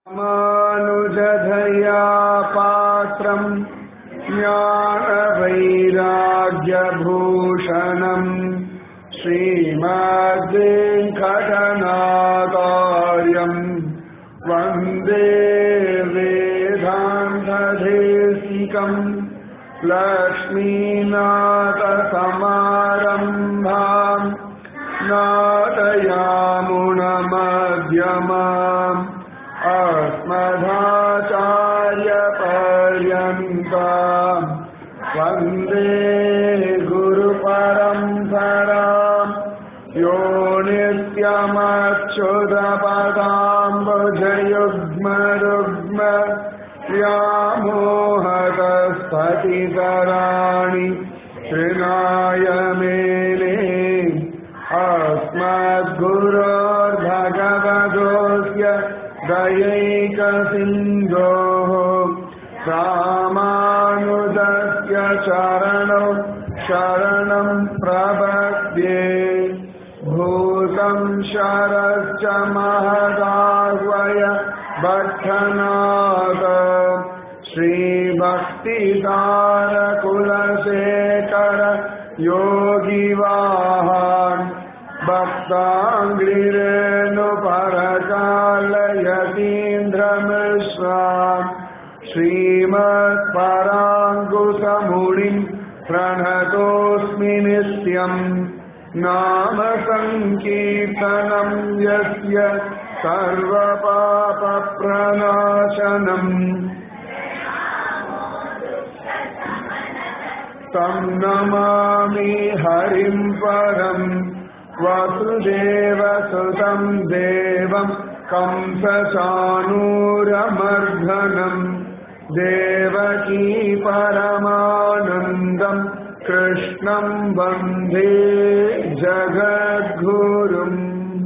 ராமானுஜதயா பாத்ரம் ஞானவைராக்யபூஷணம் ஸ்ரீமத்வேங்கடநாதார்யம் வந்தே வேதாந்ததேசிகம் லக்ஷ்மீநாதசமாரம்பாம் நாதயாமுனமத்யமாம் अस्मदाचार्यपर्यन्ताम् वन्दे गुरुपरम्पराम् यो नित्यमच्युतपदाम्बुजयुग्मरुग्म व्यामोहतस्फटितराणि तृणाय मेने अस्मद्गुरोर्भगवतोऽस्य दयैकसिन्धोः रामानुजस्य चरणौ शरणं प्रपद्ये भूतं शरश्च महदाह्वय भट्टनाथ श्रीभक्तिसारकुलशेखर योगिवाहान् भक्ताङ्घ्रिरेणुपरकालयतीन्द्रमिश्रान् श्रीमत्पराङ्कुशमुनिं प्रणतोऽस्मि नित्यम् नाम सङ्कीर्तनं यस्य सर्वपापप्रणाशनम् तं नमामि हरिं परम् वसुदेवसुतं देवं कंसचाणूरमर्दनं देवकी परमानन्दं कृष्णं वन्दे जगद्गुरुम्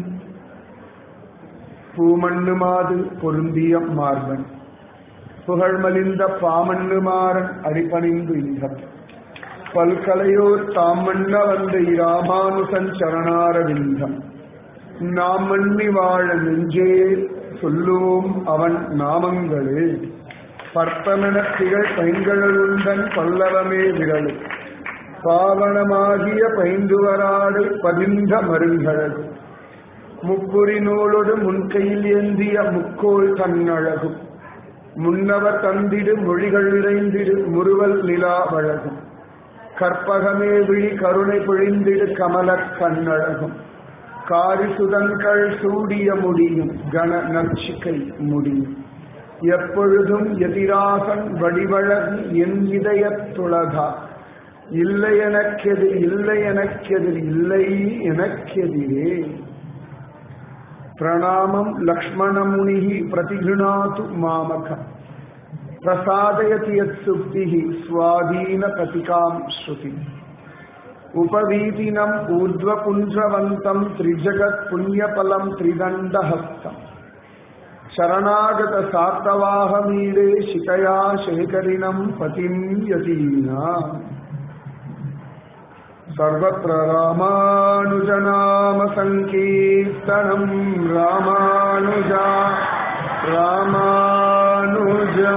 பூமண்ணுமாது பொருந்திய மார்பன் புகழ்மலிந்த பாமண்ணுமாறன் அடிபணிந்து இன்பம் பல்கலையோர் தாம் மன்ன வந்த இராமானுசன் சரணாரவிந்தம் நாம் மன்னி வாழ நெஞ்சே சொல்லுவோம் அவன் நாமங்களே பற்பமென திகழ் பைங்கழலுந்தன் பல்லவமே விரலு பாவனமாகிய பைந்துவராடு பதிந்த மருங்கழகு முப்புரி நூலோடு முன்கையில் ஏந்திய முக்கோள் தன்னழகும் முன்னவர் தந்திடு மொழிகள் நிறைந்திடு முறுவல் நிலாவழகும் கற்பகமே விழி கருணை பொழிந்திடு கமல கண்ணழகும் காரிசுதன்கள் சூடிய முடியும் கன நச்சிக்கை முடியும் எப்பொழுதும் எதிராசன் வடிவழகு என் இதயத்துளதா இல்லை எனக்கெதிர் இல்லை எனக்கெதிர் இல்லை எனக்கெதிரே பிரணாமம் லக்ஷ்மணமுனிஹி பிரதிகிருணாது மாமகம் प्रसादयति यत्सुक्तिः स्वाधीनपतिकां श्रुति उपवीतिनम् ऊर्ध्वपुण्ड्रवन्तं त्रिजगत्पुण्यफलं त्रिदण्डहस्तं शरणागतसार्थवाहमीडे शिखया शेखरिणं पतिं यतीनाम् सर्वत्र रामानुजनाम संकीर्तनं रामानुजा ராமானுஜா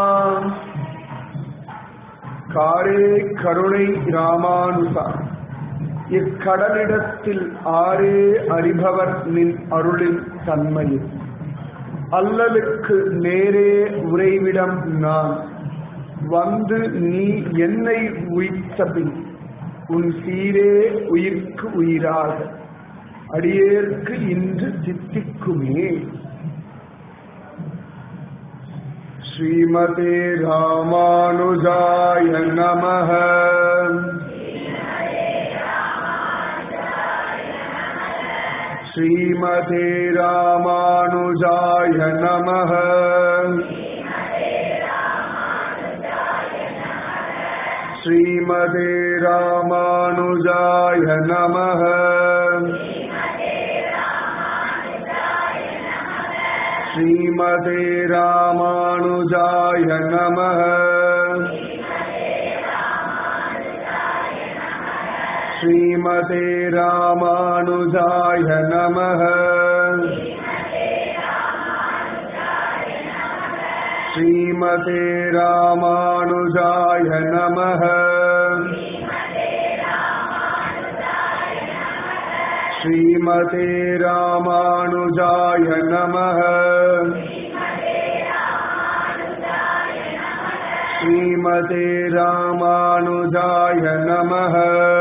காரே கருணை ராமானுஜா இக்கடலிடத்தில் ஆரே அறிபவர் நின் அருளின் தன்மையில் அல்லலுக்கு நேரே உறைவிடம் நான் வந்து நீ என்னை உயிர்த்தபின் உன் சீரே உயிர்க்கு உயிராக அடியேற்கு இன்று சித்திக்குமே. श्रीमते रामानुजाय नमः. श्रीमते रामानुजाय नमः. श्रीमते रामानुजाय नमः. श्रीमते रामानुजाय नमः. श्रीमते रामानुजाय नमः. श्रीमते रामानुजाय नमः। श्रीमते रामानुजाय नमः। श्रीमते रामानुजाय नमः।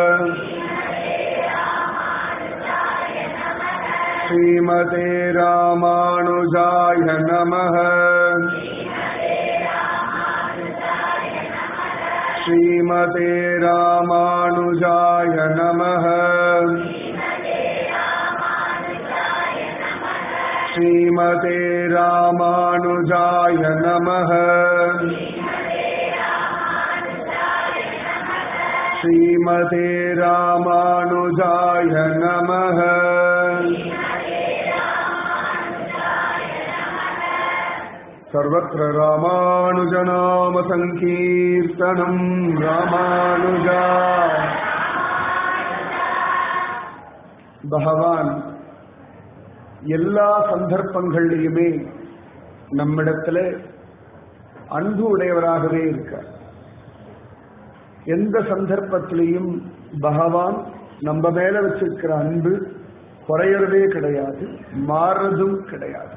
श्रीमते रामानुजाय नमः। श्रीमते रामानुजाय नमः। श्रीमते रामानुजाय नमः। श्रीमते रामानुजाय नमः। सर्वत्र रामानुजनाम संकीर्तनं रामानुजा। பகவான் எல்லா சந்தர்ப்பங்களிலுமே நம்மிடத்துல அன்பு உடையவராகவே இருக்கார். எந்த சந்தர்ப்பத்திலையும் பகவான் நம்ம மேல வச்சிருக்கிற அன்பு குறையறதே கிடையாது, மாறுறதும் கிடையாது.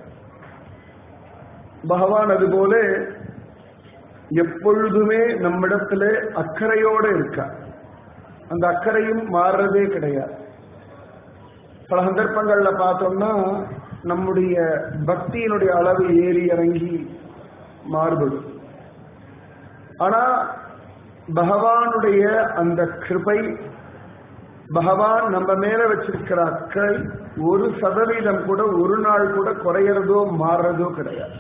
பகவான் அதுபோல எப்பொழுதுமே நம்மிடத்துல அக்கறையோடு இருக்கார். அந்த அக்கறையும் மாறுறதே கிடையாது. பல சந்தர்ப்பங்கள்ல பார்த்தோம்னா நம்முடைய பக்தியினுடைய அளவு ஏறி இறங்கி மாறுபடும். ஆனா பகவானுடைய அந்த கிருபை, பகவான் நம்ம மேல வச்சிருக்கிற அக்கறை 1% கூட ஒரு நாள் கூட குறையறதோ மாறுறதோ கிடையாது.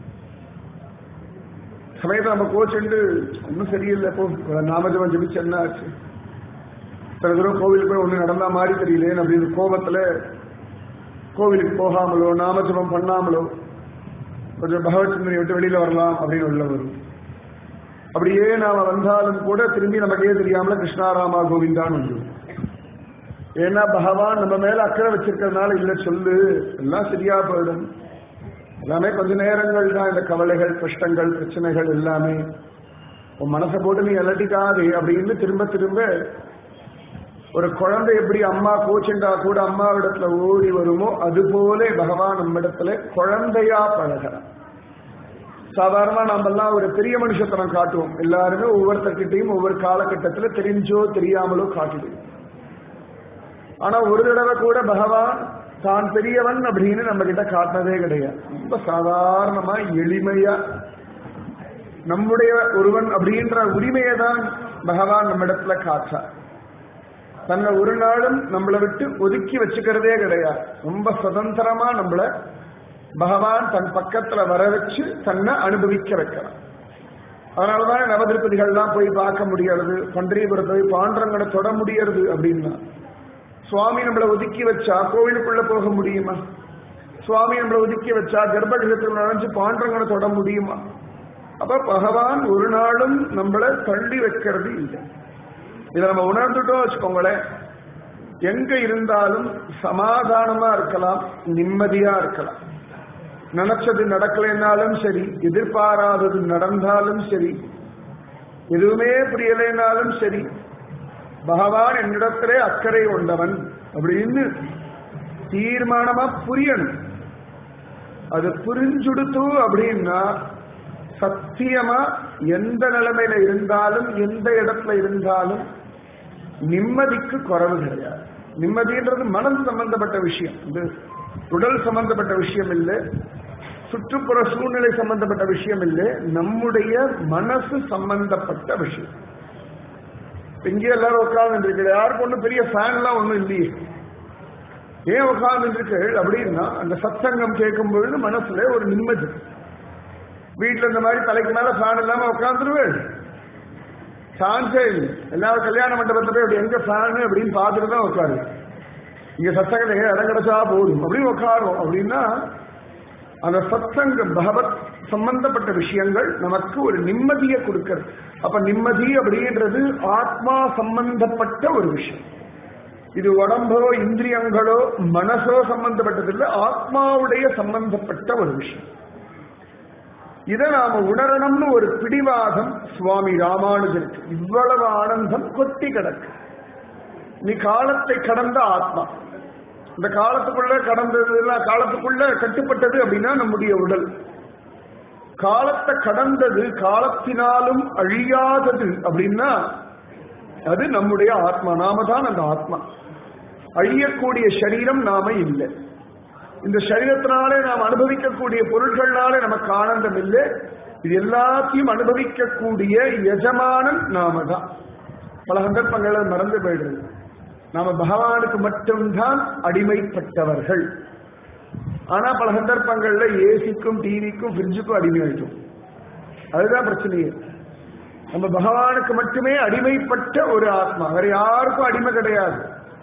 சமயத்தை நம்ம கோச்சுண்டு ஒன்றும் சரியில்லை, போ நாமஜபம் ஜபிச்சு என்ன ஆச்சு, சில தூரம் கோவிலுக்கு போய் ஒண்ணு நடந்தா மாதிரி தெரியலேன்னு அப்படின்னு கோபத்துல கோவிலுக்கு போகாமலோ நாமஜபம் பண்ணாமலோ கொஞ்சம் பகவத் சிந்தனை விட்டு வெளியில வரலாம் அப்படின்னு உள்ள வரும். அப்படியே நாம வந்தாலும் கூட திரும்பி நமக்கே தெரியாமல கிருஷ்ணாராமா கோவிந்தான்னு வந்துடும். ஏன்னா பகவான் நம்ம மேல அக்கறை வச்சிருக்கிறதுனால இல்ல சொல்லு, எல்லாம் சரியா போயிடும். எல்லாமே கொஞ்ச நேரங்கள் தான். இந்த கவலைகள், கஷ்டங்கள், பிரச்சனைகள் எல்லாமே உன் மனசை போட்டு நீ அலட்டிக்காதே அப்படின்னு திரும்ப திரும்ப ஒரு குழந்தை எப்படி அம்மா கோச்சுண்டா கூட அம்மாவிடத்துல ஓடி வருமோ அதுபோல பகவான் நம்ம இடத்துல குழந்தையா பழகிறான். சாதாரணமா நம்ம எல்லாம் ஒரு பெரிய மனுஷத்தனம் காட்டுவோம். எல்லாருமே ஒவ்வொருத்தர்கிட்டையும் ஒவ்வொரு காலகட்டத்துல தெரிஞ்சோ தெரியாமலோ காட்டிடுவோம். ஆனா ஒரு தடவை கூட பகவான் தான் பெரியவன் அப்படின்னு நம்ம கிட்ட காட்டினதே கிடையாது. ரொம்ப சாதாரணமா எளிமையா நம்முடைய ஒருவன் அப்படின்ற உரிமையை தான் பகவான் நம்ம இடத்துல காட்டார். தன்னை ஒரு நாளும் நம்மளை விட்டு ஒதுக்கி வச்சுக்கிறதே கிடையாது. ரொம்ப சுதந்திரமா நம்மள பகவான் தன் பக்கத்துல வர வச்சு தன்னை அனுபவிக்க வைக்கிறான். அதனாலதான் நவதிருப்பதிகள்லாம் போய் பார்க்க முடியாது, பண்டரிபுரத்தை போய் பாண்டரங்கனை தொட முடியறது அப்படின்னா. சுவாமி நம்மளை ஒதுக்கி வச்சா கோவிலுக்குள்ள போக முடியுமா? சுவாமி நம்மளை ஒதுக்கி வச்சா கர்ப்பகிரகத்தில் நுழைஞ்சு பாண்டரங்கனை தொட முடியுமா? அப்ப பகவான் ஒரு நாளும் நம்மளை தள்ளி வைக்கிறது இல்லை. இதை நம்ம உணர்ந்துட்டோம் வச்சுக்கோங்களேன், எங்க இருந்தாலும் சமாதானமா இருக்கலாம், நிம்மதியா இருக்கலாம். நினைச்சது நடக்கலைன்னாலும் சரி, எதிர்பாராதது நடந்தாலும் சரி, எதுவுமே புரியலைனாலும் சரி, பகவான் என்னிடத்திலே அக்கறை கொண்டவன் அப்படின்னு தீர்மானமா புரியணும். அது புரிஞ்சுடுத்து அப்படின்னா சத்தியமா எந்த நிலைமையில இருந்தாலும் எந்த இடத்துல இருந்தாலும் நிம்மதிக்கு குறைவு கிடையாது. நிம்மதின்றது மனம் சம்பந்தப்பட்ட விஷயம், இது உடல் சம்பந்தப்பட்ட விஷயம் இல்லை, சுற்றுப்புற சூழ்நிலை சம்பந்தப்பட்ட விஷயம் இல்லை, நம்முடைய மனசு சம்பந்தப்பட்ட விஷயம். இங்கே எல்லாரும் உட்கார்ந்து இருக்கு, யாருக்கு ஒன்றும் பெரிய ஃபேன் எல்லாம் ஒன்றும் இல்லையே, ஏன் உட்கார்ந்து இருக்கு அப்படின்னா அந்த சத்சங்கம் கேட்கும் பொழுது மனசுல ஒரு நிம்மதி. வீட்டுல இந்த மாதிரி தலைக்கு மேல ஃபேன் இல்லாம உட்காந்துருவேன், சான்ஸே இல்லை. எல்லாரும் கல்யாண மண்டபத்தை போய் அப்படி எங்க ஃபேனு அப்படின்னு பார்த்துட்டு தான் உட்காரு. இங்க சத்சங்கத்தை இடம் கிடைச்சா போதும் அப்படின்னு உட்காரும். அப்படின்னா அந்த சத்சங்கம் பகவத் சம்பந்தப்பட்ட விஷயங்கள் நமக்கு ஒரு நிம்மதியை கொடுக்கிறது. அப்ப நிம்மதி அப்படின்றது ஆத்மா சம்பந்தப்பட்ட ஒரு விஷயம். இது உடம்போ இந்திரியங்களோ மனசோ சம்பந்தப்பட்டது இல்லை, ஆத்மாவுடைய சம்பந்தப்பட்ட ஒரு விஷயம். இதை நாம உணரணும்னு ஒரு பிடிவாதம் சுவாமி ராமானுஜருக்கு. இவ்வளவு ஆனந்தம் கொட்டி கிடக்கு. நீ காலத்தை கடந்த ஆத்மா. இந்த காலத்துக்குள்ள கடந்தது, காலத்துக்குள்ள கட்டுப்பட்டது அப்படின்னா நம்முடைய உடல். காலத்தை கடந்தது, காலத்தினாலும் அழியாதது அப்படின்னா அது நம்முடைய ஆத்மா. நாம தான் அந்த ஆத்மா. அழியக்கூடிய சரீரம் நாம இல்லை. இந்த சரீரத்தினாலே நாம் அனுபவிக்கக்கூடிய பொருட்கள்னாலே நமக்கு ஆனந்தம் இல்லை. இது எல்லாத்தையும் அனுபவிக்கக்கூடிய எஜமானன் நாம தான். பல சந்தர்ப்பங்களை மறந்து போயிடுறது. நாம பகவானுக்கு மட்டும்தான் அடிமைப்பட்டவர்கள். ஆனா பல சந்தர்ப்பங்கள்ல ஏசிக்கும், டிவிக்கும், ஃப்ரிட்ஜுக்கும் அடிமையாயிட்டோம். அதுதான் பிரச்சனையே. நம்ம பகவானுக்கு மட்டுமே அடிமைப்பட்ட ஒரு ஆத்மா. வேற யாருக்கும் அடிமை கிடையாது.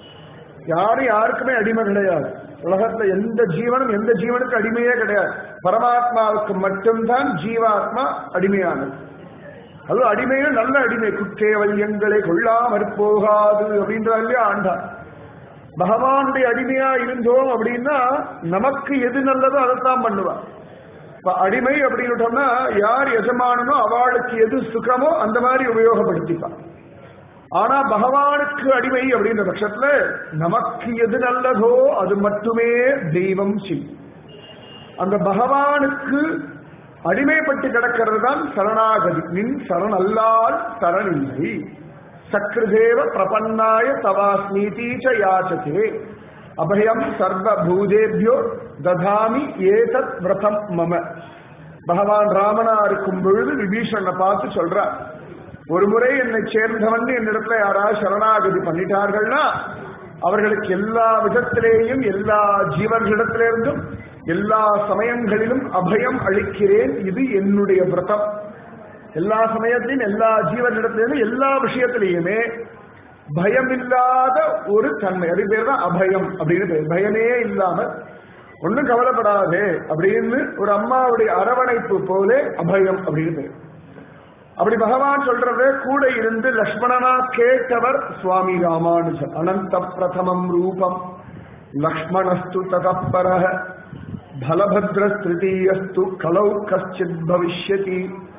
யாருக்குமே அடிமை கிடையாது. உலகத்துல எந்த ஜீவனுக்கு அடிமையே கிடையாது. பரமாத்மாவுக்கு மட்டும்தான் ஜீவாத்மா அடிமையானது. அது அடிமையும் நல்ல அடிமை. குற்றேவல்யங்களை கொள்ளாமற் போகாது அப்படின்றார் இல்லையா ஆண்டார். பகவானுடைய அடிமையா இருந்தோம் அப்படின்னா நமக்கு எது நல்லதோ அதைத்தான் பண்ணுவார். இப்ப அடிமை அப்படின்னுட்டோம்னா யார் எஜமானனோ அவளுக்கு எது சுகமோ அந்த மாதிரி உபயோகப்படுத்திப்பார். ஆனா பகவானுக்கு அடிமை அப்படின்ற பட்சத்துல நமக்கு எது நல்லதோ அது மட்டுமே தெய்வம் செய்யும். அந்த பகவானுக்கு அடிமைப்பட்டு கிடக்கிறது தான் சரணாகதி. நின் சரண் அல்லால் சரணில்லை. சக்ருதேவ பிரபன்னாய தவாஸ்மீதீச்ச யாச்சதே அபயம் சர்வ பூதேபியோ ததாமி ஏதத் விரதம் மம. பகவான் ராமனா இருக்கும் பொழுது விபீஷணனை பார்த்து சொல்றார், ஒரு முறை என்னை சேர்ந்தவன் என்னிடத்துல யாராவது சரணாகதி பண்ணிட்டார்கள்னா அவர்களுக்கு எல்லா விதத்திலேயும் எல்லா ஜீவர்களிடத்திலிருந்தும் எல்லா சமயங்களிலும் அபயம் அளிக்கிறேன். இது என்னுடைய விரதம். எல்லா சமயத்திலும் எல்லா ஜீவர்களிடத்திலிருந்தும் எல்லா விஷயத்திலையுமே பயமில்லாத ஒரு தன்மை. அது பேர் தான் அபயம் அப்படின்னு பேர். பயமே இல்லாம ஒன்னும் கவலைப்படாதே அப்படின்னு ஒரு அம்மாவுடைய அரவணைப்பு போல அபயம் அப்படின்னு பேர். அப்படி பகவான் சொல்றத கூட இருந்து லக்ஷ்மணனா கேட்டவர் சுவாமி ராமானுஜர். அனந்த பிரதமம் ரூபம் லக்ஷ்மணஸ்து ததப்பரஹ பலபத்ர திருத்தீயஸ்து கலௌ கஷ்சித் பவிஷ்யதி.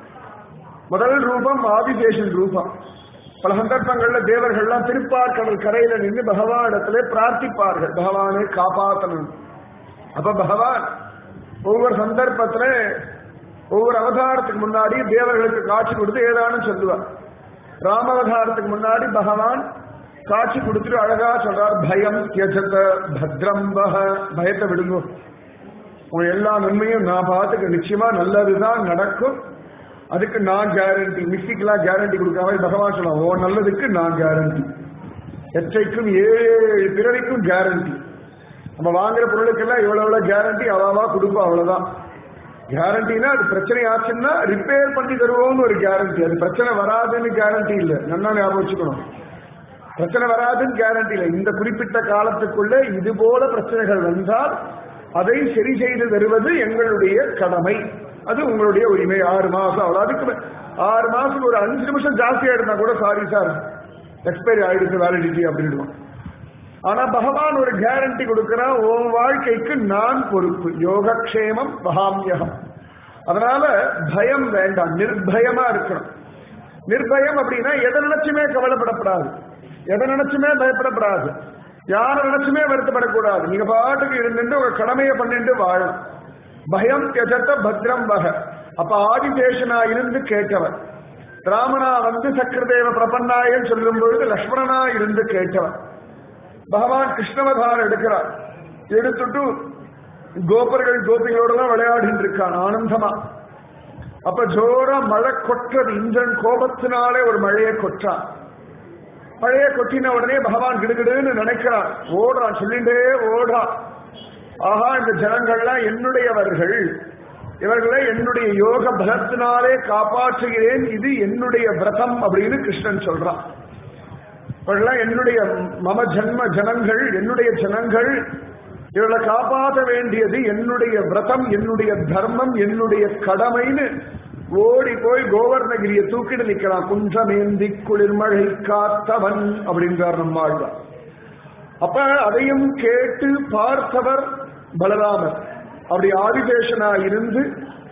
முதல் ரூபம் ஆதிசேஷன் ரூபம். பல சந்தர்ப்பங்கள்ல தேவர்கள்லாம் திருப்பார்கடல் கரையில நின்று பகவானிடத்திலே பிரார்த்திப்பார்கள், பகவானை காப்பாற்றணும். அப்ப பகவான் ஒவ்வொரு சந்தர்ப்பத்துல ஒவ்வொரு அவதாரத்துக்கு முன்னாடி தேவர்களுக்கு காட்சி கொடுத்து ஏதானு சொல்லுவார். ராமவதாரத்துக்கு முன்னாடி பகவான் காட்சி கொடுத்துட்டு அழகா சொல்றார், பயம் தியஜத பத்ரம் வஹ. பயத்தை விடுங்க, உங்க எல்லா நன்மையும் நான் பார்த்துக்க, நிச்சயமா நல்லதுதான் நடக்கும், அதுக்கு நான் கேரண்டி. மிஸ்டிக்கலா கேரண்டி கொடுக்காம பகவான் சொல்லலாம், ஓ நல்லதுக்கு நான் கேரண்டி, எச்சைக்கும் 7 பிறவிக்கும் கேரண்டி. நம்ம வாங்குற பொருளுக்கெல்லாம் இவ்வளவு கேரண்டி அவாவா கொடுப்போம், அவ்வளவுதான் கேரண்டினா. அது பிரச்சனை ஆச்சுன்னா ரிப்பேர் பண்ணி தருவோம்னு ஒரு கேரண்டி. அது பிரச்சனை வராதுன்னு கேரண்டி இல்லை. நல்லா ஞாபகம் வச்சுக்கணும், பிரச்சனை வராதுன்னு கேரண்டி இல்லை. இந்த குறிப்பிட்ட காலத்துக்குள்ள இது போல பிரச்சனைகள் வந்தால் அதை சரி செய்து தருவது எங்களுடைய கடமை, அது உங்களுடைய உரிமை. 6 மாசம் அவ்வளவு. அதுக்கு 6 மாசத்துக்கு ஒரு 5 நிமிஷம் ஜாஸ்தியா இருந்தா கூட சாரி சார் எக்ஸ்பைரி ஆயிடுச்சு வேலிடிட்டி அப்படின்டுவோம். ஆனா பகவான் ஒரு கேரண்டி கொடுக்கிறான், உன் வாழ்க்கைக்கு நான் பொறுப்பு, யோகக்ஷேமம் வகாமியகம். அதனால பயம் வேண்டாம், நிர்பயமா இருக்கணும். நிர்பயம் அப்படின்னா எதை நினைச்சுமே கவலைப்படப்படாது, எதை நினைச்சுமே பயப்படப்படாது, யாரை நினைச்சுமே வருத்தப்படக்கூடாது. நீங்க பாட்டுக்கு இருந்துட்டு உங்க கடமையை பண்ணிட்டு வாழும். பயம் தியஜத பத்ரம் வஹ. அப்ப ஆதிசேஷனா இருந்து கேட்டவர், ராமனா வந்து சக்கரதேவ பிரபன்னாயன் சொல்லும் பொழுது லக்ஷ்மணனா இருந்து கேட்டவர். பகவான் கிருஷ்ணவதாரம் எடுக்கிறார். எடுத்துட்டு கோபர்கள் கோபிகளோட விளையாடிட்டு இருக்கான் ஆனந்தமா. அப்ப ஜோரா மழை கொற்றது. இந்திரன் கோபத்தினாலே ஒரு மழையை கொற்றான். மழையை கொட்டின உடனே பகவான் கிடுகிடுன்னு நினைக்கிறான், ஓடுறான், சொல்லிண்டே ஓடுறான். ஆஹா, இந்த ஜனங்கள்லாம் என்னுடையவர்கள், இவர்களை என்னுடைய யோக பலத்தினாலே காப்பாற்றுகிறேன், இது என்னுடைய விரதம் அப்படின்னு கிருஷ்ணன் சொல்றான். இவர்கள்லாம் என்னுடைய மம ஜன்ம ஜனங்கள், என்னுடைய ஜனங்கள், இவர்களை காப்பாற்ற வேண்டியது என்னுடைய விரதம், என்னுடைய தர்மம், என்னுடைய கடமைன்னு ஓடி போய் கோவர்ணகிரியை தூக்கிட்டு நிற்கிறான். குன்றமேந்தி குளிர்மழை காத்தவன் அப்படின்றார் நம்மாழ்வார். அப்ப அதையும் கேட்டு பார்த்தவர் பலராமர். அப்படி ஆதிசேஷனா இருந்து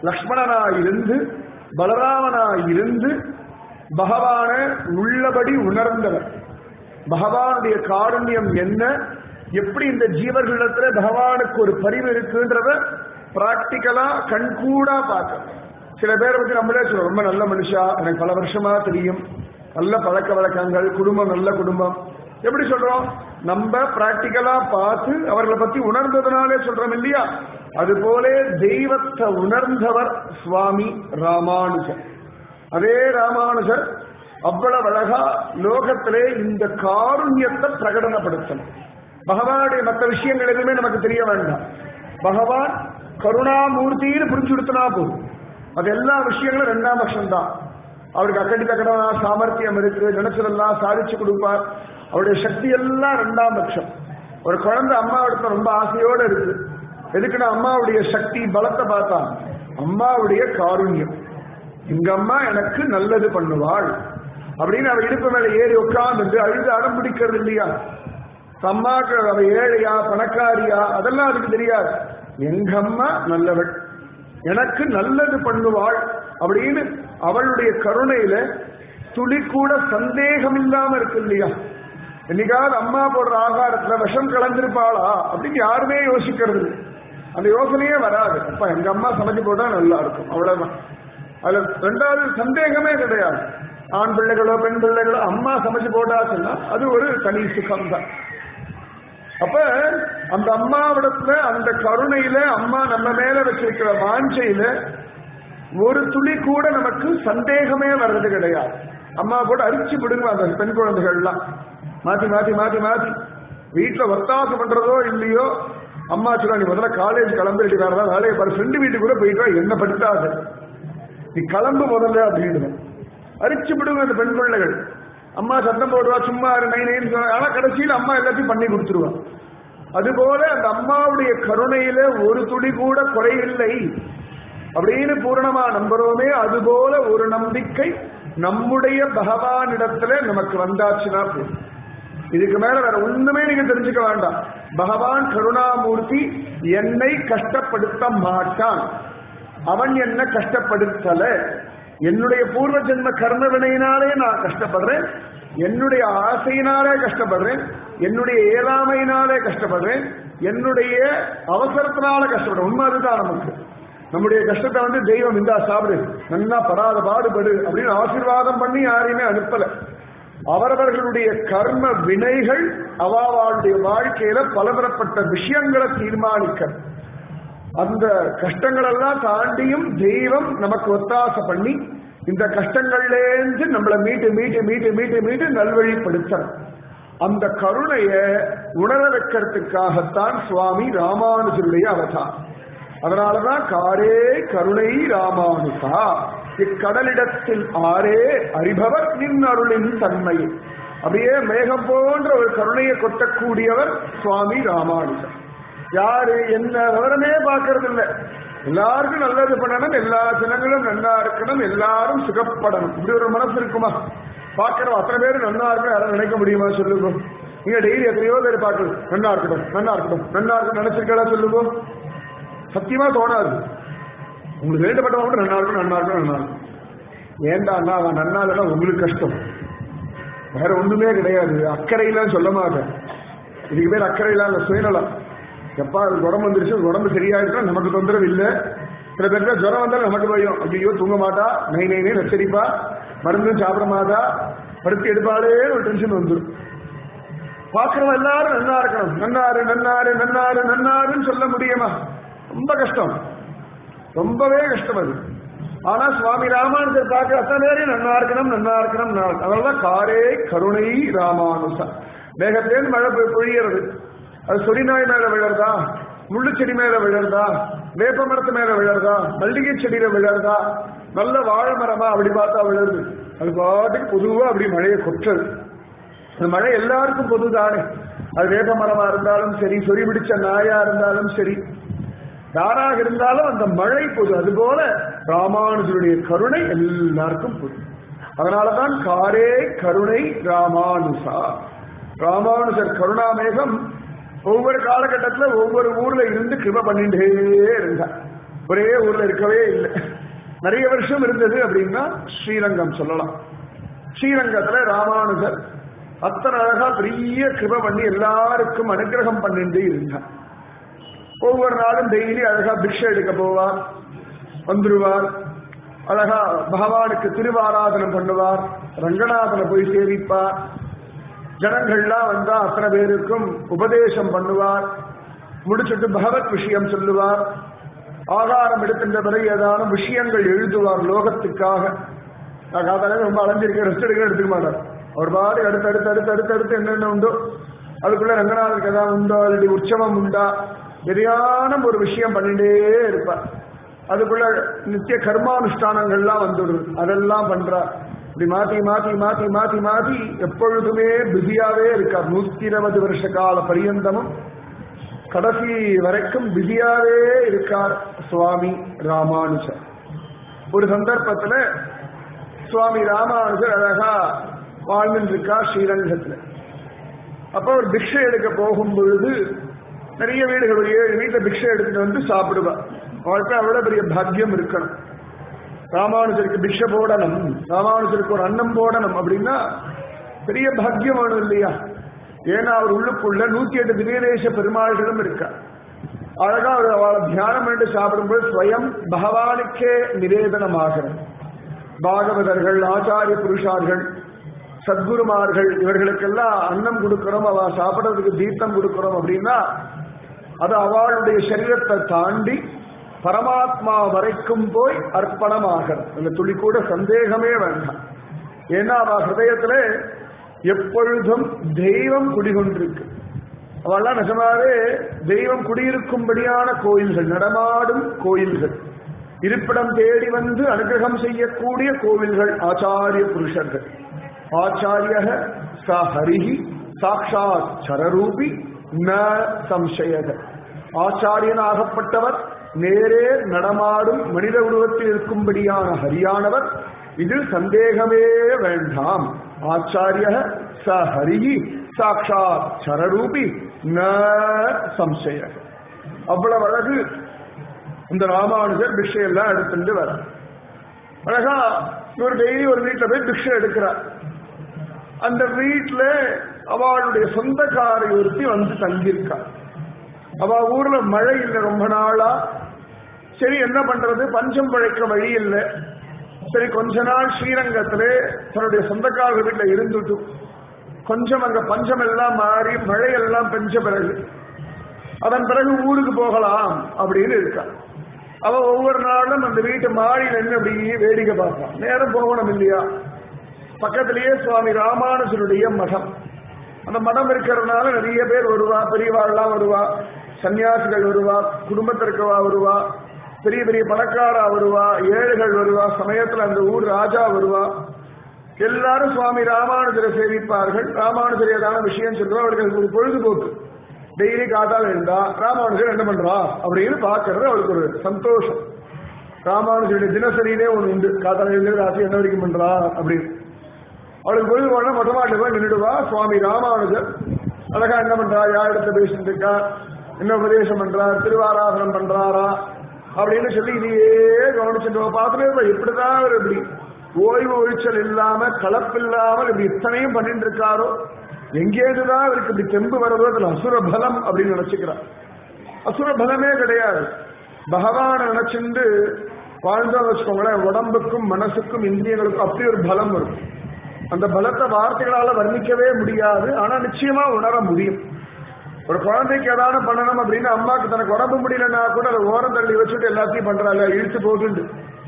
லக்ஷ்மணனாயிருந்து பலராமனாயிருந்து பகவான உள்ளபடி உணர்ந்தவர். பகவானுடைய காருண்யம் என்ன, எப்படி இந்த ஜீவர்களிடத்துல பகவானுக்கு ஒரு பரிவு இருக்குன்றத பிராக்டிக்கலா கண்கூடா பார்க்க. சில பேரை பத்தி நம்மளே சொல்றோம், ரொம்ப நல்ல மனுஷா, எனக்கு பல வருஷமா தெரியும், நல்ல பழக்க வழக்கங்கள், குடும்பம் நல்ல குடும்பம். எப்படி சொல்றோம்? நம்ம பிராக்டிக்கலா பார்த்து அவர்களை பத்தி உணர்ந்ததுனாலே சொல்றோம் இல்லையா? அதுபோல தெய்வத்தை உணர்ந்தவர் சுவாமி ராமானுஜர். அதே ராமானுஜர் அவ்வளவு அழகா லோகத்திலே இந்த காருண்யத்தை பிரகடனப்படுத்தணும். பகவானுடைய மற்ற விஷயங்கள் எதுவுமே நமக்கு தெரிய வேண்டாம். பகவான் கருணாமூர்த்தின்னு புரிஞ்சு கொடுத்தனா போதும். அது எல்லா விஷயங்களும் 2ஆம் பட்சம் தான். அவருக்கு அக்கடி தக்கடா சாமர்த்தியம் இருக்கு, நினைச்சதெல்லாம் சாதிச்சு கொடுப்பார். அவருடைய சக்தி எல்லாம் 2ஆம் பட்சம். ஒரு குழந்தை அம்மா இடத்துல ரொம்ப ஆசையோடு இருக்கு. எதுக்குன்னா அம்மாவுடைய சக்தி பலத்தை பார்த்தா அம்மாவுடைய காருண்யம். எங்க அம்மா எனக்கு நல்லது பண்ணுவாள் அப்படின்னு அவ இடுப்பு மேல ஏறி உட்கார்ந்து அழுது அடம் பிடிக்கிறது இல்லையா? அம்மாக்கு அவ ஏழையா பணக்காரியா அதெல்லாம் அதுக்கு தெரியாது. எங்க அம்மா நல்லவள், எனக்கு நல்லது பண்ணுவாள் அப்படின்னு அவளுடைய கருணையில துளி கூட சந்தேகம் இல்லாம இருக்கு இல்லையா? என்னைக்காவது அம்மா போடுற ஆகாரத்துல விஷம் கலந்திருப்பாளா அப்படின்னு யாருமே யோசிக்கிறது. அந்த யோசனையே வராது. அப்ப எங்க அம்மா சமைச்சு போட்டா நல்லா இருக்கும், அவ்வளவுதான். அதுல 2வது சந்தேகமே கிடையாது. ஆண் பிள்ளைகளோ பெண் பிள்ளைகளோ அம்மா சமைச்சு போட்டாச்சுன்னா அது ஒரு தனி சுகம் தான். அப்ப அந்த அம்மாவிடத்துல அந்த கருணையில அம்மா நம்ம மேல வச்சிருக்கிற வாஞ்சையில ஒரு துளி கூட நமக்கு சந்தேகமே வர்றது கிடையாது. அம்மா கூட அரிச்சு விடுங்க அந்த பெண் குழந்தைகள்லாம் மாத்தி மாத்தி மாத்தி மாத்தி வீட்டுல ஒத்தாசு பண்றதோ இல்லையோ, அம்மா சொல்ல நீ முதல்ல காலேஜ் கிளம்பிட்டு வேறதா வேலையை பாரு, ஃப்ரெண்டு வீட்டுக்கு கூட போயிட்டு வா, என்ன படுத்தாது, நீ கிளம்பு முதல்ல அப்படின்னு அரிச்சு விடுங்க அந்த பெண் பிள்ளைகள். அம்மா சத்தம் போடுவா, சும்மா நைன்னு. ஆனா கடைசியில் அம்மா எல்லாத்தையும் பண்ணி கொடுத்துருவா. அதுபோல அந்த அம்மாவுடைய கருணையில ஒரு துளி கூட குறையில்லை அப்படின்னு பூரணமா நம்புறோமே, அதுபோல ஒரு நம்பிக்கை நம்முடைய பகவானிடத்துல நமக்கு வந்தாச்சுன்னா போதும். இதுக்கு மேல வேற ஒண்ணுமே நீங்க தெரிஞ்சுக்க வேண்டாம். பகவான் கருணாமூர்த்தி என்னை கஷ்டப்படுத்த மாட்டான், அவன் என்ன கஷ்டப்படுத்தல. என்னுடைய பூர்வ ஜென்ம கர்ம வினையினாலே நான் கஷ்டப்படுறேன், என்னுடைய ஆசையினாலே கஷ்டப்படுறேன், என்னுடைய ஏழாமையினாலே கஷ்டப்படுறேன், என்னுடைய அவசரத்தினால கஷ்டப்படுறேன். உண்மை அதுதான். நமக்கு நம்முடைய கஷ்டத்தை தெய்வம் இந்தா சாப்பிடு, நல்லா படாத பாடுபடு அப்படின்னு ஆசீர்வாதம் பண்ணி யாரையுமே அனுப்பல. அவரவர்களுடைய கர்ம வினைகள் அவளுடைய வாழ்க்கையில பலதரப்பட்ட விஷயங்களை தீர்மானிக்க, அந்த கஷ்டங்கள் எல்லாம் தாண்டியும் தெய்வம் நமக்கு ஒத்தாசை பண்ணி இந்த கஷ்டங்கள்லேருந்து நம்மளை மீட்டு மீட்டு மீட்டு மீட்டு மீட்டு நல்வழிப்படுத்த அந்த கருணைய உணர வைக்கிறதுக்காகத்தான் சுவாமி ராமானுஜருடைய அவதாரம். அதனாலதான் காரே கருணை ராமானுஜா, இக்கடலிடத்தில் ஆரே அறிபவர் நின் அருளின் தன்மையை. அப்படியே மேகம் போன்ற ஒரு கருணையை கொட்டக்கூடியவர் சுவாமி ராமானுஜர். யாரு என்ன விவரமே பார்க்கறது இல்லை, எல்லாருக்கும் நல்லது பண்ணணும், எல்லா ஜனங்களும் நல்லா இருக்கணும், எல்லாரும் சுகப்படணும், இப்படி ஒரு மனசு இருக்குமா? பார்க்கிறோம் அத்தனை பேரும் நல்லா இருக்கணும் யாரும் நினைக்க முடியுமா சொல்லுங்க? நீங்க டெய்லி எத்தனையோ பேர் பார்க்கணும் நல்லா இருக்கட்டும் நல்லா இருக்கட்டும் நல்லா இருக்கணும் நினைச்சிருக்கா சொல்லுங்க? சத்தியமா தோணாது. உங்களுக்கு வேண்டப்பட்டவங்க நல்லா இருக்கணும் நல்லா இருக்கணும் நல்லா இருக்கும். ஏண்டான்னா அவன் நன்னா இல்லைன்னா உங்களுக்கு கஷ்டம், வேற ஒண்ணுமே கிடையாது. அக்கறையெல்லாம் சொல்ல மாட்டேன். இதுக்கு பேர் அக்கறையெல்லாம் இல்லை, சுயநலம். எப்பா உடம்பு வந்துருச்சு, உடம்பு சரியாயிருக்கா நமக்கு தொந்தரவு இல்லை. சில பேருக்கு ஜுரம் வந்தாலும் நமக்கு பயம், ஐயோ தூங்க மாட்டா, நை நைனே நச்சரிப்பா, மருந்தும் சாப்பிட மாட்டா, படுத்து எடுப்பாளே ஒரு டென்ஷன் வந்துடும். பார்க்கிறவங்க எல்லாரும் நன்னா இருக்கணும், நன்னாரு நன்னாரு நன்னாரு நன்னாருன்னு சொல்ல முடியுமா? ரொம்ப கஷ்டம், ரொம்பவே கஷ்டம் அது. ஆனா சுவாமி ராமானுஜர் பார்க்கிற அத்தனை பேரையும் நன்னா இருக்கணும் நன்னா இருக்கணும். அதனாலதான் காரே கருணை ராமானுஜா. மேகத்தேன் மழை பொழியறது, அது சொரிநாய் மேல விழறதா, முள்ளு செடி மேல விழறதா, வேப்ப மரத்து மேல விழறதா, மல்லிகை செடியில விழறதா, நல்ல வாழை மரமா அப்படி பார்த்தா விழுது. அது பாட்டுக்கு பொதுவா அப்படி மழையை கொற்றது. அந்த மழை எல்லாருக்கும் பொதுதானே. அது வேப்ப மரமா இருந்தாலும் சரி, சொறி பிடிச்ச நாயா இருந்தாலும் சரி, யாராக இருந்தாலும் அந்த மழை பொது. அதுபோல ராமானுஜருடைய கருணை எல்லாருக்கும் பொது. அதனாலதான் காரே கருணை ராமானுஜா. ராமானுஜர் கருணாமேகம் ஒவ்வொரு காலகட்டத்தில் ஒவ்வொரு ஊர்ல இருந்து கிருப பண்ணிட்டே இருந்தார். ஒரே ஊர்ல இருக்கவே இல்லை. நிறைய வருஷம் இருந்தது அப்படின்னா ஸ்ரீரங்கம் சொல்லலாம். ஸ்ரீரங்கத்துல ராமானுஜர் அத்தனை அழகா பெரிய கிருபை பண்ணி எல்லாருக்கும் அனுகிரகம் பண்ணிட்டு இருந்தார். ஒவ்வொரு நாளும் டெய்லி அழகா பிக்ஷை எடுக்க போவார், வந்துருவார். அழகா பகவானுக்கு திருவாராதனம் பண்ணுவார், ரங்கநாதனை போய் சேவிப்பார். ஜனங்கள்லாம் வந்தா அத்தனை பேருக்கும் உபதேசம் பண்ணுவார். முடிச்சுட்டு பகவத் விஷயம் சொல்லுவார். ஆகாரம் எடுக்கின்ற பிறகு ஏதான விஷயங்கள் எழுதுவார் லோகத்துக்காக. நான் காத்தாலே ரொம்ப அலைஞ்சிருக்கேன், ரெஸ்ட் எடுக்க எடுத்துக்க மாட்டார். அவர் பாடு அடுத்து அடுத்து அடுத்து அடுத்து அடுத்து என்னென்ன உண்டோ அதுக்குள்ள ரங்கநாதருக்கு ஏதாவது உண்டோ, அல்லது உற்சவம் உண்டா, எதையான ஒரு விஷயம் பண்ணிட்டே இருப்பார். அதுக்குள்ள நித்திய கர்மானுஷ்டானங்கள்லாம் வந்துடுது, அதெல்லாம் பண்றார். இப்படி மாத்தி மாத்தி மாத்தி மாத்தி மாத்தி எப்பொழுதுமே பிஸியாவே இருக்கார். 120 வருஷ கால பரியந்தமும் கடைசி வரைக்கும் பிஸியாவே இருக்கார் சுவாமி ராமானுஜர். ஒரு சந்தர்ப்பத்துல சுவாமி ராமானுஜர் அழகா வாழ்ந்துட்டு இருக்கார் ஸ்ரீரங்கத்துல. அப்ப ஒரு பிக்ஷை எடுக்க போகும் பொழுது நிறைய வீடுகள், ஒரு 7 வீட்டுல பிக்ஷை எடுத்துட்டு வந்து சாப்பிடுவார். அவளுக்கு அவ்வளவு பெரிய பாக்கியம் இருக்கணும். ராமானுஜருக்கு பிக்ஷை போடணும், ராமானுஜருக்கு ஒரு அன்னம் போடணும் அப்படின்னா பெரிய பாக்கியம் வேணும் இல்லையா? ஏன்னா அவர் உள்ளுக்குள்ள 108 திவ்யதேச பெருமாள்களும் இருக்கார். அழகா அவளை தியானம் பண்ணி சாப்பிடும்போது ஸ்வயம் பகவானுக்கே நிவேதனமாகிறது. பாகவதர்கள், ஆச்சாரிய புருஷார்கள், சத்குருமார்கள் இவர்களுக்கெல்லாம் அன்னம் கொடுக்கிறோம், அவ சாப்பிடறதுக்கு தீர்த்தம் கொடுக்கிறோம் அப்படின்னா அது அவளுடைய சரீரத்தை தாண்டி பரமாத்மா வரைக்கும் போய் அர்ப்பணமாகிறது. அந்த துளி கூட சந்தேகமே வேண்டாம். ஏன்னா அவ ஹிருதயத்துல எப்பொழுதும் தெய்வம் குடிகொண்டிருக்கு. அவெல்லாம் நிஜமாவே தெய்வம் குடியிருக்கும்படியான கோயில்கள், நடமாடும் கோயில்கள், இருப்பிடம் தேடி வந்து அனுகிரகம் செய்யக்கூடிய கோவில்கள் ஆச்சாரிய புருஷர்கள். ஆச்சாரிய ச ஹரிஹி சாட்சாத் சரரூபி ந சம்சயக. ஆச்சாரியனாகப்பட்டவர் நேரே நடமாடும் மனித உருவத்தில் இருக்கும்படியான ஹரியானவர், இதில் சந்தேகமே வேண்டாம். ஆச்சாரிய ச ஹரிஹி சாட்சாத் சரரூபி ந சம்சயக. அவ்வளவு அழகு இந்த ராமானுஜர் பிக்ஷை எல்லாம் எடுத்துட்டு வர. அழகா இவர் டெய்லி ஒரு வீட்டுல போய் பிக்ஷை எடுக்கிறார். அந்த வீட்டுல அவளுடைய சொந்தக்காரை ஒருத்தி வந்து தங்கியிருக்கார். அவ ஊர்ல மழை இல்லை ரொம்ப நாளா. சரி என்ன பண்றது, பஞ்சம் பழைக்க வழி இல்லை. சரி கொஞ்ச நாள் ஸ்ரீரங்கத்திலே தன்னுடைய சொந்தக்காரர் வீட்டுல இருந்துட்டு கொஞ்சம் அங்க பஞ்சம் எல்லாம் மாறி மழையெல்லாம் பெஞ்ச பிறகு அதன் பிறகு ஊருக்கு போகலாம் அப்படின்னு இருக்கா. அவ ஒவ்வொரு நாளும் அந்த வீட்டு மாடியில் என்ன அப்படி வேடிக்கை பார்ப்பான். நேரம் போகணும் இல்லையா? பக்கத்திலேயே சுவாமி ராமானுஜருடைய மடம். அந்த மடம் இருக்கிறதுனால நிறைய பேர் வருவா, பெரியவாள்லாம் வருவா, சன்னியாசிகள் வருவா, குடும்பத்திற்கவா வருவா, பெரிய பெரிய பணக்காரா வருவா, ஏழைகள் வருவா, சமயத்துல அந்த ஊர் ராஜா வருவா. எல்லாரும் சுவாமி ராமானுஜரை சேவிப்பார்கள். ராமானுஜர் ஏதான விஷயம் சொல்லுவா. அவர்களுக்கு ஒரு பொழுதுபோக்கு. டெய்லி காட்டா வேண்டா ராமானுஜர் என்ன பண்றா அப்படின்னு பாக்குறது அவளுக்கு ஒரு சந்தோஷம். ராமானுஜருடைய தினசரியிலே ஒண்ணு உண்டு. காத்தால ராசி என்ன வரைக்கும் பண்றா அப்படின்னு அவளுக்கு பொழுதுபோனா மொட்டை மாட்டுல போய் நின்றுடுவா. சுவாமி ராமானுஜர் அழகா என்ன பண்றா, யார் இடத்துல பேசிட்டு இருக்கா, என்ன உபதேசம் பண்றார், திருவாராதனம் பண்றாரா அப்படின்னு சொல்லி இதையே கவனிச்சுட்டு பார்த்துட்டு இப்படிதான் அவர் இப்படி ஓய்வு ஒழிச்சல் இல்லாம கலப்பில்லாமல் இப்படி இத்தனையும் பண்ணிட்டு இருக்காரோ, எங்கேதுதான் அவருக்கு இப்படி தெம்பு வருதோ அதுல அசுர பலம் அப்படின்னு நினைச்சுக்கிறார். அசுர பலமே கிடையாது. பகவான நினைச்சுண்டு வாழ்ந்தோம் வச்சுக்கோங்களேன், உடம்புக்கும் மனசுக்கும் இந்திரியங்களுக்கும் அப்படி ஒரு பலம் வரும். அந்த பலத்தை வார்த்தைகளால வர்ணிக்கவே முடியாது. ஆனா நிச்சயமா உணர முடியும். ஒரு குழந்தைக்கு ஏதாவது பண்ணணும் அப்படின்னு அம்மாக்கு தனக்கு உடம்பு முடியலன்னா கூட அதை ஓரம் தள்ளி வச்சுட்டு எல்லாத்தையும் பண்றாங்க, இழுத்து போட்டு.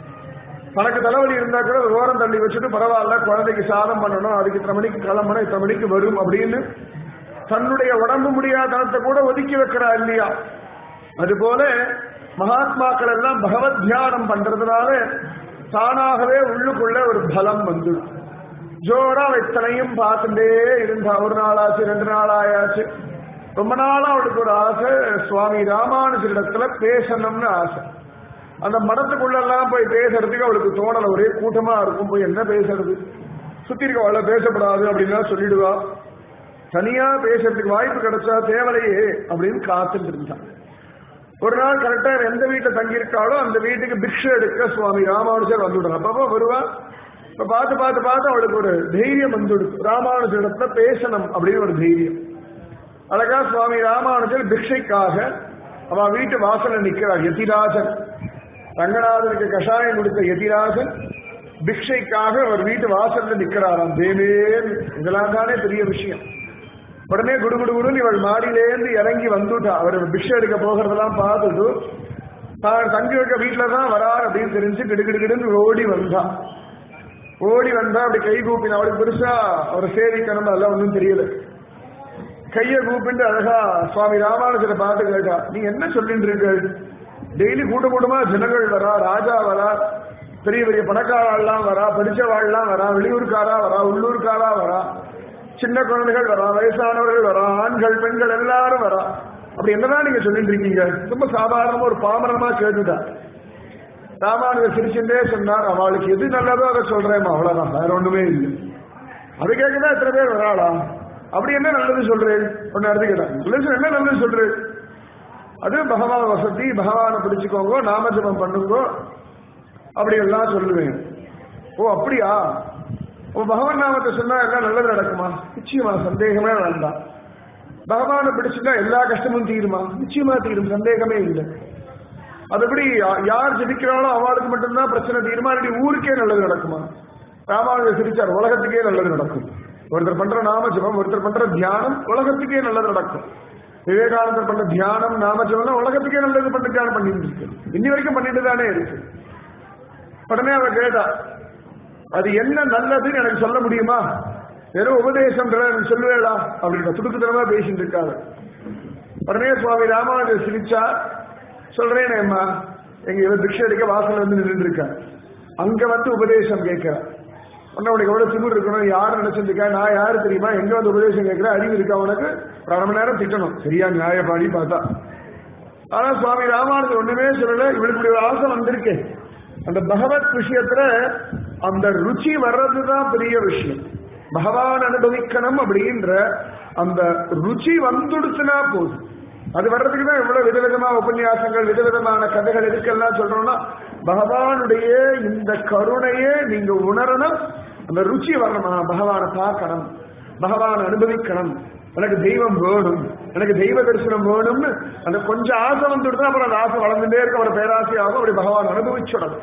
தனக்கு தலைவலி இருந்தா கூட ஓரம் தள்ளி வச்சுட்டு பரவாயில்ல, குழந்தைக்கு சாதம் பண்ணணும், அதுக்கு இத்தனை மணிக்கு கிளம்பணும், இத்தனை மணிக்கு வரும் அப்படின்னு தன்னுடைய உடம்பு முடியாத தனத்தை கூட ஒதுக்கி வைக்கிறா இல்லையா? அதுபோல மகாத்மாக்கள் எல்லாம் பகவத் தியானம் பண்றதுனால தானாகவே உள்ளுக்குள்ள ஒரு பலம் வந்து ஜோரா இத்தனையும் பார்த்துட்டே இருந்தா. ஒரு நாள் ஆச்சு, 2 நாள் ஆயாச்சு. ரொம்ப நாளா அவளுக்கு ஒரு ஆசை, சுவாமி ராமானுஜரிடத்துல பேசணும்னு ஆசை. அந்த மடத்துக்குள்ளெல்லாம் போய் பேசுறதுக்கு அவளுக்கு தோணல. ஒரே கூட்டமா இருக்கும், போய் என்ன பேசுறது, சுத்தி இருக்க அவளை பேசப்படாது அப்படின்னா சொல்லிடுவா. தனியா பேசுறதுக்கு வாய்ப்பு கிடைச்சா தேவலையே அப்படின்னு காத்துட்டு இருந்தான். ஒரு நாள் கரெக்டா எந்த வீட்டுல தங்கியிருக்காளோ அந்த வீட்டுக்கு பிக்ஷை எடுக்க சுவாமி ராமானுஜர் வந்துவிடுறார். அப்பப்போ வருவா. இப்ப பார்த்து பார்த்து பார்த்து அவளுக்கு ஒரு தைரியம் வந்துடுது. ராமானுஜரிடத்துல பேசணும் அப்படின்னு ஒரு தைரியம். அழகா சுவாமி ராமானுஜர் பிக்ஷைக்காக அவ வீட்டு வாசல்ல நிக்கிறார். யதிராஜன், ரங்கநாதனுக்கு கஷாயம் கொடுத்த யதிராஜன் பிக்ஷைக்காக அவர் வீட்டு வாசல்ல நிக்கிறாராம். தேவே, இதெல்லாம் தானே பெரிய விஷயம். உடனே குடுகுடுன்னு இவள் மாடியிலேருந்து இறங்கி வந்துட்டா. அவர் பிக்ஷை எடுக்க போகிறதெல்லாம் பார்த்துட்டு தான் தங்கி வைக்க வீட்டுலதான் வரார் அப்படின்னு தெரிஞ்சு கிடுகிடுன்னு ஓடி வந்தா. அப்படி கை கூப்பினா. அவளுக்கு பெருசா அவரை சேவிக்கணும் அதெல்லாம் ஒன்றும் தெரியல. கையை கூப்பிட்டு அழகா சுவாமி ராமானுஜரை பார்த்து கேட்டா, நீ என்ன சொல்லிட்டு இருக்க? டெய்லி கூட்டமா ஜனங்கள் வரா, ராஜா வரா, பெரிய பெரிய பணக்காரெல்லாம் வரா, படிச்சவாள்லாம் வரா, வெளியூர்காரா வரா, உள்ளூர்காரா வரா, சின்ன குழந்தைகள் வரா, வயசானவர்கள் வரா, ஆண்கள் பெண்கள் எல்லாரும் வரா. அப்படி என்னதான் நீங்க சொல்லிட்டு இருக்கீங்க? ரொம்ப சாதாரணமா ஒரு பாமரமா கேட்டுட்டா. ராமானுஜர் சிரிச்சுட்டே சொன்னார், அவளுக்கு எது நல்லதோ அதை சொல்றேன், அவ்வளவுதான், வேற ஒண்ணுமே இல்லை. அது கேட்கதான் எத்தனை பேர் வராளா? அப்படி என்ன நல்லது சொல்றேன்? ஒன்னு அறிஞ்சுக்கிட்டாங்க. என்ன நல்லது சொல்றேன்? அது பகவான் வசதி, பகவானை பிடிச்சுக்கோங்க, நாமஜபம் பண்ணுங்க, அப்படி எல்லாம் சொல்லுவேன். ஓ அப்படியா? பகவான் நாமத்தை சொன்னா எல்லாம் நல்லது நடக்குமா? நிச்சயமா, சந்தேகமே வேண்டாம். பகவானை பிடிச்சுட்டா எல்லா கஷ்டமும் தீருமா? நிச்சயமா தீரும், சந்தேகமே இல்லை. அதுபடி யார் ஜெபிக்கிறாளோ அவளுக்கு மட்டும்தான் பிரச்சனை தீருமா? அப்படி ஊருக்கே நல்லது நடக்குமா? ராமானுஜர் சிரிச்சார், உலகத்துக்கே நல்லது நடக்கும். ஒருத்தர் பண்ற நாமஜபம், ஒருத்தர் பண்ற தியானம் உலகத்துக்கே நல்லது நடக்கும். விவேகானந்தர் பண்ண தியானம் நாமஜபம் உலகத்துக்கே நல்லது பண்ண தியானம் பண்ணிட்டு இருக்கு. இன்னி வரைக்கும் பண்ணிட்டு தானே இருக்கு. உடனே அவர் கேட்டா, அது என்ன நல்லதுன்னு எனக்கு சொல்ல முடியுமா? வெறும் உபதேசம் எனக்கு சொல்லுவேளா அப்படின்ற துடுக்குத்தனமா பேசிட்டு இருக்காரு. உடனே சுவாமி ராமானுஜர் சிரிச்சா, சொல்றேன் அம்மா, எங்க பிக்ஷை எடுக்க வாசல் வந்து நின்று இருக்க, அங்க வந்து உபதேசம் கேட்கிற உனக்கு எவ்வளவு திமிர் இருக்கணும்? யாரு நினைச்சிருக்கா? நான் யாரு தெரியுமா? எங்க வந்து உபதேசம் கேட்கிற அறிவு இருக்கா உனக்கு? 1/2 மணி நேரம் திட்டணும். சரியா நியாயப்பாடி பார்த்தா. ஆனா சுவாமி ராமானுஜர் ஒண்ணுமே சொல்லல. இவளுக்கு இப்படி ஒரு ஆசை வந்திருக்கு. அந்த பகவத் விஷயத்துல அந்த ருச்சி வர்றதுதான் பெரிய விஷயம். பகவான் அனுபவிக்கணும் அப்படின்ற அந்த ருச்சி வந்துடுச்சுன்னா போதும். அது வர்றதுக்கு தான் எவ்வளவு விதவிதமா உபன்யாசங்கள், விதவிதமான கதைகள் இதுக்கெல்லாம் சொல்றோம்னா, பகவானுடைய இந்த கருணையே நீங்க உணரணும். அந்த ருச்சி வரணும். பகவானை பார்க்கணும், பகவான் அனுபவிக்கணும், எனக்கு தெய்வம் வேணும், எனக்கு தெய்வ தரிசனம் வேணும்னு அந்த கொஞ்சம் ஆசை வந்துடுது. அப்புறம் அந்த ஆசை வளர்ந்துட்டே இருக்க, அவரை பேராசையாகும். அப்படி பகவான் அனுபவிச்சுடணும்.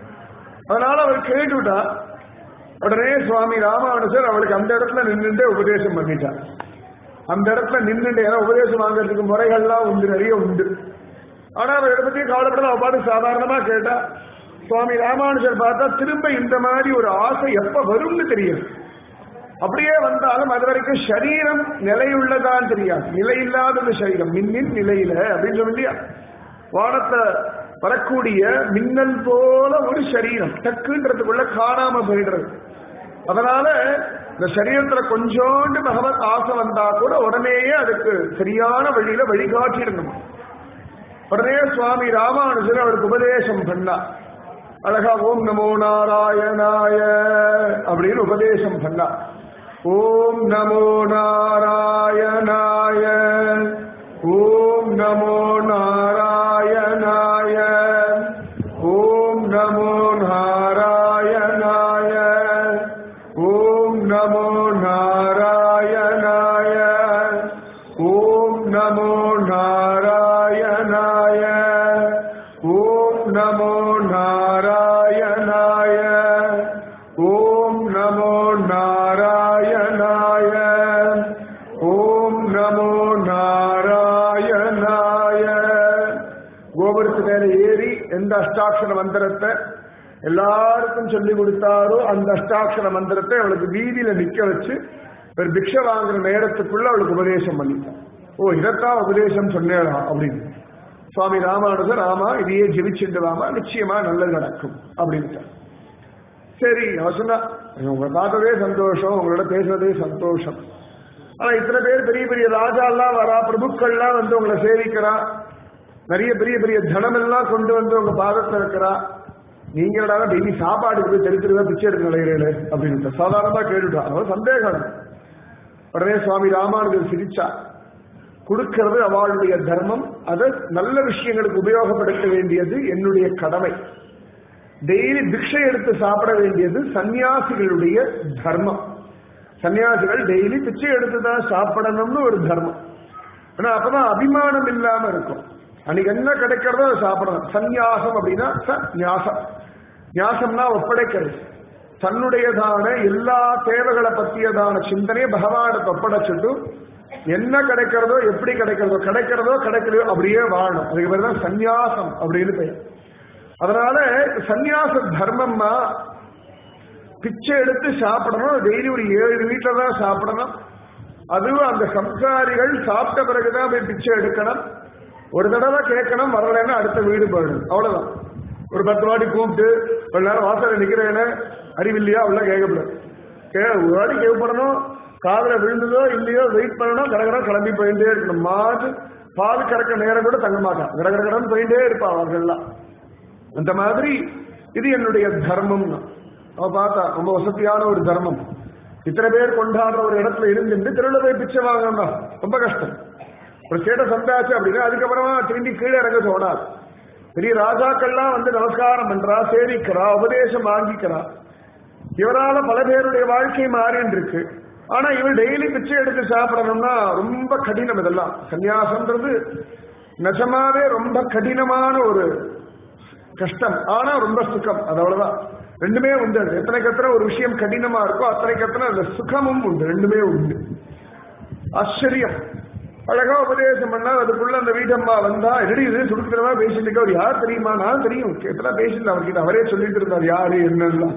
அதனால அவர் கேட்டுவிட்டா. உடனே சுவாமி ராமானுஜர் அவளுக்கு அந்த இடத்துல நின்றுட்டே உபதேசம் பண்ணிட்டார். அந்த இடத்துல நின்றுட்டு, ஏன்னா உபதேசம் வாங்கறதுக்கு முறைகள்லாம் உண்டு, நிறைய உண்டு. ஆனா அவர் இதை பத்தி கவலைப்படல. அவ பாட்டு சாதாரணமா கேட்டா. சுவாமி ராமானுஜர் பார்த்தா திரும்ப இந்த மாதிரி ஒரு ஆசை எப்ப வரும்னு தெரியும். அப்படியே வந்தாலும் அது வரைக்கும் சரீரம் நிலையுள்ளதான் தெரியாது. நிலையில்லாத சரீரம், மின்னின் நிலையில அப்படின்னு சொல்லியா, வானத்தை வரக்கூடிய மின்னல் போல ஒரு சரீரம் டக்குன்றதுக்குள்ள காணாம போயிடுறது. அதனால இந்த சரீரத்துல கொஞ்சோண்டு பகவத் ஆசை வந்தா கூட உடனேயே அதுக்கு சரியான வழியில வழிகாட்டிடணும். உடனே சுவாமி ராமானுஜர் அவருக்கு உபதேசம் பண்ணா. அழகா ஓம் நமோ நாராயணாய அப்படின்னு உபதேசம் பண்ணா. ஓம் நமோ நாராயணாய, ஓம் நமோ நாராயணாய, ஓம் நமோ நாராயணாய, ஓம் நமோ நாராயணாய, ஓம் நமோ நாராயணாய, ஓம் நமோ நாராயணாய, ஓம் நமோ நாராயணாய, ஓம் நமோ நாராயணாய. கோபுரத்து மேல ஏறி எந்த அஷ்டாட்சர மந்திரத்தை எல்லாருக்கும் சொல்லி கொடுத்தாரோ அந்த அஷ்டாட்சர மந்திரத்தை அவளுக்கு வீதியில நிக்க வச்சு ஒரு பிக்ஷை வாங்குற நேரத்துக்குள்ள அவளுக்கு உபதேசம் பண்ணிட்டான். ஓ, இதத்தான் உபதேசம் சொன்னேடா அப்படின்னு. சுவாமி ராமானுஜர், ஆமா இதையே ஜெபிச்சுட்டு வாமா, நிச்சயமா நல்லது நடக்கும் அப்படின்ட்டு. சரி, அவ சொன்னா, உங்களை பார்த்ததே சந்தோஷம், உங்களோட பேசுறதே சந்தோஷம். ஆனா இத்தனை பேர் பெரிய பெரிய ராஜா எல்லாம் வரா, பிரபுக்கள்லாம் வந்து உங்களை சேவிக்கிறா, நிறைய பெரிய பெரிய தனம் எல்லாம் கொண்டு வந்து உங்க பாதத்தில் இருக்கிறா, நீங்களா டெய்லி சாப்பாடுக்கு போய் தெருத்துருவா பிச்சை எடுக்க நிலையிறே அப்படின்னு சாதாரணமா கேட்டுட்டா. அவன் சந்தேகம். உடனே சுவாமி ராமானுஜர் சிரிச்சா. கொடுக்கிறது அவளுடைய தர்மம். அதை நல்ல விஷயங்களுக்கு உபயோகப்படுத்த வேண்டியது என்னுடைய கடமை. டெய்லி பிக்ஷை எடுத்து சாப்பிட வேண்டியது சன்னியாசிகளுடைய தர்மம். சன்னியாசிகள் டெய்லி பிச்சை எடுத்துதான் சாப்பிடணும்னு ஒரு தர்மம். ஆனா அப்பதான் அபிமானம் இல்லாம இருக்கும். அன்னைக்கு என்ன கிடைக்கிறதோ அதை சாப்பிடணும். சந்நியாசம் அப்படின்னா ஞாசம். ஞாசம்னா ஒப்படைக்கிறது. தன்னுடையதான எல்லா தேவைகளை பற்றியதான சிந்தனையை பகவானுக்கு ஒப்படைச்சிட்டு என்ன கிடைக்கிறதோ எப்படி கிடைக்கிறதோ கிடைக்கலையோ அப்படியே வாழணும். அதுக்கு பேர் தான் சந்நியாசம் அப்படின்னு பெயர். அதனால சந்நியாச தர்மம்னா பிச்சை எடுத்து சாப்பிடணும். டெய்லி ஒரு 7 வீட்டில தான் சாப்பிடணும். அதுவும் அந்த சம்சாரிகள் சாப்பிட்ட பிறகுதான் போய் பிச்சை எடுக்கணும். ஒரு தடவை கேட்கணும், வரலன்னா அடுத்த வீடு போயிடும். அவ்வளவுதான். ஒரு 10 வாட்டி கூப்பிட்டு ஒரு நேரம் வாசல நிக்கிறேன்னு அறிவில்லையா அவ்வளவு கேட்கப்படும். ஒரு வாட்டி கேட்கப்படணும். காதல விழுந்ததோ இல்லையோ வெயிட் பண்ணணும். கடகடம் கிளம்பி போயிட்டே இருக்கணும். மாட்டு பால் கறக்க நேரம் கூட தங்க மாட்டான். கடகடம் போயிட்டே இருப்பா அவர்கள்லாம். அந்த மாதிரி இது என்னுடைய தர்மம். அவ பார்த்தா ரொம்ப வசதியான ஒரு தர்மம். இத்தனை பேர் கொண்டாடுற ஒரு இடத்துல இருந்து திருவிழா போய் பிச்சை வாங்கணும்னா ரொம்ப கஷ்டம். ஒரு ஸ்டேட்டஸ் வந்தாச்சு அப்படின்னா அதுக்கப்புறமா திரும்பி கீழே இறங்க தோணாது. பெரிய ராஜாக்கள்லாம் வந்து நமஸ்காரம் பண்றா, சேவிக்கிறா, உபதேசம் வாங்கிக்கிறா. இவரால பல பேருடைய வாழ்க்கை மாறின்னு இருக்கு. ஆனா இவர் டெய்லி பிச்சை எடுத்து சாப்பிடணும்னா ரொம்ப கடினம். இதெல்லாம் சன்னியாசம்ன்றது நிஜமாவே ரொம்ப கடினமான ஒரு கஷ்டம். ஆனா ரொம்ப சுகம். அது அவ்வளவுதான். ரெண்டுமே உண்டு. எத்தனைக்கு எத்தனை ஒரு விஷயம் கடினமா இருக்கோ அத்தனைக்கு எத்தனை அந்த சுகமும் உண்டு. ரெண்டுமே உண்டு. ஆச்சரியம். அழகா உபதேசம் பண்ணா அதுக்குள்ள அந்த வீட்டம்மா வந்தா எப்படி இது சுடுக்கிறவா பேசிட்டு இருக்க. அவர் யார் தெரியுமா? நான் தெரியும். எத்தனை பேசிட்டு அவர்கிட்ட அவரே சொல்லிட்டு இருந்தார் யாரு என்னெல்லாம்.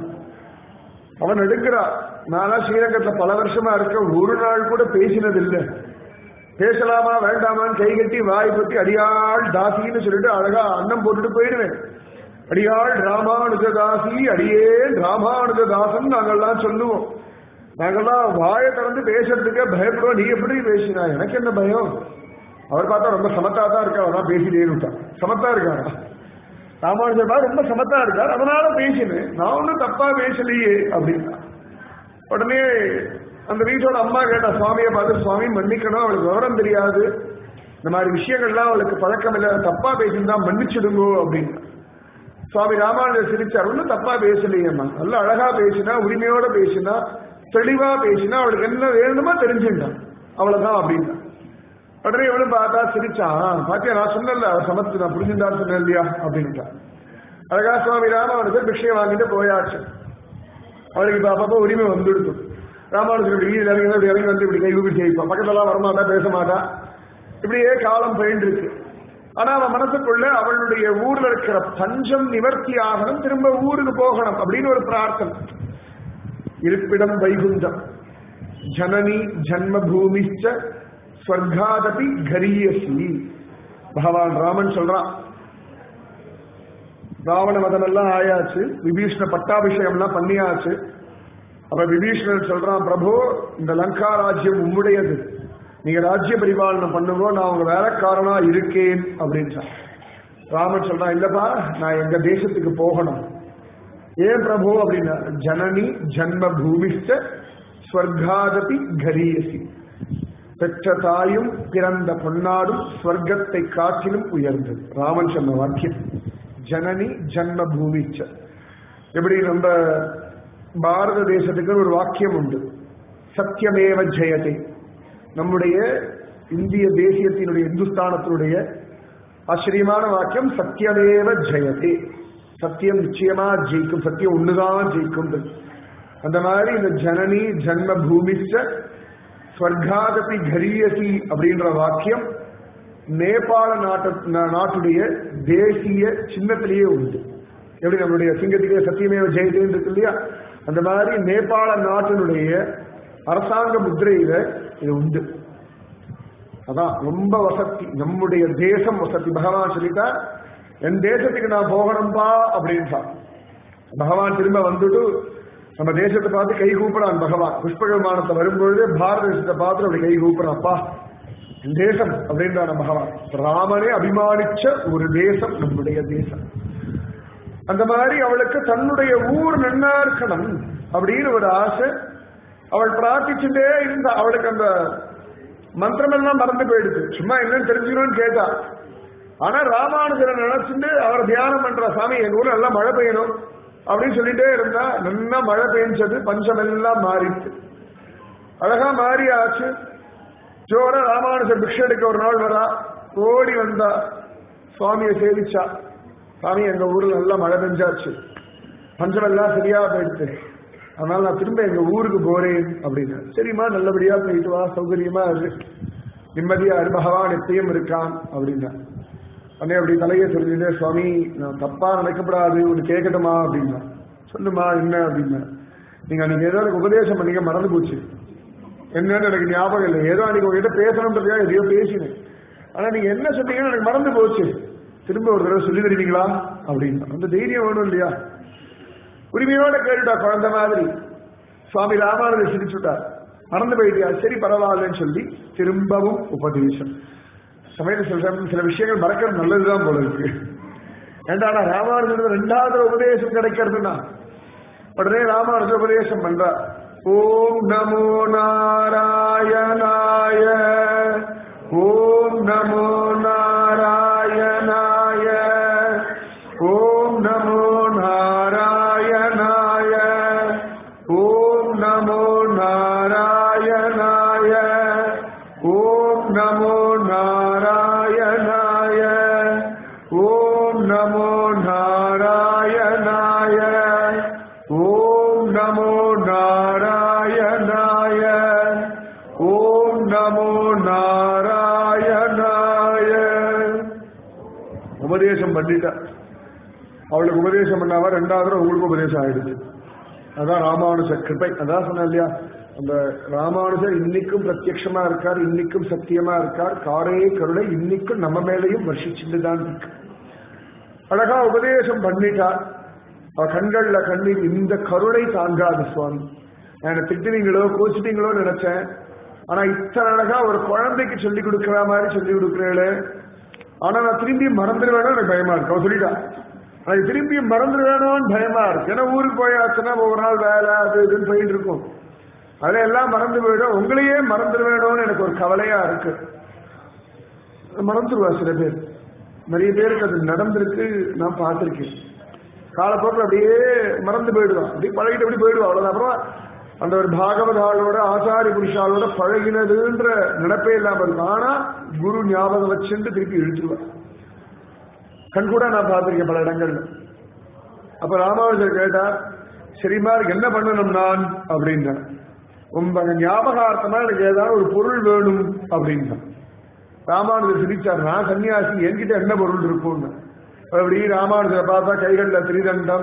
அவன் எடுக்கிறார். நானா ஸ்ரீரங்கத்துல பல வருஷமா இருக்க, ஒரு நாள் கூட பேசினது இல்லை. பேசலாமா வேண்டாமான்னு கை கட்டி வாய் பத்தி அடியாள் தாசின்னு சொல்லிட்டு அழகா அன்னம் போட்டுட்டு போயிடுவேன். அடியாள் ராமானுஜதாசி, அடியேன் ராமானுஜதாசன் நாங்கள்லாம் சொல்லுவோம். நாங்கள்லாம் வாயை திறந்து பேசுறதுக்கே பயப்படுவோம். நீ எப்படி பேசினா? எனக்கு என்ன பயம்? அவர் பார்த்தா ரொம்ப சமத்தா தான் இருக்கார். அதான் பேசிட்டேன்னு சமத்தா இருக்காரா? ராமானுஜபா ரொம்ப சமத்தா இருக்கார், அதனால பேசினேன். நான் ஒன்னும் தப்பா பேசலையே அப்படின்னா. உடனே அந்த வீட்டோட அம்மா கேட்டா சுவாமியை பார்த்து, சுவாமி மன்னிக்கணும், அவளுக்கு விவரம் தெரியாது, இந்த மாதிரி விஷயங்கள்லாம் அவளுக்கு பழக்கம் இல்லை, தப்பா பேசியிருந்தா மன்னிச்சிடுங்கோ அப்படின்னா. சுவாமி ராமானுஜர் சிரிச்சார். ஒன்னும் தப்பா பேசலையேம்மா, நல்ல அழகா பேசினா, உரிமையோட பேசினா, தெளிவா பேசினா, அவளுக்கு என்ன வேணுமோ தெரிஞ்சுட்டான், அவ்வளவுதான் அப்படின்னா. உடனே இவனும் பார்த்தா சிரிச்சான். பாத்தியா நான் சொன்னல அவர் சமத்து, நான் புரிஞ்சுட்டான்னு சொன்னேன் இல்லையா அப்படின்ட்டான். அழகா சுவாமி ராமானுஜர் பிக்ஷையை வாங்கிட்டு போயாச்சு. அவளுக்கு இப்ப அப்பப்போ உரிமை வந்துடுது. ராமானுஜர் இப்படி வீடு இறங்கி வந்து இப்படி கை ஊப்பி செய்வான். பக்கத்தெல்லாம் வரமாட்டா, பேச மாட்டா. இப்படியே காலம் போயிட்டு இருக்கு. ஆனா அவன் மனசுக்குள்ள அவளுடைய ஊர்ல இருக்கிற பஞ்சம் நிவர்த்தி ஆகணும், திரும்ப ஊருக்கு போகணும் அப்படின்னு ஒரு பிரார்த்தனை. இருப்பிடம் வைகுந்தம், ஜனனி ஜன்மபூமிச்ச ஸ்வர்காதபி கரியசி. பகவான் ராமன் சொல்றான். ராவண மதமெல்லாம் ஆயாச்சு, விபீஷ்ண பட்டாபிஷேகம்லாம் பண்ணியாச்சு. அப்ப விபீஷ்ணன் சொல்றான், பிரபு இந்த லங்கா ராஜ்யம் உம்முடையது, நீங்க ராஜ்ய பரிபாலனம் பண்ணுங்க, நான் உங்க வேலைக்காரனா இருக்கேன் அப்படின்னு. ராமன் சொல்றான், இல்லப்பா நான் எங்க தேசத்துக்கு போகணும். ஏன் பிரபு அப்படின்னா, ஜனனி ஜன்ம பூமிஷ்ட ஸ்வர்காதபி கரியசி. பெற்ற தாயும் பிறந்த பொன்னாடும் ஸ்வர்க்கத்தை காற்றிலும் உயர்ந்தது. ராமன் சொன்ன வாக்கியம். ஜனனி ஜன்ம பூமிச்ச. எப்படி நம்ம பாரத தேசத்துக்கு ஒரு வாக்கியம் உண்டு, சத்தியமேவ ஜெயதே. நம்முடைய இந்திய தேசியத்தினுடைய இந்துஸ்தானத்தினுடைய ஆச்சரியமான வாக்கியம் சத்தியமேவ ஜெயதே. சத்தியம் நிச்சயமா ஜெயிக்கும், சத்தியம் ஒண்ணுதான் ஜெயிக்கும். அந்த மாதிரி இந்த ஜனனி ஜன்ம பூமிச்ச ஸ்வர்காதபி கரியசி அப்படின்ற வாக்கியம் நேபாள நாட்டுடைய தேசிய சின்னத்திலேயே உண்டு. எப்படி நம்மளுடைய சிங்கத்திலே சத்தியமேவ ஜெயதேன்னு இருக்கு இல்லையா, அந்த மாதிரி நேபாள நாட்டினுடைய அரசாங்க முத்திரையில இது உண்டு. அதான் ரொம்ப வசதி, நம்முடைய தேசம் வசதி. பகவான் சொல்லிட்டா என் தேசத்துக்கு நான் போகணும்பா அப்படின்ட்டா. பகவான் திரும்ப வந்துட்டு நம்ம தேசத்தை பார்த்து கை கூப்பிடான் பகவான். புஷ்ப விமானத்தை வரும்பொழுது பாரத தேசத்தை பார்த்து அப்படி கை கூப்பிடான்ப்பா, என் தேசம் அப்படின்றான பகவான். ராமனே அபிமானிச்ச ஒரு தேசம் நம்முடைய தேசம். அந்த மாதிரி அவளுக்கு தன்னுடைய ஊர் நன்னா இருக்கணும் அப்படின்னு ஒரு ஆசை. அவள் பிரார்த்திச்சுட்டே இருந்தா. அவளுக்கு அந்த மந்திரம் எல்லாம் மறந்து போயிடுச்சு. சும்மா என்னன்னு தெரிஞ்சுக்கணும்னு கேட்டா. ஆனா ராமானுஜரை நினைச்சுட்டு அவர் தியானம் பண்ற, சாமி எங்க ஊர்ல நல்லா மழை பெய்யணும் அப்படின்னு சொல்லிட்டே இருந்தா நல்லா மழை பெய்ஞ்சது. பஞ்சம் எல்லாம் மாறிடுச்சு. அழகா மாறி ஆச்சு. ஜோர ராமானுஜர் பிக்ஷை எடுக்க ஒரு நாள் வரா. ஓடி வந்தா, சுவாமியை சேவிச்சா. சாமி எங்க ஊர்ல நல்லா மழை பெஞ்சாச்சு, பஞ்சம் எல்லாம் சரியா போயிடுச்சு, அதனால நான் திரும்ப எங்க ஊருக்கு போறேன் அப்படின்னா. சரிம்மா, நல்லபடியா போயிட்டு வா, சௌகரியமா இருக்கு, நிம்மதியா இரு, பகவான் எப்பயும் இருக்கான் அப்படின்னா. அண்ணே அப்படி தலையை சொல்லிட்டு, சுவாமி நான் தப்பா நினைக்கப்படாது, ஒன்று கேட்கட்டுமா அப்படின்னா. சொல்லுமா என்ன அப்படின்னா. நீங்க அன்னைக்கு ஏதோ எனக்கு உபதேசம் பண்ணீங்க, மறந்து போச்சு. என்னன்னு எனக்கு ஞாபகம் இல்லை. ஏதோ அன்னைக்கு உங்ககிட்ட பேசணும்ன்றதுக்காக எதையோ பேசினேன். ஆனா நீங்க என்ன சொன்னீங்கன்னு எனக்கு மறந்து போச்சு. திரும்ப ஒரு தடவை சொல்லி தருவீங்களா அப்படின்னா. அந்த தைரியம் வேணும் இல்லையா? உரிமையோட கேட்டுட்டா, குழந்தை மாதிரி. சுவாமி ராமானுஜர் சிரிச்சுட்டார். மறந்து போயிட்டியா? சரி பரவாயில்லன்னு சொல்லி திரும்பவும் உபதேசம். சமயத்தில் சில விஷயங்கள் மறக்கிறது நல்லதுதான் போல இருக்கு. ஏண்டா ராமானுஜர் ரெண்டாவது உபதேசம் கிடைக்கிறதுனா உடனே ராமானுஜர் உபதேசம் பண்றா. ஓம் நமோ நாராயணாய, ஓம் நமோ நாராயணாய, ஓம் நமோ நாராயணாய, ஓம் நமோ நாராயணாய, ஓம் நமோ நாராயணாய, ஓம் நமோ நாராயணாய, ஓம் நமோ நாராயணாய, ஓம் நமோ நாராயணாய. உபதேசம் பண்ணிட்டா. அவளுக்கு உபதேசம் பண்ணாம ரெண்டாவது உங்களுக்கு உபதேசம் ஆயிடுச்சு. அதான் ராமானுஜ கிருபை. அதான் சொன்ன இல்லையா, அந்த ராமானுஜர் இன்னைக்கும் பிரத்யட்சமா இருக்கார், இன்னைக்கும் சத்தியமா இருக்கார். காரே கருணை இன்னைக்கும் நம்ம மேலையும் வர்ஷிச்சுட்டுதான் இருக்கு. அழகா உபதேசம் பண்ணிட்டார். அவ கண்கள்ல கண்ணீர். இந்த கருணை தாங்காது சுவாமி. நான் திட்டுவீங்களோ கோச்சிட்டீங்களோ நினைச்சேன். ஆனா இத்தனை அழகா ஒரு குழந்தைக்கு சொல்லி கொடுக்குற மாதிரி சொல்லி கொடுக்குறேளே, ஆனா நான் திரும்பி மறந்துடுவேணும் எனக்கு பயமா இருக்கு. அவன் சொல்லிட்டா, எனக்கு திரும்பி மறந்துடுவேணும்னு பயமா இருக்கு. ஏன்னா ஊருக்கு போயாச்சுன்னா ஒரு நாள் வேலை அது இதுன்னு போயிட்டு இருக்கும். அதையெல்லாம் மறந்து போயிடும். உங்களையே மறந்துடுவேணும்னு எனக்கு ஒரு கவலையா இருக்கு. மறந்துடுவா சில பேர். நிறைய பேருக்கு அது நடந்திருக்கு, நான் பார்த்திருக்கேன். காலப்போக்கில் அப்படியே மறந்து போயிடுவான். அப்படி பழகிட்டு அப்படி போயிடுவான், அவ்வளவுதான். அப்புறம் அந்த ஒரு பாகவதாளோட ஆச்சாரிய புருஷாலோட பழகினதுன்ற நினைப்பே இல்லாம இருக்கும். ஆனா குரு ஞாபகம் வச்சுட்டு திருப்பி இழுத்துருவான். கண் கூட நான் பார்த்திருக்கேன் பல இடங்கள்ல. அப்ப ராமானுஜர் கேட்டார், சரிமா என்ன பண்ணணும் நான் அப்படின்னா. உங்க ஞாபகார்த்தமா எனக்கு ஏதாவது ஒரு பொருள் வேணும் அப்படின்னா. ராமானுஜர் சிரிச்சார். நான் சன்னியாசி, என்கிட்ட என்ன பொருள் இருக்கும்னு. அப்படி ராமானுஜரை பார்த்தா கைகள்ல திரிதண்டம்,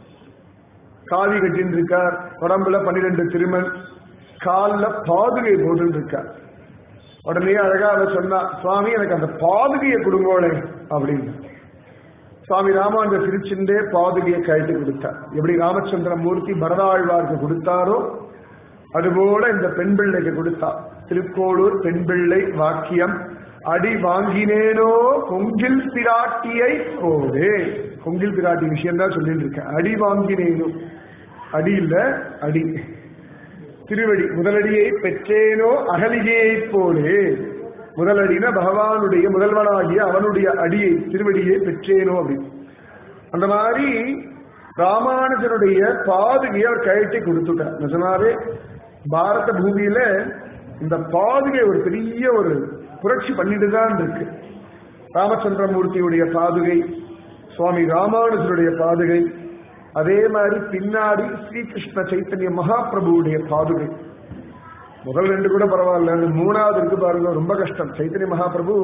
காவி கட்டின்னு இருக்கார், உடம்புல 12 திருமல், காலில் பாதுகை போட்டு இருக்கார். உடனே அழகா அதை சொன்னா, சுவாமி எனக்கு அந்த பாதுகையை கொடுங்கோளே அப்படின்னு. சுவாமி ராமானுஜர் சிரிச்சுட்டே பாதுகையை கழட்டி கொடுத்தார். எப்படி ராமச்சந்திர மூர்த்தி பரதாழ்வாருக்கு கொடுத்தாரோ அதுபோல இந்த பெண் பிள்ளைக்கு கொடுத்தார். திருக்கோளூர் பெண் பிள்ளை வாக்கியம், அடி வாங்கினேனோ கொங்கில் பிராட்டியை போதே. கொங்கில் பிராட்டி விஷயம் தான் சொல்லிட்டு இருக்கேன். அடி வாங்கினேனோ, அடி இல்ல அடி, திருவடி. முதலடியை பெற்றேனோ அகலிகையை போலே. முதலடினா பகவானுடைய முதல்வனாகிய அவனுடைய அடியை, திருவடியை பெற்றேனோ அப்படின்னு. அந்த மாதிரி ராமானுஜனுடைய பாதுகையை அவர் கழட்டி கொடுத்துட்டார். நிஜமாவே பாரத பூமியில இந்த பாதுகை ஒரு பெரிய ஒரு புரட்சி பண்ணிட்டு தான் இருக்கு. ராமச்சந்திரமூர்த்தியுடைய பாதுகை, சுவாமி ராமானுஜருடைய பாதுகை, அதே மாதிரி பின்னாடி ஸ்ரீகிருஷ்ண சைத்தன்ய மகாபிரபுடைய பாதுகை. முதல் 2 கூட பரவாயில்ல, மூணாவது இருக்கு பாருங்க, ரொம்ப கஷ்டம். சைத்தன்ய மகாபிரபு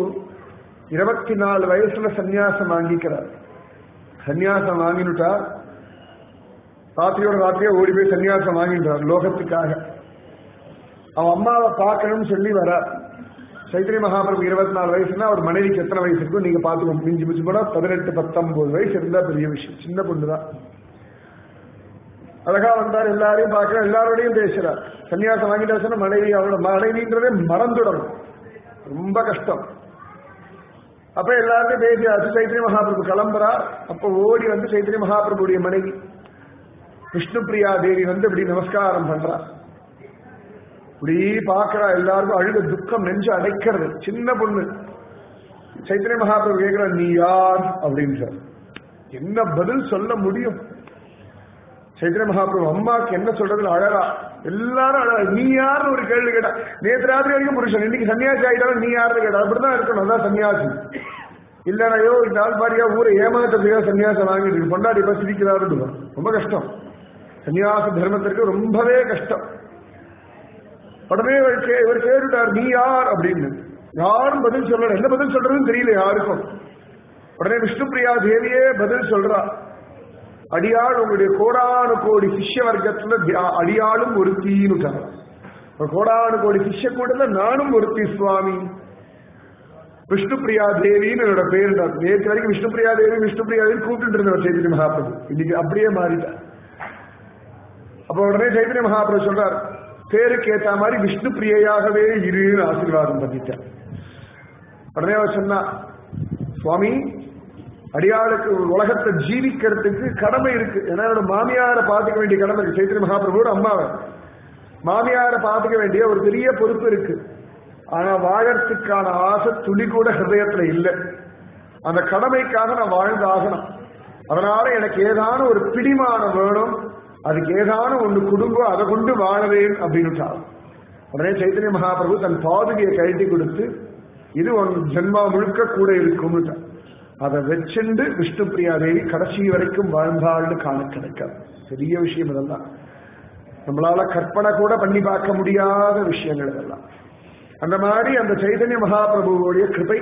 24 வயசுல சன்னியாசம் வாங்கிக்கிறார். சன்னியாசம் வாங்கினுட்டா ராத்திரியோட ராத்திரியா ஓடி போய் சன்னியாசம் வாங்கின்றார் லோகத்துக்காக. அவன் அம்மாவை பார்க்கணும்னு சொல்லி வர. சைத்தன்ய மகாபிரபு 24 வயசுனா அவர் மனைவிக்கு எத்தனை வயசு இருக்கும் நீங்க பாத்துக்கோங்க. மிஞ்சி மிஞ்சி போனா 18-19 வயசு இருந்தா பெரிய விஷயம், சின்ன பொண்ணுதான். அழகா வந்தார், எல்லாரையும் பார்க்க, எல்லாரோடையும் பேசுறார். சன்னியாசம் வாங்கிட்டாச்சுன்னா மனைவி, அவரோட மனைவின்றதே மறந்துடணும், ரொம்ப கஷ்டம். அப்ப எல்லாருமே பேசியாச்சு. சைத்தன்ய மகாபிரபு கிளம்புறார். அப்ப ஓடி வந்து சைத்தன்ய மகாபிரபுடைய மனைவி விஷ்ணு பிரியா தேவி வந்து இப்படி நமஸ்காரம் பண்றார். இப்படி பாக்குறா, எல்லாருக்கும் அழுத துக்கம் நெஞ்சு அடைக்கிறது. சின்ன பொண்ணு சைத்தன்ய மகாபிரபு கேட்கிற, நீ யார் அப்படின்றார். என்ன பதில் சொல்ல முடியும்? சைத்தன்ய மகாபிரபு அம்மாக்கு என்ன சொல்றதுன்னு அழகா, எல்லாரும் அழகா. நீ யாருன்னு ஒரு கேள்வி கேட்டா, நேற்று ராத்திரி வரைக்கும் புருஷன், இன்னைக்கு சன்னியாசி ஆயிட்டாலும் நீ யாருன்னு கேட்டா, அப்படிதான் இருக்கணும், அதான் சன்னியாசி. இல்லைனாயோ இந்த ஆள் பாரியா ஊரை ஏமாத்தத்தையோ சன்னியாசம் வாங்கிட்டு பொண்டாடி பஸ் சிரிக்கிறாரு, ரொம்ப கஷ்டம். சன்னியாச தர்மத்திற்கு ரொம்பவே கஷ்டம். உடனே இவர் கேட்டுட்டார், நீ யார் அப்படின்னு. யாரும் பதில் சொல்லல, என்ன பதில் சொல்றதுன்னு தெரியல யாருக்கும். உடனே விஷ்ணுபிரியா தேவியே பதில் சொல்றா, அடியாள் உங்களுடைய கோடானு கோடி சிஷ்ய வர்க்கத்துல அடியாளும் ஒருத்தின்னு. கோடானு கோடி சிஷ்ய கூட்டத்துல நானும் ஒருத்தி சுவாமி. விஷ்ணுபிரியா தேவின்னு என்னோட பேரு. நேற்று வரைக்கும் விஷ்ணுபிரியா தேவி விஷ்ணுபிரியா தேவி கூப்பிட்டு இருந்தவர் சைத்தன்ய மகாபிரபு, இன்னைக்கு அப்படியே மாறிட்டார். அப்ப உடனே சைத்தன்ய மகாபிரபு சொல்றார், பேருக்கு ஏற்ற மாதிரி விஷ்ணு பிரியையாகவே இருன்னு ஆசீர்வாதம் பண்ணிட்டார். உடனே அவர் சொன்னா, சுவாமி அடியாளுக்கு உலகத்தை ஜீவிக்கிறதுக்கு கடமை இருக்கு. ஏன்னா என்னோட மாமியாரை பார்த்துக்க வேண்டிய கடமை இருக்கு. சைத்தன்ய மகாபிரபுவோட அம்மாவை மாமியாரை பார்த்துக்க வேண்டிய ஒரு பெரிய பொறுப்பு இருக்கு. ஆனா வாழறதுக்கான ஆசை துளி கூட ஹிருதயத்துல இல்லை. அந்த கடமைக்காக நான் வாழ்ந்து ஆகணும். அதனால எனக்கு ஏதான ஒரு பிடிமானம் வேணும், அதுக்கு ஏதான ஒன்று குடும்பம், அதை கொண்டு வாழவேன் அப்படின்னு. உடனே சைத்தன்ய மகாபிரபு தன் பாதுகையை கழட்டி கொடுத்து, இது ஒன்று ஜென்மா முழுக்க கூட இருக்கும்னு. அதை வச்சுண்டு விஷ்ணுபிரியா தேவி கடைசி வரைக்கும் வாழ்ந்தாள்னு காண கிடைக்காது. பெரிய விஷயம் இதெல்லாம், நம்மளால கற்பனை கூட பண்ணி பார்க்க முடியாத விஷயங்கள் இதெல்லாம். அந்த மாதிரி அந்த சைதன்ய மகாபிரபுவோடைய கிருபை.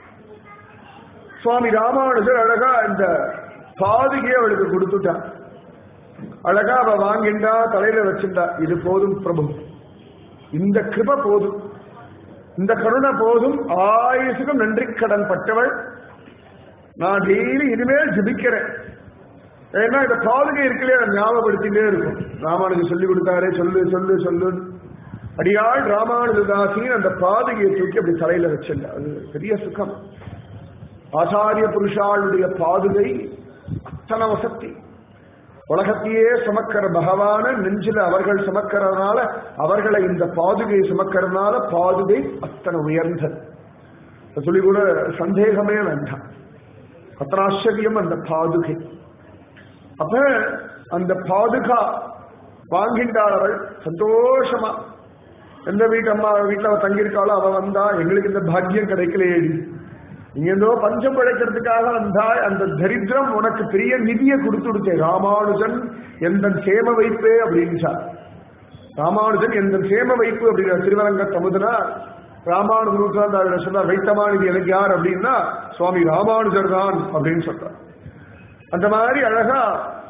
சுவாமி ராமானுஜர் அழகா இந்த பாதுகையை அவளுக்கு கொடுத்துட்டா. அழகா அவ வாங்கிண்டா, தலையில வச்சுட்டா. இது போதும் பிரபு, இந்த கிருபை போதும், இந்த கருணை போதும், ஆயுசுக்கும் நன்றி கடன் பட்டவள் நான் டெய்லி இனிமேல் ஜபிக்கிறேன். ஏன்னா இந்த பாதுகை இருக்கலையே ஞாபகப்படுத்திட்டே இருக்கும். ராமானுஜர் சொல்லி கொடுத்தாரே, சொல்லு சொல்லு சொல்லு. அடியாள் ராமானுஜதாசின் அந்த பாதுகையை தூக்கி அப்படி தலையில வச்சிருந்தா. அது பெரிய சுகம். ஆச்சாரிய புருஷாளுடைய பாதுகை அத்தனை வசதி. உலகத்தையே சுமக்கிற பகவான நெஞ்சில அவர்கள் சுமக்கிறதுனால, அவர்களை இந்த பாதுகை சுமக்கிறதுனால பாதுகை அத்தனை உயர்ந்தது. சொல்லி கூட சந்தேகமே வேண்டாம். அத்தனை ஆச்சரியம் அந்த பாதுகை. அப்ப அந்த பாதுகா வாங்கின்றாள் அவள் சந்தோஷமா. எந்த வீட்டு அம்மா வீட்டுல அவ தங்கியிருக்காளோ அவ வந்தா, எங்களுக்கு இந்த பாக்கியம் கிடைக்கலையேடி, நீங்க ஏதோ பஞ்சம் படைக்கிறதுக்காக வந்தாய், அந்த தரித்திரம் உனக்கு பெரிய நிதியை கொடுத்துடுச்சே. ராமானுஜன் எந்த சேம வைப்பே அப்படின்னு. ராமானுஜன் எந்த சேம வைப்பு அப்படின்னா திருவரங்க தமுதனா ராமானுஜர் சொன்னார், வைத்தமானது எனக்கு யார் அப்படின்னா சுவாமி ராமானுஜர் தான் அப்படின்னு சொல்றார். அந்த மாதிரி அழகா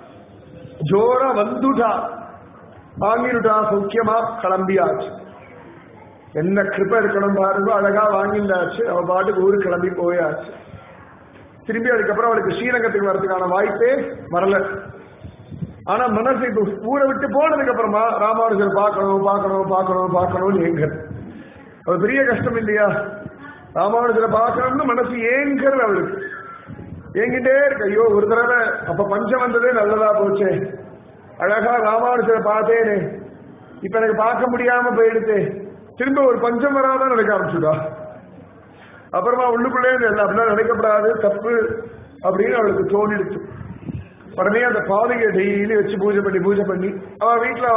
ஜோரா வந்துட்டா, வாங்கிட்டா, சௌக்கியமா கிளம்பியாச்சு. என்ன கிருப்பை இருக்கணும் பாருங்க. அழகா வாங்கிட்டாச்சு. அவ பாட்டுக்கு ஊருக்கு கிளம்பி போயாச்சு. திரும்பி அதுக்கப்புறம் அவளுக்கு ஸ்ரீரங்கத்துக்கு வரதுக்கான வாய்ப்பே வரல. ஆனா மனசு இப்ப ஊரை விட்டு போனதுக்கு அப்புறமா ராமானுஜர் பார்க்கணும் பார்க்கணும் பார்க்கணும் பார்க்கணும்னு ஏங்குறது. அது பெரிய கஷ்டம் இல்லையா? ராமானுஜரை பார்க்கணும்னு மனசு ஏங்குறது அவளுக்கு. ஏங்கிட்டே இருக்கு. ஐயோ ஒரு தடவை அப்ப பஞ்சம் வந்ததே நல்லதா போச்சே, அழகா ராமானுஜரை பார்த்தேனே, இப்ப எனக்கு பார்க்க முடியாம போயிடுச்சு, திரும்ப ஒரு பஞ்சம் வராதான் நினைக்க ஆரம்பிச்சுடா. அப்புறமா உள்ளுக்குள்ளே அப்படிலாம் நினைக்கப்படாது, தப்பு அப்படின்னு அவளுக்கு தோணிடுச்சு. உடனே அந்த பாதையை டெய்லி வச்சு பூஜை பண்ணி அவ வீட்டுல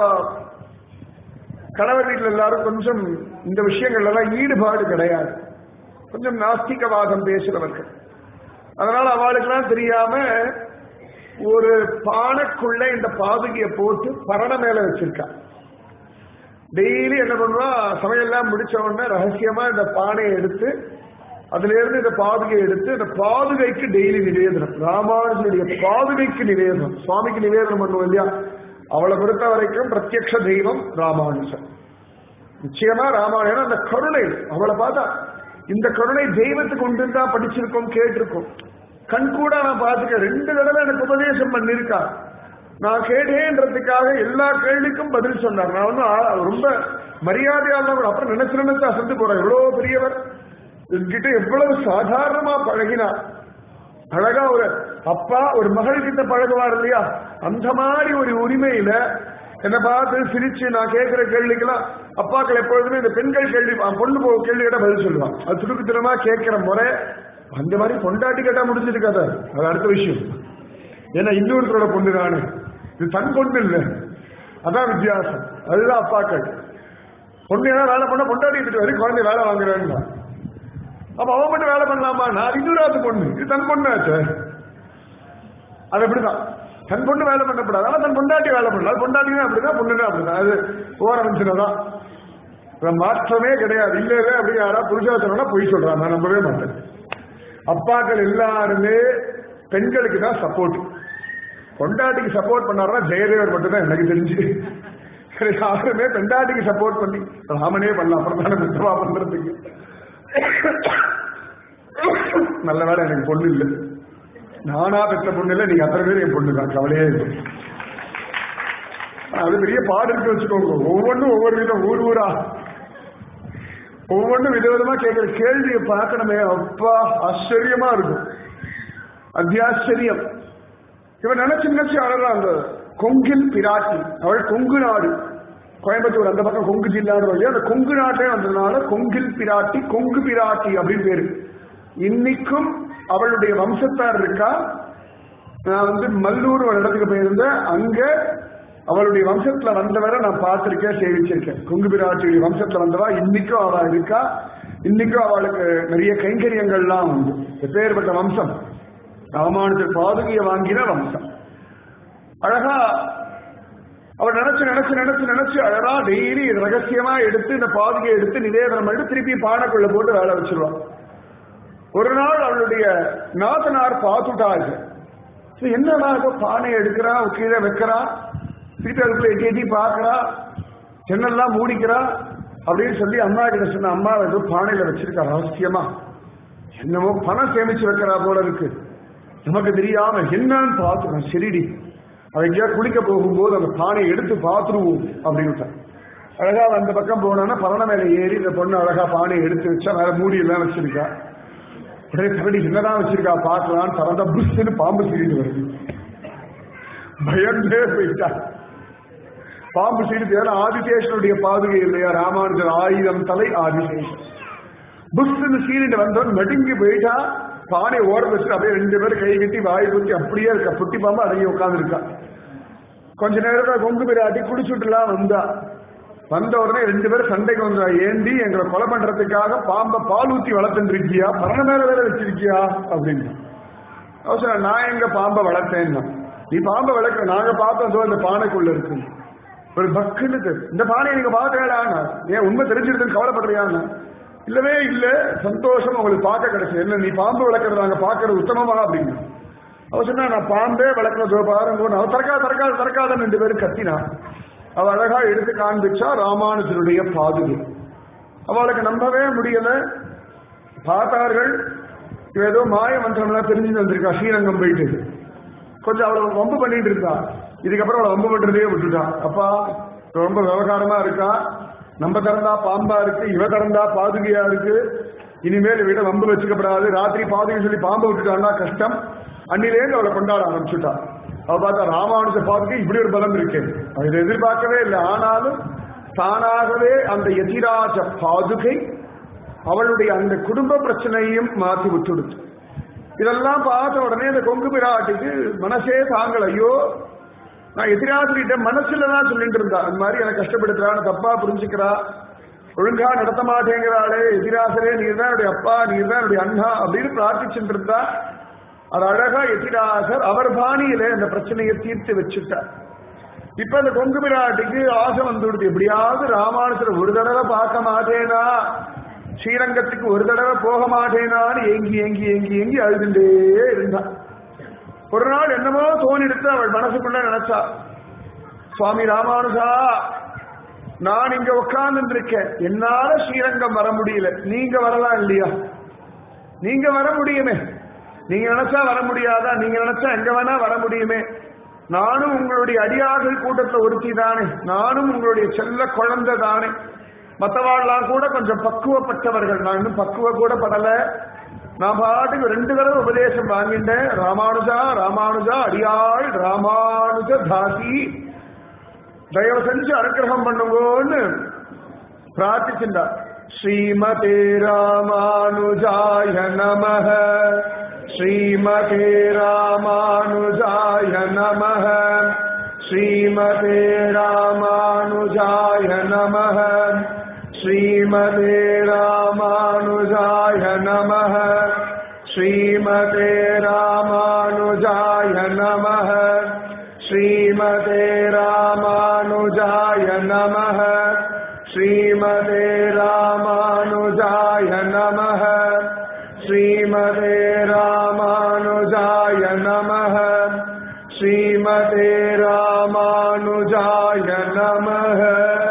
கணவர் வீட்டுல எல்லாரும் கொஞ்சம் இந்த விஷயங்கள்ல எல்லாம் ஈடுபாடு கிடையாது, கொஞ்சம் நாஸ்திகவாதம் பேசுறவர்கள். அதனால அவளுக்கெல்லாம் தெரியாம ஒரு பானைக்குள்ள இந்த பாதுகையை போட்டு பரண மேல வச்சிருக்கா. டெய்லி என்ன பண்ணுவா, சமையல்லாம் முடிச்ச உடனே ரகசியமா இந்த பானையை எடுத்து அதுல இருந்து இந்த பாதுகையை எடுத்து இந்த பாதுகைக்கு டெய்லி நிவேதனம், ராமானுஜனுடைய பாதுகைக்கு நிவேதனம், சுவாமிக்கு நிவேதனம் பண்ணுவோம் இல்லையா, அவளை பொறுத்த வரைக்கும் பிரத்யக்ஷ தெய்வம் ராமானுஜன். நிச்சயமா ராமாயணம் அந்த கருணை அவளை பார்த்தா, இந்த கருணை தெய்வத்துக்கு உண்டு தான் படிச்சிருக்கோம், கேட்டிருக்கோம். கண் கூட நான் பார்த்துக்க 2 தடவை எனக்கு உபதேசம் பண்ணிருக்கா. நான் கேட்டேன்றதுக்காக எல்லா கேள்விக்கும் பதில் சொன்னார். நான் வந்து ரொம்ப மரியாதையால அப்புறம் நினைச்சு அசந்து போறேன். எவ்வளவு பெரியவர் என்கிட்ட எவ்வளவு சாதாரணமா பழகினார். அழகா ஒரு அப்பா ஒரு மகள் கிட்ட பழகுவார் இல்லையா, அந்த மாதிரி ஒரு உரிமையில என்ன பார்த்து சிரிச்சு நான் கேட்கிற கேள்விக்கெல்லாம் அப்பாக்கள் எப்பொழுதுமே இந்த பெண்கள் கேள்வி பொண்ணு கேள்வி கேட்டா பதில் சொல்லுவான். அது துடுக்குத்தனமா கேட்கிற முறை அந்த மாதிரி பொண்டாட்டி கேட்டா முடிஞ்சிட்டு கதை, அது அடுத்த விஷயம். ஏன்னா இன்னொருத்தரோட பொண்ணு தானே, இது தன் பொண்ணு இல்லை, அதான் வித்தியாசம். அதுதான் அப்பாக்கள். பொண்ணு ஏதாவது வேலை பண்ணா பொண்டாட்டி கிட்ட வரைக்கும் குழந்தை வேலை வாங்குறாங்க. அப்ப அவன் மட்டும் வேலை பண்ணலாமா? நான் இன்னொரு பொண்ணு, இது தன் பொண்ணு ஆச்சு. அது அப்படிதான், தன் பொண்ணு வேலை பண்ணக்கூடாது, ஆனா தன் பொண்டாட்டி வேலை பண்ணலாம். பொண்டாட்டினா அப்படிதான், பொண்ணுன்னா அப்படிதான். அது ஓரமிச்சுதான், மாற்றமே கிடையாது. இல்லவே அப்படி யாரா புருஷாச்சனா பொய் சொல்றாங்க, நான் நம்பவே மாட்டேன். அப்பாக்கள் எல்லாருமே பெண்களுக்கு தான் சப்போர்ட். பொண்டாட்டிக்கு சப்போர்ட் பண்ணாருன்னா ஜெயதேவர் மட்டும்தான் எனக்கு தெரிஞ்சு. யாருமே பெண்டாட்டிக்கு சப்போர்ட் பண்ணி ராமனே பண்ணலாம், அப்புறம் தானே மித்தவா பண்றதுக்கு. நல்ல வேலை எனக்கு பொண்ணு இல்லை, நானா பெற்ற பொண்ணு இல்லை, நீங்க அத்தனை பேர் என் பொண்ணு தான், கவலையே இல்லை. அது பெரிய பாடு இருக்கு வச்சுக்கோங்க. ஒவ்வொன்றும் ஒவ்வொரு விதம், ஊர் ஊரா ஒவ்வொன்றும் விதவிதமா கேட்கிற கேள்வியை பார்க்கணுமே, அப்பா ஆச்சரியமா இருக்கும், அத்தியாச்சரியம். இவன் நினைச்சு நினைச்சு அழகா அந்த கொங்கில் பிராட்டி, அவள் கொங்கு நாடு, கோயம்புத்தூர் அந்த பக்கம் கொங்கு ஜில்லான்னு வழியா அந்த கொங்கு நாட்டே வந்ததுனால கொங்கில் பிராட்டி, கொங்கு பிராட்டி அப்படின்னு பேரு. இன்னைக்கும் அவளுடைய வம்சத்தார் இருக்கா. நான் மல்லூர் ஒரு இடத்துக்கு போயிருந்தேன், அங்க அவளுடைய வம்சத்துல வந்தவரை நான் பார்த்திருக்கேன், சேவிச்சிருக்கேன். கொங்கு பிராட்டியுடைய வம்சத்துல வந்தவா இன்னைக்கும் அவ இருக்கா. இன்னைக்கும் அவளுக்கு நிறைய கைங்கரியங்கள்லாம் உண்டு. எப்பேற்பட்ட வம்சம், ராமானுஜர் பாதுகையை வாங்கின வம்சம். அழகா அவள் நினைச்சு நினைச்சு நினைச்சு நினைச்சு அழகா டெய்லி ரகசியமா எடுத்து இந்த பாதுகையை எடுத்து நிவேதனம் பண்ணி திருப்பி பானைக்குள்ள போட்டு வேலை வச்சிருவான். ஒரு நாள் அவளுடைய நாத்தனார் பார்த்துட்டாங்க, என்னன்னா பானை எடுக்கிறா, கீழே வைக்கிறா, திருப்பி அதுக்குள்ள எட்டி எட்டி பார்க்கறா, ஜன்னல்லாம் மூடிக்கிறா அப்படின்னு சொல்லி அம்மா கிட்ட சொன்ன. அம்மா ஏதோ பானையில வச்சிருக்கா ரகசியமா, என்னமோ பணம் சேமிச்சு வைக்கிறா போல இருக்கு, நமக்கு தெரியாம என்னன்னு பார்த்துக்கணும். சரிடி, அவ எங்கேயா குளிக்க போகும்போது அந்த பானையை எடுத்து பார்த்துருவோம் அப்படின்னு. அழகா அந்த பக்கம் போனோன்னா பரண மேல ஏறி இந்த பொண்ணு அழகா பானையை எடுத்து வச்சா, வேற மூடி எல்லாம் வச்சிருக்கா. உடனே கரடி என்னதான் வச்சிருக்கா பார்க்கலான்னு திறந்தா புஷ்ன்னு பாம்பு சீடு வருது. பயந்தே போயிட்டா. பாம்பு சீடு ஆதிசேஷனுடைய பாதுகை இல்லையா, ராமானுஜர் 1000 தலை ஆதிசேஷன். புஷ்ன்னு சீரிட்டு வந்தவன் நடுங்கி போயிட்டா. பானை ஓர வச்சு அப்படியே 2 பேரும் கை கட்டி வாய் ஊற்றி அப்படியே இருக்கா. புட்டி பாம்பு அடங்கி உட்கார்ந்து இருக்கா. கொஞ்ச நேரத்துல கொங்கு பிராட்டி குடிச்சுட்டுலாம் வந்த உடனே 2 பேரும் சண்டைக்கு வந்தா. ஏண்டி எங்களை கொலை பண்றதுக்காக பாம்பை பால் ஊத்தி வளர்த்துட்டு இருக்கியா, பரண மேல வேற வச்சிருக்கியா அப்படின்னு. அவசரம், நான் எங்க பாம்பை வளர்த்தேன்னா, நீ பாம்பை வளர்க்க நாங்க பார்த்தோம் இந்த பானைக்குள்ள இருக்கு. ஒரு பக்குன்னு இந்த பானையை நீங்க பார்த்தேடான்னா, ஏன் உண்மை தெரிஞ்சிருக்குன்னு கவலைப்படுறியான்னு. இல்லவே இல்ல, சந்தோஷம் உங்களுக்கு பார்க்க கிடைச்சது. என்ன நீ பாம்பு வளர்க்கறது நாங்க பாக்குறது உத்தமமா அப்படின்னு. அவ சொன்னா, நான் பாம்பே வளர்க்கறதோ பாருங்க. அவ தற்காதன்னு 2 பேரும் கத்தினா. அவ அழகா எடுத்து காண்பிச்சா ராமானுஜருடைய பாதுகை. அவளுக்கு நம்பவே முடியல. பார்த்தார்கள், ஏதோ மாய மந்திரம்லாம் தெரிஞ்சு வந்திருக்கா. ஸ்ரீரங்கம் போயிட்டு கொஞ்சம் அவளை வம்பு பண்ணிட்டு இருக்கா. இதுக்கப்புறம் அவளை வம்பு பண்றதே விட்டுட்டா. அப்பா ரொம்ப விவகாரமா இருக்கா, நம்ம திறந்தா பாம்பா இருக்கு, இவ திறந்தா பாதுகையா இருக்கு, இனிமேல் வீட வம்பு வச்சுக்கப்படாது. ராத்திரி பாதுகை சொல்லி பாம்பு விட்டுட்டான்னா கஷ்டம். அன்னிலேருந்து அவளை கொண்டாட ஆரம்பிச்சுட்டா. அவ பார்த்தா ராமானுஜ பாதுகை இப்படி ஒரு பலம் இருக்கு, அதை எதிர்பார்க்கவே இல்லை. ஆனாலும் தானாகவே அந்த எதிராஜ பாதுகை அவளுடைய அந்த குடும்ப பிரச்சனையும் மாற்றி விட்டுடுச்சு. இதெல்லாம் பார்த்த உடனே இந்த கொங்கு பிராட்டிக்கு மனசே தாங்கல. ஐயோ, நான் எதிராசிரிட்ட மனசுலதான் சொல்லிட்டு இருந்தா, அந்த மாதிரி எனக்கு கஷ்டப்படுத்துறான்னு தப்பா புரிஞ்சுக்கிறா, ஒழுங்கா நடத்த மாட்டேங்கிறாளே, எதிராசரே நீர் தான் என்னுடைய அப்பா, நீர் தான் என்னுடைய அண்ணா அப்படின்னு பிரார்த்திச்சுட்டு இருந்தா. அது அழகா எதிராசர் அவர் பாணியில இந்த பிரச்சனையை தீர்த்து வச்சுட்டார். இப்ப அந்த கொங்கு பிராட்டிக்கு ஆசை வந்துடுது, எப்படியாவது ராமானுஜர் ஒரு தடவை பார்க்க மாட்டேனா, ஸ்ரீரங்கத்துக்கு ஒரு தடவை போக மாட்டேனான்னு ஏங்கி ஏங்கி ஏங்கி ஏங்கி அழுதுண்டே இருந்தா. ஒரு நாள் என்னமோ தோணிடுத்து அவள் மனசுக்குள்ள நினைச்சா, சுவாமி ராமானுஜா, நான் இங்க உட்கார்ந்து இருக்கேன், என்னால ஸ்ரீரங்கம் வர முடியல, நீங்க வரலாம் இல்லையா? நீங்க வர முடியுமே, நீங்க நினைச்சா வர முடியாதா? நீங்க நினைச்சா எங்க வேணா வர முடியுமே. நானும் உங்களுடைய அடியார்கள் கூட்டத்துல ஒருத்தி தானே, நானும் உங்களுடைய செல்ல குழந்தை தானே. மற்றவாள்லாம் கூட கொஞ்சம் பக்குவப்பட்டவர்கள், நான் இன்னும் பக்குவ கூட படல. நான் பாட்டுக்கு 2 தடவை உபதேசம் வாங்கிட்டேன். ராமானுஜா ராமானுஜா அடியாள் ராமானுஜ தாசி, தயவு செஞ்சு அனுகிரகம் பண்ணுங்கன்னு பிரார்த்திச்சிருந்தார். ஸ்ரீமதே ராமானுஜாய நமஹ, ஸ்ரீமதே ராமானுஜாய நமஹ, ஸ்ரீமதே ராமானுஜாய நமஹ, ஸ்ரீமதே ராமானுஜாய நமஹ, ஸ்ரீமதே ராமானுஜாய நமஹ, ஸ்ரீமதே ராமானுஜாய நமஹ, ஸ்ரீமதே ராமானுஜாய நமஹ, ஸ்ரீமதே ராமானுஜாய நமஹ, ஸ்ரீமதே ராமானுஜாய நமஹ.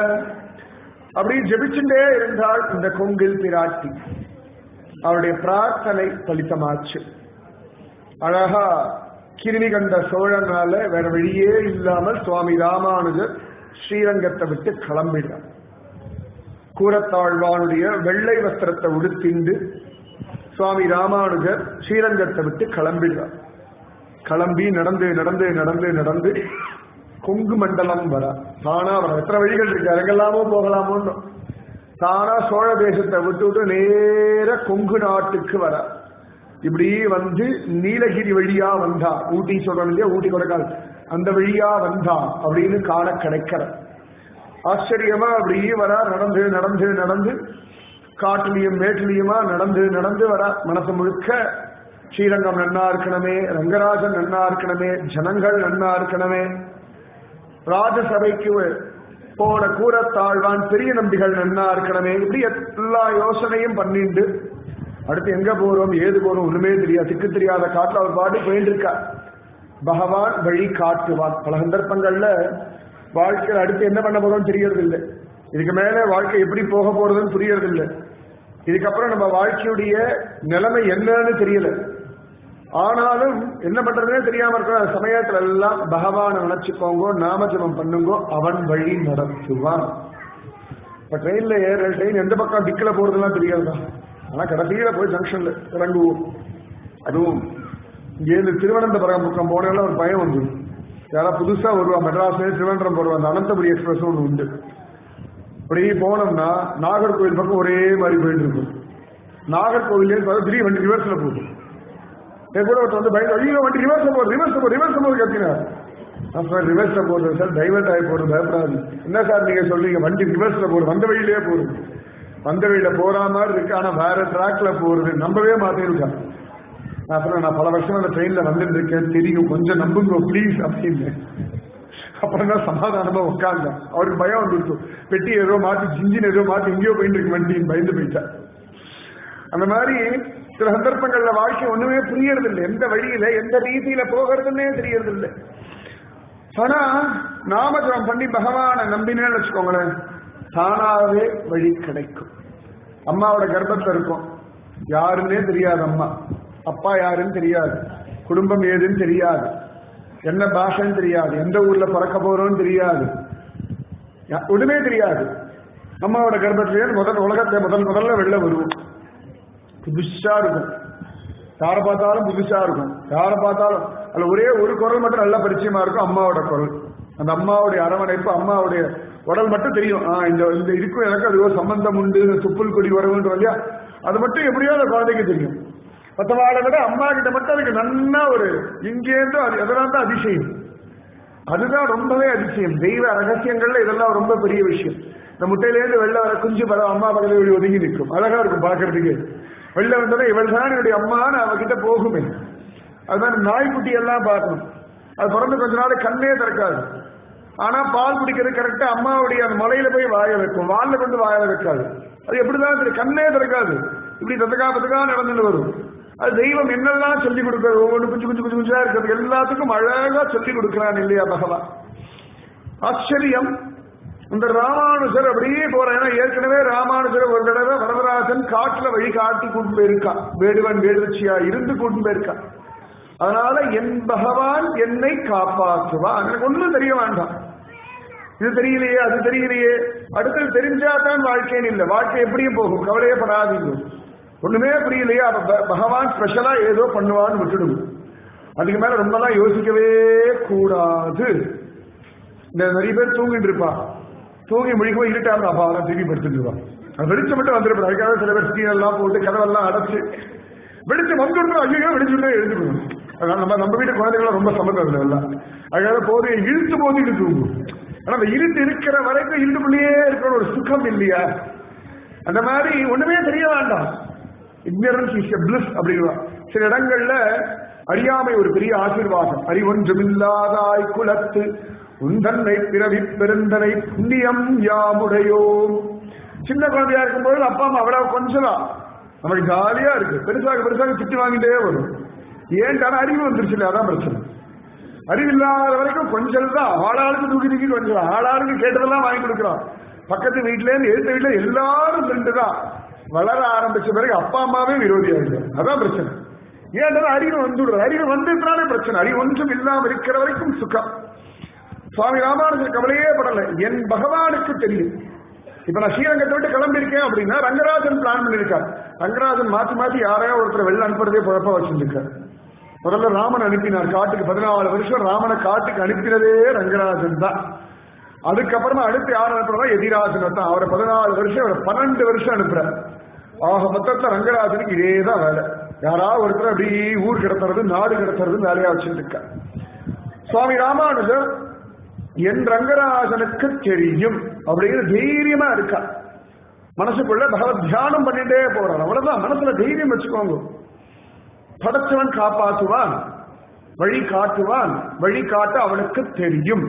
அப்படி ஜெபிச்சுட்டே இருந்தால் இந்த கொங்கில் பிராட்டி. அவருடைய பிரார்த்தனை பலித்தமாச்சு. அழகா கிருமி கண்ட சோழனால வேற வழியே இல்லாமல் சுவாமி ராமானுஜர் ஸ்ரீரங்கத்தை விட்டு கிளம்பினார். கூரத்தாழ்வானுடைய வெள்ளை வஸ்திரத்தை உடுத்திண்டு சுவாமி ராமானுஜர் ஸ்ரீரங்கத்தை விட்டு கிளம்பினார். கிளம்பி நடந்து நடந்து நடந்து நடந்து கொங்கு மண்டலம் வர தானா வர. எத்தனை வழிகள் இருக்கு, அங்கெல்லாமோ போகலாமோன்னு தானா சோழ தேசத்தை விட்டு நேர கொங்கு நாட்டுக்கு வர. இப்படி வந்து நீலகிரி வழியா வந்தா, ஊட்டி சொல்றோம் இல்லையா, ஊட்டி கொடைக்கானல் அந்த வழியா வந்தா அப்படின்னு காண கிடைக்கிற. ஆச்சரியமா அப்படியே வர. நடந்து நடந்து நடந்து காட்டுலயும் மேட்டுலயுமா நடந்து நடந்து வர. மனசு முழுக்க ஸ்ரீரங்கம் நன்னா இருக்கணுமே, ரங்கராஜன் நன்னா இருக்கணுமே, ஜனங்கள் நன்னா இருக்கணுமே, ராஜசபைக்கு போன கூரத்தாழ்வான் பெரிய நம்பிகள் நன்னா இருக்கணுமே, இப்படி எல்லா யோசனையும் பண்ணிட்டு அடுத்து எங்க போறோம் ஏது போறோம் ஒண்ணுமே தெரியாது. திக்கு தெரியாத காட்டுல அவர் பாட்டு போயிட்டு இருக்கா. பகவான் வழி காட்டுவான். பல சந்தர்ப்பங்கள்ல வாழ்க்கையில் அடுத்து என்ன பண்ண போறோம்னு தெரியறது இல்லை. இதுக்கு மேல வாழ்க்கை எப்படி போக போறதுன்னு புரியறது இல்லை. இதுக்கப்புறம் நம்ம வாழ்க்கையுடைய நிலைமை என்னன்னு தெரியல. ஆனாலும் என்ன பண்றதுன்னே தெரியாம இருக்கிற சமயத்துல எல்லாம் பகவானை நினைச்சுக்கோங்க, நாமஜபம் பண்ணுங்கோ, அவன் வழி நடத்துவான். இப்ப ட்ரெயின்ல ஏற ட்ரெயின் எந்த பக்கம் டிக்கில போறதுலாம் தெரியாதுதான். ஆனா கடைசியில போய் ஜங்ஷன்ல இறங்குவோம். அதுவும் இங்கேருந்து திருவனந்தபுரம் பக்கம் போனாலும் ஒரு பயம் வந்து யாராவது புதுசா வருவா. மெட்ராஸ்ல திருவனந்தபுரம் போடுவா. அந்த அனந்தபுரி எக்ஸ்பிரஸ் ஒன்று உண்டு. அப்படி போனோம்னா நாகர்கோவில் பக்கம் ஒரே மாதிரி போயிட்டு இருக்கும். நாகர்கோவிலே திடீர் வண்டி ரிவர்ஸ்ல போகும். என் கூட வந்து பயந்து ஐயோ வண்டி ரிவர்ஸ்ல போகுது ரிவர்ஸ்ல போகுது ரிவர்ஸ்ல போகுது கத்தினார். சார் ரிவர்ஸ்ல போகுது சார், டைவர்ட் ஆகி போறது, பயப்படாது. என்ன சார் நீங்க சொல்றீங்க, வண்டி ரிவர்ஸ்ல போகுது, வந்த வழியிலேயே போகுது. வந்த வழியில போற மாதிரி இருக்கு, ஆனா வேற டிராக்ல போறது, நம்பவே மாட்டேன். நான் பல வருஷம் அந்த ட்ரெயின்ல வந்துட்டு இருக்கேன், தெரியும், கொஞ்சம் நம்புங்க பிளீஸ் அப்படின்னு. அப்புறம் தான் சமாதானமா உட்கார்ந்தேன். அவருக்கு பயம் வந்துருக்கு. பெட்டி ஏதோ மாத்தி இன்ஜின் ஏதோ மாத்தி எங்கேயோ போயிட்டு இருக்கு வண்டின்னு பயந்து போயிட்டேன். அந்த மாதிரி சில சந்தர்ப்பங்கள்ல வாழ்க்கை ஒண்ணுமே புரியறது இல்லை. எந்த வழியில எந்த ரீதியில போகிறதுன்னே தெரியறது இல்லை. ஆனா நாமஜபம் பண்ணி பகவானை நம்பினேன்னு வச்சுக்கோங்களேன், தானாவே வழி கிடைக்கும். அம்மாவோட கர்ப்பத்துல இருக்கும், யாருன்னே தெரியாது. அம்மா அப்பா யாருன்னு தெரியாது, குடும்பம் ஏதுன்னு தெரியாது, என்ன பாஷன்னு தெரியாது, எந்த ஊர்ல பிறக்க போறோம்னு தெரியாது, ஒண்ணுமே தெரியாது. அம்மாவோட கர்ப்பத்திலேயே உலகத்தை முதல்ல வெளில வருவோம். புதுசா இருக்கும், யாரை பார்த்தாலும் புதுசா இருக்கும். யாரை பார்த்தாலும் அதுல ஒரே ஒரு குரல் மட்டும் நல்லா பரிச்சயமா இருக்கும், அம்மாவோட குரல். அந்த அம்மாவுடைய அரவணைப்பு, அம்மாவுடைய உடல் மட்டும் தெரியும். இந்த இதுக்கும் எனக்கு அது ஒரு சம்பந்தம் உண்டு, துப்புல் கொடி வரவுன்ற இல்லையா, அது மட்டும் எப்படியோ அந்த குழந்தைக்கு தெரியும். மற்றவாளை விட அம்மா கிட்ட மட்டும் அதுக்கு நல்லா ஒரு இங்கேருந்து அதெல்லாம் தான் அதிசயம். அதுதான் ரொம்பவே அதிசயம். தெய்வ ரகசியங்கள்ல இதெல்லாம் ரொம்ப பெரிய விஷயம். இந்த முட்டையிலேருந்து வெளில வர குஞ்சு படம் அம்மா பக்கத்துல ஒதுங்கி நிற்கும், அழகா இருக்கும் பாக்குறதுக்கு. வெளில வந்தோட இவள் தான் என்னுடைய அம்மான்னு அவகிட்ட போகுமே. அது மாதிரி நாய்க்குட்டி எல்லாம் பார்க்கணும். அது பிறந்து கொஞ்ச நாள் கண்ணே திறக்காது, ஆனா பால் குடிக்கிறது கரெக்டா அம்மாவுடைய அந்த மலையில போய் வாய வைக்கும், வால்ல கொண்டு வாய வைக்காது. அது எப்படிதான் கண்ணே திறக்காது, இப்படி தத்துக்கா நடந்துட்டு வரும். அது தெய்வம் என்னெல்லாம் சொல்லிக் கொடுக்கிறது, ஒவ்வொன்று குஞ்சு குஞ்சு குஞ்சு குஞ்சா இருக்கிறது எல்லாத்துக்கும் அழகா சொல்லிக் கொடுக்கிறான் இல்லையா பகவான். ஆச்சரியம். இந்த ராமானுஜர் அப்படியே போற, ஏன்னா ஏற்கனவே ராமானுஜர் ஒரு தடவை வரதராஜன் காட்டுல வழி காட்டி கூட்டு போயிருக்கான், வேடுவன் வேடுவச்சியா இருந்து கூட்டு போயிருக்கான். அதனால என் பகவான் என்னை காப்பாற்றுவான். எனக்கு ஒன்றும் தெரிய வேண்டாம், இது தெரியலையே அது தெரியலையே, அடுத்தது தெரிஞ்சாதான் வாழ்க்கைன்னு இல்லை, வாழ்க்கை எப்படியும் போகும், கவலையே படாதீங்க. ஒண்ணுமே புரியலையா, பகவான் ஸ்பெஷலா ஏதோ பண்ணுவான்னு விட்டுடுங்க. அதுக்கு மேல ரொம்பலாம் யோசிக்கவே கூடாது. இந்த நிறைய பேர் தூங்கிட்டு இருப்பா, தூங்கி முடிக்கும் இருட்டாம அப்பா அவரை திரும்பி படுத்துட்டு இருப்பான். அது வெளிச்சம் மட்டும் வந்துருப்பா. அதுக்காக சில பேர் ஸ்கிரீன் எல்லாம் போட்டு கதவெல்லாம் அடைச்சு வெளிச்சம் வந்துருந்தோம் ஐயோ வெளிச்சுட்டே எழுந்துக்கணும். அதனால நம்ம வீட்டு குழந்தைகளாம் ரொம்ப சமந்தம் எல்லாம் அதுக்காக போது இழுத்து போதிட்டு தூங்கும். ஆனா அந்த இருட்டு இருக்கிற வரைக்கும் இருட்டுக்குள்ளேயே இருக்கிற ஒரு சுகம் இல்லையா? அந்த மாதிரி ஒண்ணுமே தெரிய வேண்டாம். இக்னரன்ஸ் இஸ் எ பிளிஸ் அப்படின்னா சில இடங்கள்ல அறியாமை ஒரு பெரிய ஆசீர்வாதம். அறிவொன்றுமில்லாதாய் குலத்து உந்தன்னை பிறவி பெருந்தனை புண்ணியம் யாமுடையோ. சின்ன குழந்தையா இருக்கும்போது அப்பா அம்மா அவ்வளவு கொஞ்சம் நமக்கு ஜாலியா இருக்கு. பெருசாக பெருசாக திட்டி வாங்கிட்டே வரும். ஏன்டான அறிவு வந்துருச்சு, அதான் பிரச்சனை. அறிவு இல்லாத வரைக்கும் கொஞ்சம் தான் ஆளாளுக்கு தூக்கி தூக்கி கொஞ்சம் ஆளாளுக்கு கேட்டதெல்லாம் வாங்கி கொடுக்குறோம். பக்கத்து வீட்டுல இருந்து எழுத்த வீட்டுல எல்லாரும் ஃப்ரெண்டு தான். வளர ஆரம்பிச்ச பிறகு அப்பா அம்மாவே விரோதியாயிடும். அதான் பிரச்சனை. ஏன்டா அறிவு வந்துடுறது. அறிவு வந்துட்டாலே பிரச்சனை. அறிவு ஒன்றும் இல்லாம இருக்கிற வரைக்கும் சுகம். சுவாமி ராமானுஜர் கவலையே படல. என் பகவானுக்கு தெரியும். இப்ப நான் ஸ்ரீரங்கத்தை விட்டு கிளம்பியிருக்கேன் அப்படின்னா ரங்கராஜன் பிளான் பண்ணிருக்கார். ரங்கராஜன் மாத்தி மாத்தி யாரையோ ஒருத்தர் வெளில அனுப்புறதே குழப்ப வச்சிருக்கார். முதல்ல ராமன் அனுப்பினார் காட்டுக்கு. 14 வருஷம் ராமனை காட்டுக்கு அனுப்பினதே ரங்கராஜன் தான். அதுக்கப்புறமா அடுத்து யார் அனுப்புறதா எதிராஜன் தான். அவரை 14 வருஷம், அவரை 12 வருஷம் அனுப்புறார். ஆக மொத்தத்துல ரங்கராஜனுக்கு இதேதான் வேலை. யாராவது ஒருத்தர் அப்படி ஊர் கிடத்துறது நாடு கிடத்துறது வேலையா வச்சுட்டு இருக்க. சுவாமி ராமானுஜர் என் ரங்கராஜனுக்கு தெரியும் அப்படிங்கிற தைரியமா இருக்கா. மனசுக்குள்ள பகவத் தியானம் பண்ணிட்டே போறான். அவ்வளவுதான். மனசுல தைரியம் வச்சுக்கோங்க. படைச்சவன் காப்பாற்றுவான், வழி காட்டுவான், வழி காட்ட அவனுக்கு தெரியும்.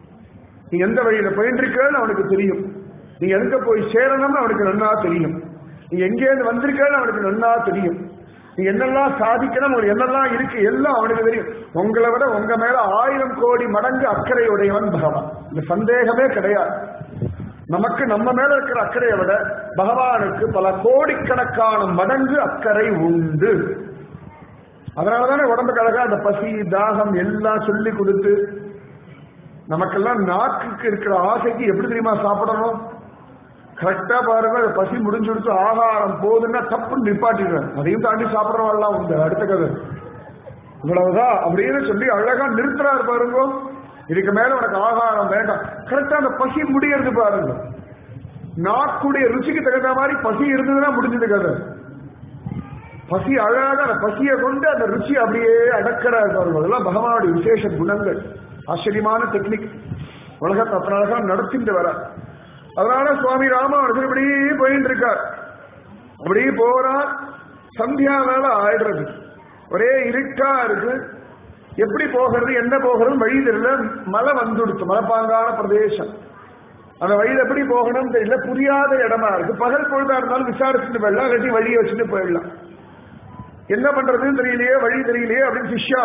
நீ எந்த வழியில போயிட்டு இருக்கன்னு அவனுக்கு தெரியும். நீ எங்க போய் சேரணும்னு அவனுக்கு நன்னா தெரியும். நீ எங்கேருந்து வந்திருக்கன்னு அவனுக்கு நன்னா தெரியும். நீ என்னெல்லாம் சாதிக்கணும், உங்களுக்கு என்னெல்லாம் இருக்கு எல்லாம் அவனுக்கு தெரியும். உங்களை விட உங்க மேல 1000 கோடி மடங்கு அக்கறை உடையவன் பகவான். இந்த சந்தேகமே கிடையாது. நமக்கு நம்ம மேல இருக்கிற அக்கறையை விட பகவானுக்கு பல கோடிக்கணக்கான மடங்கு அக்கறை உண்டு. அதனாலதானே உடம்புக்கு அழகா அந்த பசி தாகம் எல்லாம் சொல்லி கொடுத்து நமக்கெல்லாம் நாக்குக்கு இருக்கிற ஆசைக்கு எப்படி தெரியுமா சாப்பிடணும்? கரெக்டா பாருங்க. பசி முடிஞ்சுடுத்து ஆகாரம் போதுன்னா தப்புன்னு நிப்பாட்டிடுறேன். அதையும் தாண்டி சாப்பிடறவெல்லாம் உண்டு. அடுத்த கதை இவ்வளவுதான் அப்படின்னு சொல்லி அழகா நிறுத்துறாரு பாருங்க. இதுக்கு மேல உனக்கு ஆகாரம் வேண்டாம். கரெக்டா அந்த பசி முடியறது பாருங்க. நாக்குடைய ருச்சிக்கு தகுந்த மாதிரி பசி இருந்ததுன்னா முடிஞ்சது கதை. பசி அழகாக அந்த பசியை கொண்டு அந்த ருச்சி அப்படியே அடக்கிறார் பாருங்க. அதெல்லாம் பகவானுடைய விசேஷ குணங்கள். ஆச்சரியமான டெக்னிக். உலகத்தை அத்தனை அழகா நடத்திட்டு வர. அதனால சுவாமி ராமானுஜர் இப்படியே போயிட்டு இருக்கார். அப்படியே போறார். சந்தியா வேலை ஆயிடுறது. ஒரே இருட்டா இருக்கு. எப்படி போகிறது என்ன போகிறது வழி தெரியல. மலை வந்துடுச்சு. மலைப்பாங்கான பிரதேசம். அந்த வழியில் எப்படி போகணும் தெரியல. புரியாத இடமா இருக்கு. பகல் பொழுதா இருந்தாலும் விசாரிச்சுட்டு போயிடலாம், இல்லாட்டி வழியை வச்சுட்டு போயிடலாம். என்ன பண்றதுன்னு தெரியலையே, வழி தெரியலையே அப்படின்னு சிஷ்யா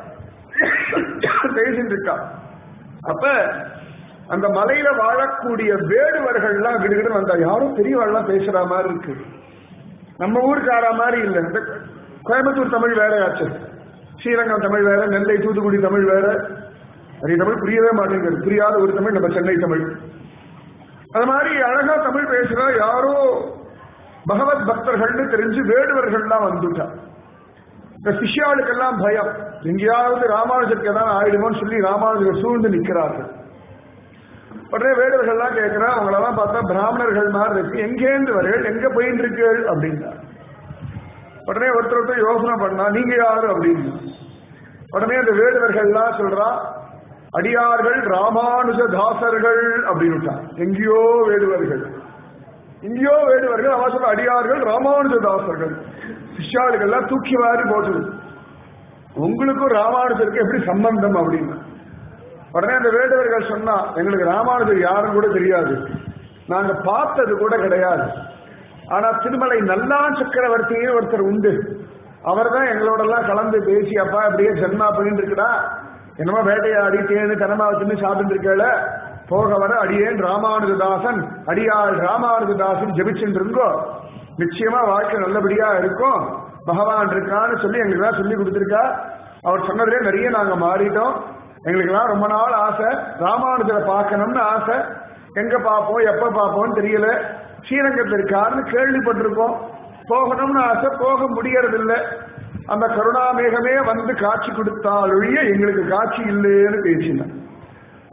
பேசிட்டு இருக்கா. அப்ப அந்த மலையில வாழக்கூடிய வேடுவர்கள்லாம் கிடுகிடு வந்தா. யாரும் பெரியவாள்லாம் பேசுற மாதிரி இருக்கு. நம்ம ஊருக்கார மாதிரி இல்லை. இந்த கோயம்புத்தூர் தமிழ் வேறையாச்சு, ஸ்ரீரங்கம் தமிழ் வேற, நெல்லை தூத்துக்குடி தமிழ் வேற. நிறைய தமிழ் புரியவே மாட்டேங்குது. புரியாத ஒரு தமிழ் நம்ம சென்னை தமிழ். அது மாதிரி அழகா தமிழ் பேசுற யாரோ பகவத் பக்தர்கள்னு தெரிஞ்சு வேடுவர்கள்லாம் வந்துட்டா. இந்த சிஷ்யாளுக்கெல்லாம் பயம். எங்கேயாவது ராமானுஜருக்கு ஏதாவது ஆயிடுமோன்னு சொல்லி ராமானுஜர் சூழ்ந்து நிற்கிறார்கள். உடனே வேடுவர்கள்லாம் கேட்கிறா. அவங்களெல்லாம் பார்த்தா பிராமணர்கள் மாதிரி இருக்கு. எங்கேந்து வரீர்கள், எங்க போயிட்டு இருக்கீர்கள் அப்படின்னா. உடனே ஒருத்தர் யோசனை பண்ணா. நீங்க யாரு அப்படின்னு. உடனே அந்த வேடுவர்கள்லாம் சொல்றா, அடியார்கள் ராமானுஜ தாசர்கள் அப்படின்னு. எங்கேயோ வேடுவர்கள், எங்கேயோ வேடுவர்கள். அவன் சொல்ற அடியார்கள் ராமானுஜ தாசர்கள். சிஷ்யாளுக்கெல்லாம் தூக்கி வாரி போட்டுது. உங்களுக்கும் ராமானுஜருக்கு எப்படி சம்பந்தம் அப்படின்னு. உடனே அந்த வேடுவர்கள் சொன்னா, எங்களுக்கு ராமானுஜர் யாரும் கூட தெரியாது, நாங்க பார்த்தது கூட கிடையாது. ஆனா திருமலை நல்லான் சக்கரவர்த்தியே ஒருத்தர் உண்டு. அவர் தான் எங்களோட எல்லாம் கலந்து பேசி, அப்பா அப்படியே ஜென்மா பண்ணிட்டு இருக்குடா, என்னமோ வேட்டையாடி தேனு கனமா வச்சுன்னு சாப்பிட்டு இருக்கல, போக வர அடியேன் ராமானுஜதாசன், அடியாள் ராமானுஜதாசன் ஜெபிச்சுட்டு இருங்கோ, நிச்சயமா வாழ்க்கை நல்லபடியா இருக்கும், பகவான் இருக்கான்னு சொல்லி எங்களுக்கு எல்லாம் சொல்லி கொடுத்துருக்கா. அவர் சொன்னதே நிறைய நாங்க மாறிட்டோம். எங்களுக்கெல்லாம் ரொம்ப நாள் ஆசை, ராமானுஜரை பார்க்கணும்னு ஆசை. எங்க பார்ப்போம் எப்ப பார்ப்போம்னு தெரியல. ஸ்ரீரங்கத்தில் இருக்காருன்னு கேள்விப்பட்டிருக்கோம். போகணும்னு ஆசை, போக முடியறதில்லை. அந்த கருணாமேகமே வந்து காட்சி கொடுத்தாலொழிய எங்களுக்கு காட்சி இல்லைன்னு பேசினான்.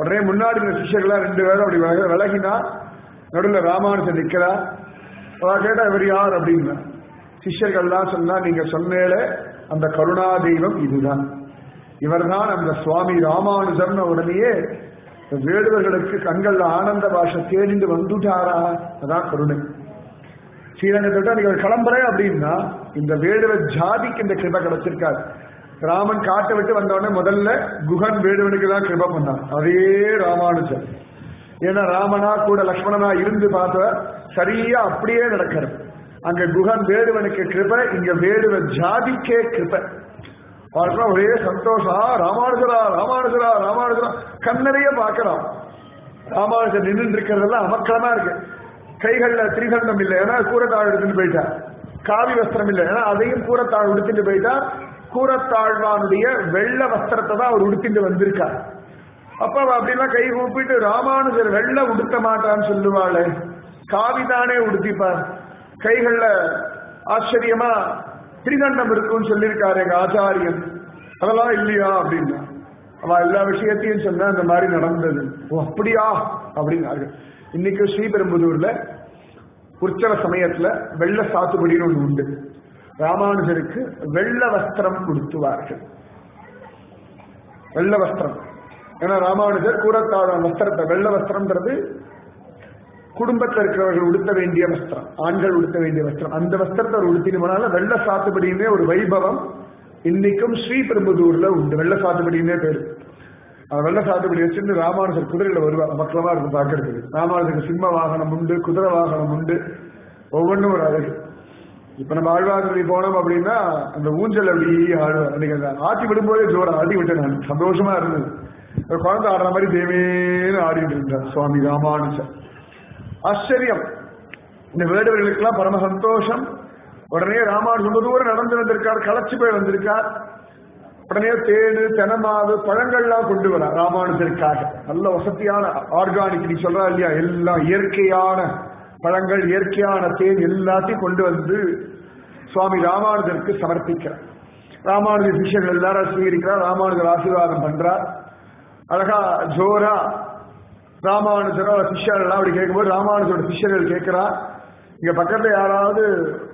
உடனே முன்னாடி இந்த சிஷ்யர்கள்லாம் 2 பேரும் அப்படி விலகினா நடுவில் ராமானுஜர் நிற்கிறா. கேட்டா இவர் யார் அப்படின்னா சிஷ்யர்கள்லாம் சொன்னா, நீங்க சொன்னேல அந்த கருணா தெய்வம் இதுதான், இவர்தான் அந்த சுவாமி ராமானுஜர்னு. உடனேயே வேடுவர்களுக்கு கண்கள்ல ஆனந்த பாஷை தேடிண்டு வந்துட்டாரா, அதான் கருணை. ஸ்ரீரங்கத்தை நீங்க கிளம்புறேன் அப்படின்னா இந்த வேடுவ ஜாதிக்கு இந்த கிருபை கிடைச்சிருக்காரு. ராமன் காட்டை விட்டு வந்தவொடனே முதல்ல குகன் வேடுவனுக்கு தான் கிருபை பண்ணான், அதே ராமானுஜர். ஏன்னா ராமனா கூட லக்ஷ்மணனா இருந்து பார்த்த சரியா அப்படியே நடக்கிறது. அங்க குகன் வேடுவனுக்கு கிருபை, இங்க வேடுவ ஜாதிக்கே கிருபை. ஒரே சந்தோஷம். ராமானுஜரா ராமானுஜரா ராமானுஜரா கண்ணறைய பார்க்கலாம். ராமானுஜர் நின்று இருக்கிறதெல்லாம் அமக்கலமா இருக்கு. கைகள்ல திரிகண்டம் இல்லை, ஏன்னா கூரத்தாழ் எடுத்துட்டு போயிட்டா. காவி வஸ்திரம் இல்லை, ஏன்னா அதையும் கூரத்தாழ் உடுத்திட்டு போயிட்டா. கூரத்தாழ்வானுடைய வெள்ளை வஸ்திரத்தை தான் அவர் உடுத்திட்டு வந்திருக்கார். அப்ப அப்படிலாம் கை கூப்பிட்டு ராமானுஜர் வெள்ளை உடுத்த மாட்டான்னு சொல்லுவாளே, காவிதானே உடுத்திப்பார். கைகள்ல ஆச்சரியமா திரிகண்டம் இருக்குன்னு சொல்லியிருக்காரு எங்க ஆச்சாரியன், அதெல்லாம் இல்லையா அப்படின்னா அவ எல்லா விஷயத்தையும் சொன்ன அந்த மாதிரி நடந்தது. ஓ அப்படியா அப்படின்னாரு. இன்னைக்கு ஸ்ரீபெரும்புதூர்ல உற்சவ சமயத்துல வெள்ள சாத்துபடின்னு ஒண்ணு உண்டு. ராமானுஜருக்கு வெள்ள வஸ்திரம் கொடுத்துவார்கள். வெள்ள வஸ்திரம், ஏன்னா ராமானுஜர் கூரத்தாழ வஸ்திரத்தை, வெள்ள வஸ்திரம்ன்றது குடும்பத்தில் இருக்கிறவர்கள் உடுத்த வேண்டிய வஸ்திரம், ஆண்கள் உடுத்த வேண்டிய வஸ்திரம். அந்த வஸ்திரத்தை அவர் உடுத்திட்டு போனால வெள்ள சாத்துபடியுமே ஒரு வைபவம் இன்னைக்கும் ஸ்ரீபெரும்புதூர்ல உண்டு. வெள்ள சாத்துபடியுமே பேரு. வெள்ள சாத்துபடி வச்சுட்டு ராமானுஜர் குதிரையில வருவார், மக்களமா இருக்கும் பார்க்கறதுக்கு. ராமானுஜருக்கு சிம்ம வாகனம் உண்டு, குதிரை வாகனம் உண்டு, ஒவ்வொன்றும் ஒரு அழகு. இப்ப நம்ம ஆழ்வார்படி போனோம் அப்படின்னா அந்த ஊஞ்சல் அப்படி ஆழ்வார். அன்னைக்கு அந்த ஆட்டி விடும்போதே ஜோரம் ஆட்டி விட்டேன் நான், சந்தோஷமா இருந்தது. குழந்தை ஆடுற மாதிரி தேவேன்னு ஆடிட்டு இருந்தார் சுவாமி ராமானுஜர். ஆச்சரியம். இந்த வேடுவர்களுக்கெல்லாம் பரம சந்தோஷம். உடனே ராமானுஜர் ரொம்ப தூரம் நடந்து வந்திருக்கார், களைச்சு போய் வந்திருக்கார். உடனே தேனு தெனமாவு பழங்கள்லாம் கொண்டு வர ராமானுஜருக்காக. நல்ல வசதியான ஆர்கானிக் நீ சொல்றா இல்லையா, எல்லாம் இயற்கையான பழங்கள், இயற்கையான தேன் எல்லாத்தையும் கொண்டு வந்து சுவாமி ராமானுஜருக்கு சமர்ப்பிக்கிறார். ராமானுஜர் சிஷ்யர்கள் எல்லாரும் ஸ்வீகரிக்கிறார். ராமானுஜர் ஆசீர்வாதம் பண்றார். அழகா ஜோரா ராமானுஜரோ சிஷ்யர்கள் எல்லாம் அப்படி கேட்கும்போது ராமானுஜரோட சிஷ்யர்கள் கேட்கிறா, இங்க பக்கத்துல யாராவது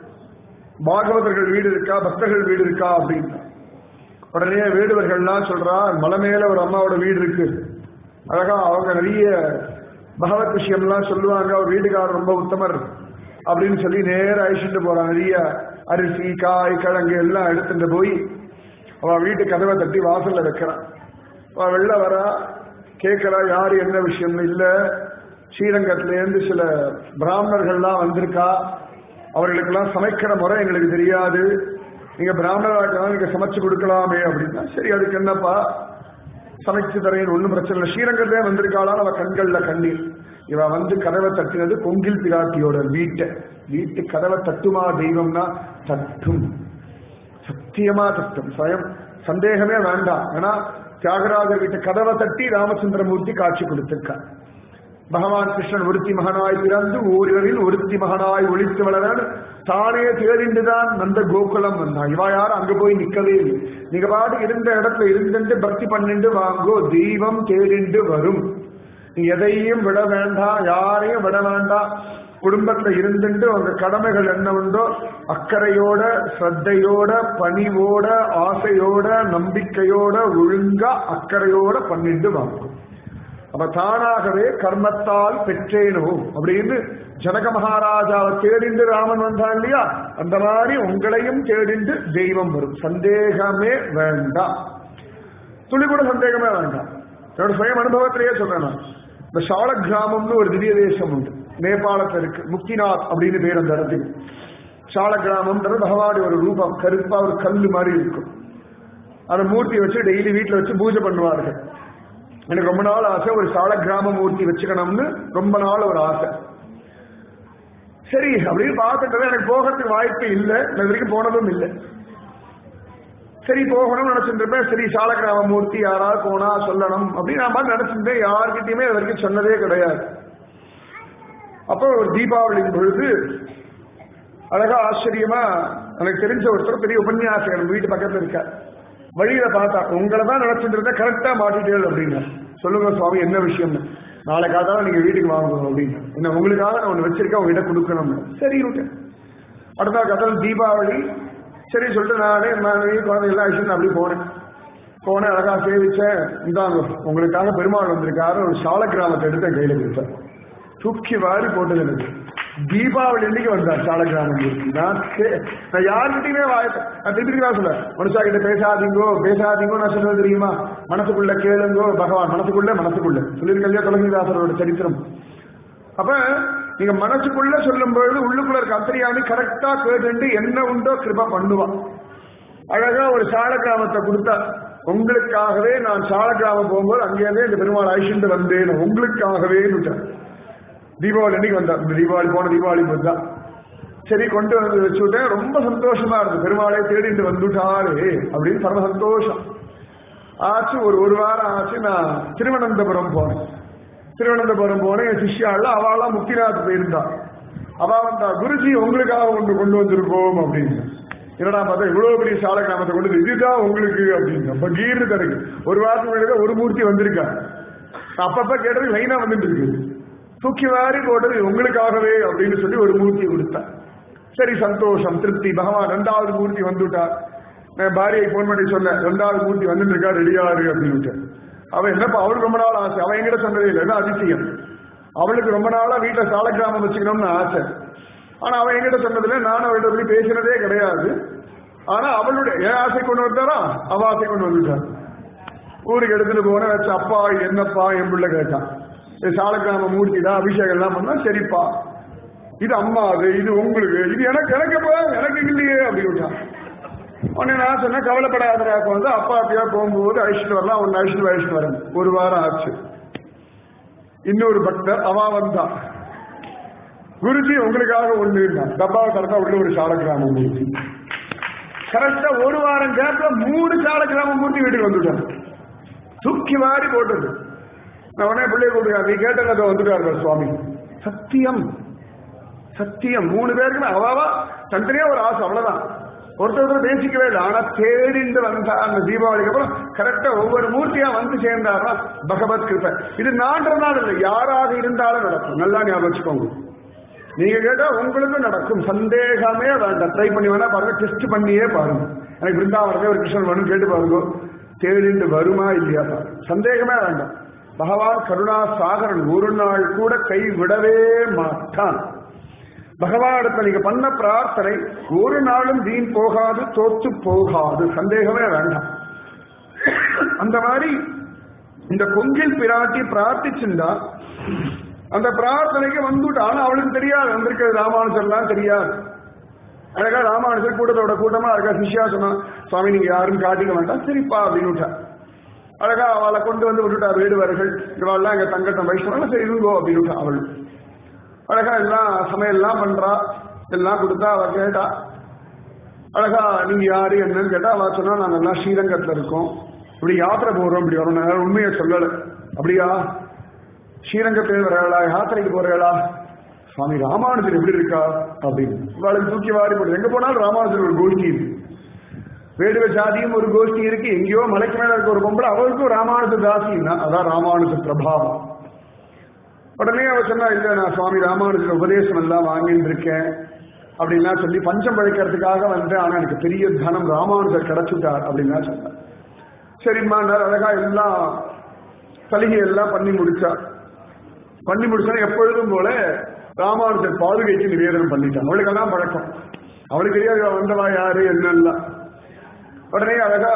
பாகவதர்கள் வீடு இருக்கா, பக்தர்கள் வீடு இருக்கா அப்படின்னு. உடனே வேடுவர்கள்லாம் சொல்றா, மலை மேல ஒரு அம்மாவோட வீடு இருக்கு. அழகா அவங்க நிறைய பகவத் விஷயம்லாம் சொல்லுவாங்க, அவர் வீட்டுக்காரர் ரொம்ப உத்தமர் அப்படின்னு சொல்லி நேரம் அழிச்சுட்டு போறான். நிறைய அரிசி காய் கிழங்கு எல்லாம் எடுத்துட்டு போய் அவ வீட்டு கதவை தட்டி வாசல்ல வைக்கிறான். அவ வெளில வரா, கேட்கிறா யாரு என்ன விஷயம். இல்ல ஸ்ரீரங்கத்துல இருந்து சில பிராமணர்கள்லாம் வந்திருக்கா, அவர்களுக்கெல்லாம் சமைக்கிற முறை எங்களுக்கு தெரியாது, நீங்க பிராமணராக நீங்க சமைச்சு கொடுக்கலாமே அப்படின்னா. சரி அதுக்கு என்னப்பா சமைச்சு தரேன், ஒன்றும் பிரச்சனை இல்லை. ஸ்ரீரங்கத்திலே வந்திருக்காளான்னு அவ கண்கள்ல கண்ணீர். இவ வந்து கதவை தட்டினது கொங்கில் பிராட்டியோட வீட்டு கதவை தட்டுமா தெய்வம்னா தட்டும், சத்தியமா தட்டும், சுயம் சந்தேகமே வேண்டாம். ஏன்னா தியாகராஜர் வீட்டு கதவை தட்டி ராமச்சந்திரமூர்த்தி காட்சி கொடுத்திருக்கார். பகவான் கிருஷ்ணன் ஒருத்தி மகனாய் பிறந்து ஓரிரவில் ஒருத்தி மகனாய் ஒழித்து வளரான்னு தானே தேடிண்டுதான் நந்த கோகுலம் வந்தான். இவா யாரும் அங்க போய் நிக்கவே இல்லை. நீங்க பாட்டு இருந்த இடத்துல இருந்துட்டு பக்தி பண்ணிட்டு வாங்கோ, தெய்வம் தேடிண்டு வரும். நீ எதையும் விட வேண்டாம், யாரையும் விட வேண்டாம். குடும்பத்துல இருந்துட்டு உங்க கடமைகள் என்ன உண்டோ அக்கறையோட ஸ்ரத்தையோட பணிவோட ஆசையோட நம்பிக்கையோட ஒழுங்கா அக்கறையோட பண்ணிட்டு வாங்கும். அப்ப தானாகவே கர்மத்தால் பெற்றேனோ அப்படின்னு ஜனக மகாராஜாவை தேடிண்டு ராமன் வந்தான் இல்லையா, அந்த மாதிரி உங்களையும் தேடிண்டு தெய்வம் வரும். சந்தேகமே வேண்டாம், துளி கூட சந்தேகமே வேண்டாம். என்னோட சுயம் அனுபவத்திலேயே சொல்றேன். இந்த சால கிராமம்னு ஒரு திவ்ய தேசம் உண்டு, நேபாளத்தில் இருக்கு. முக்திநாத் அப்படின்னு பேர் அந்த இடத்துக்கு. சால கிராமம்ன்றது பகவானுடைய ஒரு ரூபம், கருப்பா ஒரு கல்லு மாதிரி இருக்கும். அந்த மூர்த்தி வச்சு டெய்லி வீட்டுல வச்சு பூஜை பண்ணுவார்கள். எனக்கு ரொம்ப நாள் ஆசை ஒரு சால கிராம மூர்த்தி வச்சுக்கணும்னு, ரொம்ப நாள் ஒரு ஆசை. சரி அப்படின்னு பார்த்துட்டு எனக்கு போகிறதுக்கு வாய்ப்பு இல்லை, நான் வரைக்கும் போனதும் இல்லை. சரி போகணும்னு நினைச்சிட்டு இருப்பேன். சரி சால கிராம மூர்த்தி யாராவது போனா சொல்லணும் அப்படின்னு நான் மாதிரி நினைச்சிருந்தேன். யார்கிட்டயுமே இது வரைக்கும் சொன்னதே கிடையாது. அப்போ ஒரு தீபாவளியின் பொழுது அழகா ஆச்சரியமா எனக்கு தெரிஞ்ச ஒருத்தர் பெரிய உபன்யாசகர் வீட்டு பக்கத்துல இருக்கார். வழியில பார்த்தா உங்களை தான் நினைச்சிட்டு இருந்தேன், கரெக்டா மாட்டிட்டேன் அப்படின்னா. சொல்லுங்க சுவாமி என்ன விஷயம்னு. நாளை காத்தாலும் நீங்க வீட்டுக்கு வாங்கணும் அப்படின்னு. என்ன உங்களுக்காக நான் ஒன்று வச்சிருக்கேன், உங்ககிட்ட கொடுக்கணும்னு. சரி விட்டேன். அடுத்த காத்தாலும் தீபாவளி. சரி சொல்லிட்டு நானே குழந்தை எல்லா விஷயம் அப்படி போனேன். அழகா சேவிச்சேன். இந்தாங்க உங்களுக்காக பெருமாள் வந்திருக்காரு. ஒரு சால கிராமத்தை எடுத்த கையில கொடுத்தேன். தூக்கி வாரி போட்டது எனக்கு. தீபாவளி அன்னைக்கு வந்தார் சால கிராமம். நான் யாருக்கிட்டையுமே நான் திருப்பி சொல்ல மனுஷா கிட்ட பேசாதீங்கோ நான் சொன்னது தெரியுமா? மனசுக்குள்ள கேளுங்கோ பகவான். மனசுக்குள்ள சொல்லியிருக்கலையா துளசிதாசரோட சரித்திரம். அப்ப நீங்க மனசுக்குள்ள சொல்லும் பொழுது உள்ளுக்குள்ள இருக்க அந்தரியாமி கரெக்டா கேட்டு என்ன உண்டோ கிருபா பண்ணுவான். அழகா ஒரு சால கிராமத்தை கொடுத்தா. உங்களுக்காகவே நான் சால கிராமம் போகும்போது அங்கேயே இந்த பெருமாள் அழிச்சுட்டு வந்தேன். உங்களுக்காகவே விட்டேன். தீபாவளி அன்னைக்கு வந்தா. போன தீபாவளி வந்தா. சரி கொண்டு வந்து வச்சுட்டேன். ரொம்ப சந்தோஷமா இருக்கு. பெருமாளை தேடிட்டு வந்துட்டாரு அப்படின்னு சர்வ சந்தோஷம் ஆச்சு. ஒரு வாரம் ஆச்சு. நான் திருவனந்தபுரம் போனேன். என் சிஷ்யாள் அவெல்லாம் முக்திநாத் போயிருந்தா. அவ வந்தா, குருஜி உங்களுக்காக ஒன்று கொண்டு வந்திருக்கோம் அப்படின்னு. என்னடா பார்த்தா இவ்வளவு பெரிய சால கிராமத்தை கொண்டு இதுதான் உங்களுக்கு அப்படின்னு பகீர்னு தருக்கு. ஒரு வாரத்துக்கு முன்னாடி ஒரு மூர்த்தி வந்திருக்கா. அப்பப்ப கேட்டது லைனா வந்துட்டு இருக்கு. தூக்கி வாரி போட்டது உங்களுக்காகவே அப்படின்னு சொல்லி ஒரு மூர்த்தியை கொடுத்தா. சரி சந்தோஷம் திருப்தி. பகவான் 2வது மூர்த்தி வந்துட்டார். நான் பாரியை போன் பண்ணி சொன்னேன், 2வது மூர்த்தி வந்துட்டு இருக்கா, ரெடியாரு அப்படின்னு. அவன் என்னப்பா அவளுக்கு ரொம்ப நாள் ஆசை. அவன் என்கிட்ட சொன்னதே இல்லை. என்ன அதிசயம். அவளுக்கு ரொம்ப நாளா வீட்டுல சால கிராமம் வச்சுக்கணும்னு ஆசை. ஆனா அவன் என்கிட்ட சொன்னதுல நானும் அவள்கிட்ட பத்தி பேசினதே கிடையாது. ஆனா அவளுடைய என் ஆசை கொண்டு வந்தாரா, அவ ஆசை கொண்டு வந்துட்டான். ஊருக்கு எடுத்துட்டு போன வச்ச அப்பா என்னப்பா என் பிள்ளை கேட்டான். சால கிராம மூர்த்தி தான் அபிஷேகம் எல்லாம் பண்ணா. சரிப்பா இது அம்மா இது உங்களுக்கு இது எனக்கு இல்லையே அப்படின்னு. உடனே நான் சொன்ன கவலைப்படாத வந்து அப்பா அப்பயா போகும்போது அழிச்சுட்டு வரலாம். ஒன்னு அழிச்சுட்டு வரேன். ஒரு வாரம் ஆச்சு. இன்னொரு பக்தர் அவ வந்தா. குருஜி உங்களுக்காக ஒண்ணு டப்பாவை கரெக்டா உள்ள ஒரு சால கிராம மூர்த்தி. கரெக்டா ஒரு வாரம் கேப்ல 3 சால கிராம மூர்த்தி வீட்டுக்கு வந்துட்டாங்க. தூக்கி வாரி போட்டது. நான் உடனே பிள்ளைய கூப்பிடுறேன். நீ கேட்டதை வந்துட்டாரு சுவாமி. சத்தியம் 3 பேருக்குமே அவாவா தனித்தனியா ஒரு ஆசை. அவ்வளவுதான். ஒருத்தர் பேசிக்கவே இல்லை. ஆனா தேடிண்டு வந்தா அந்த தீபாவளிக்கு அப்புறம் கரெக்டா ஒவ்வொரு மூர்த்தியா வந்து சேர்ந்தாருன்னா பகவத் கிருபை. இது நான்றதுனால இல்லை, யாராக இருந்தாலும் நடக்கும். நல்லா ஞாபகம் வச்சுக்கோங்க. நீங்க கேட்டா உங்களுக்கும் நடக்கும். சந்தேகமே வேண்டாம். ட்ரை பண்ணி வேணா பாருங்க. டெஸ்ட் பண்ணியே பாருங்க. எனக்கு பிருந்தாவனமே ஒரு கிருஷ்ணன் வேணும் கேட்டு பாருங்க. தேடிண்டு வருமா இல்லையா பாருங்க. சந்தேகமே வேண்டாம். பகவான் கருணா சாகரன். ஒரு நாள் கூட கை விடவே மாட்டான். பகவானிடத்துல நீங்க பண்ண பிரார்த்தனை ஒரு நாளும் வீண் போகாது, தோற்று போகாது. சந்தேகமே வேண்டாம். அந்த மாதிரி இந்த கொங்கில் பிராட்டி பிரார்த்திச்சுண்டா அந்த பிரார்த்தனைக்கு வந்துட்டு. ஆனா அவளுக்கு தெரியாது வந்திருக்கிறது ராமானுஜர்லாம் தெரியாது. அழகா ராமானுஜர் கூட்டமா இருக்கா. சிஷ்யா சொன்னா, சுவாமி நீங்க யாரும் காட்டிக்க வேண்டாம். சரிப்பா அப்படின்னு. அழகா அவளை கொண்டு வந்து விட்டுட்டா. வேடுவர்கள் இவாள்லாம் எங்க தங்கட்டம் வைஷ்ணவன் சரி இருங்கோ அப்படின்னு. அவள் அழகா எல்லாம் சமையல்லாம் பண்றா. எல்லாம் கொடுத்தா. அவ கேட்டா அழகா நீங்க யாரு என்னன்னு கேட்டா அவ சொன்னா நாங்க எல்லாம் ஸ்ரீரங்கத்துல இருக்கோம். இப்படி யாத்திரை போறோம். இப்படி வரும். உண்மையை சொல்லல. அப்படியா ஸ்ரீரங்கத்தில் வரையலா, யாத்திரைக்கு போறீங்களா? சுவாமி ராமானுஜர் எப்படி இருக்கா அப்படின்னு உங்களுக்கு தூக்கி வாரி போடுது. எங்க போனாலும் ராமானுஜர் ஒரு கோஷ்டி இருக்கு. வேடுவ ஜாதியும் ஒரு கோஷ்டி இருக்கு. எங்கேயோ மலைக்கு மேல இருக்க ஒரு பொம்பளை அவருக்கும் ராமானுஜ தாசின்னா அதான் ராமானுஜ பிரபாவம். உடனே அவர் சொன்னா இல்ல நான் சுவாமி ராமானுஜர் உபதேசம் எல்லாம் வாங்கிட்டு இருக்கேன் அப்படின்னா சொல்லி பஞ்சம் பழைக்கிறதுக்காக வந்தேன். ஆனா எனக்கு பெரிய தனம் ராமானுஜர் கிடைச்சுட்டார் அப்படின்னா சொன்னார். சரிம்மா அழகா எல்லாம் சலுகை எல்லாம் பண்ணி முடிச்சா எப்பொழுதும் போல ராமானுஜர் பாதுகைக்கு நிவேதனம் பண்ணிட்டான். அவளுக்கு அதான் பழக்கம். அவளுக்கு தெரியாது வந்தவா யாரு என்னெல்லாம். உடனே அழகா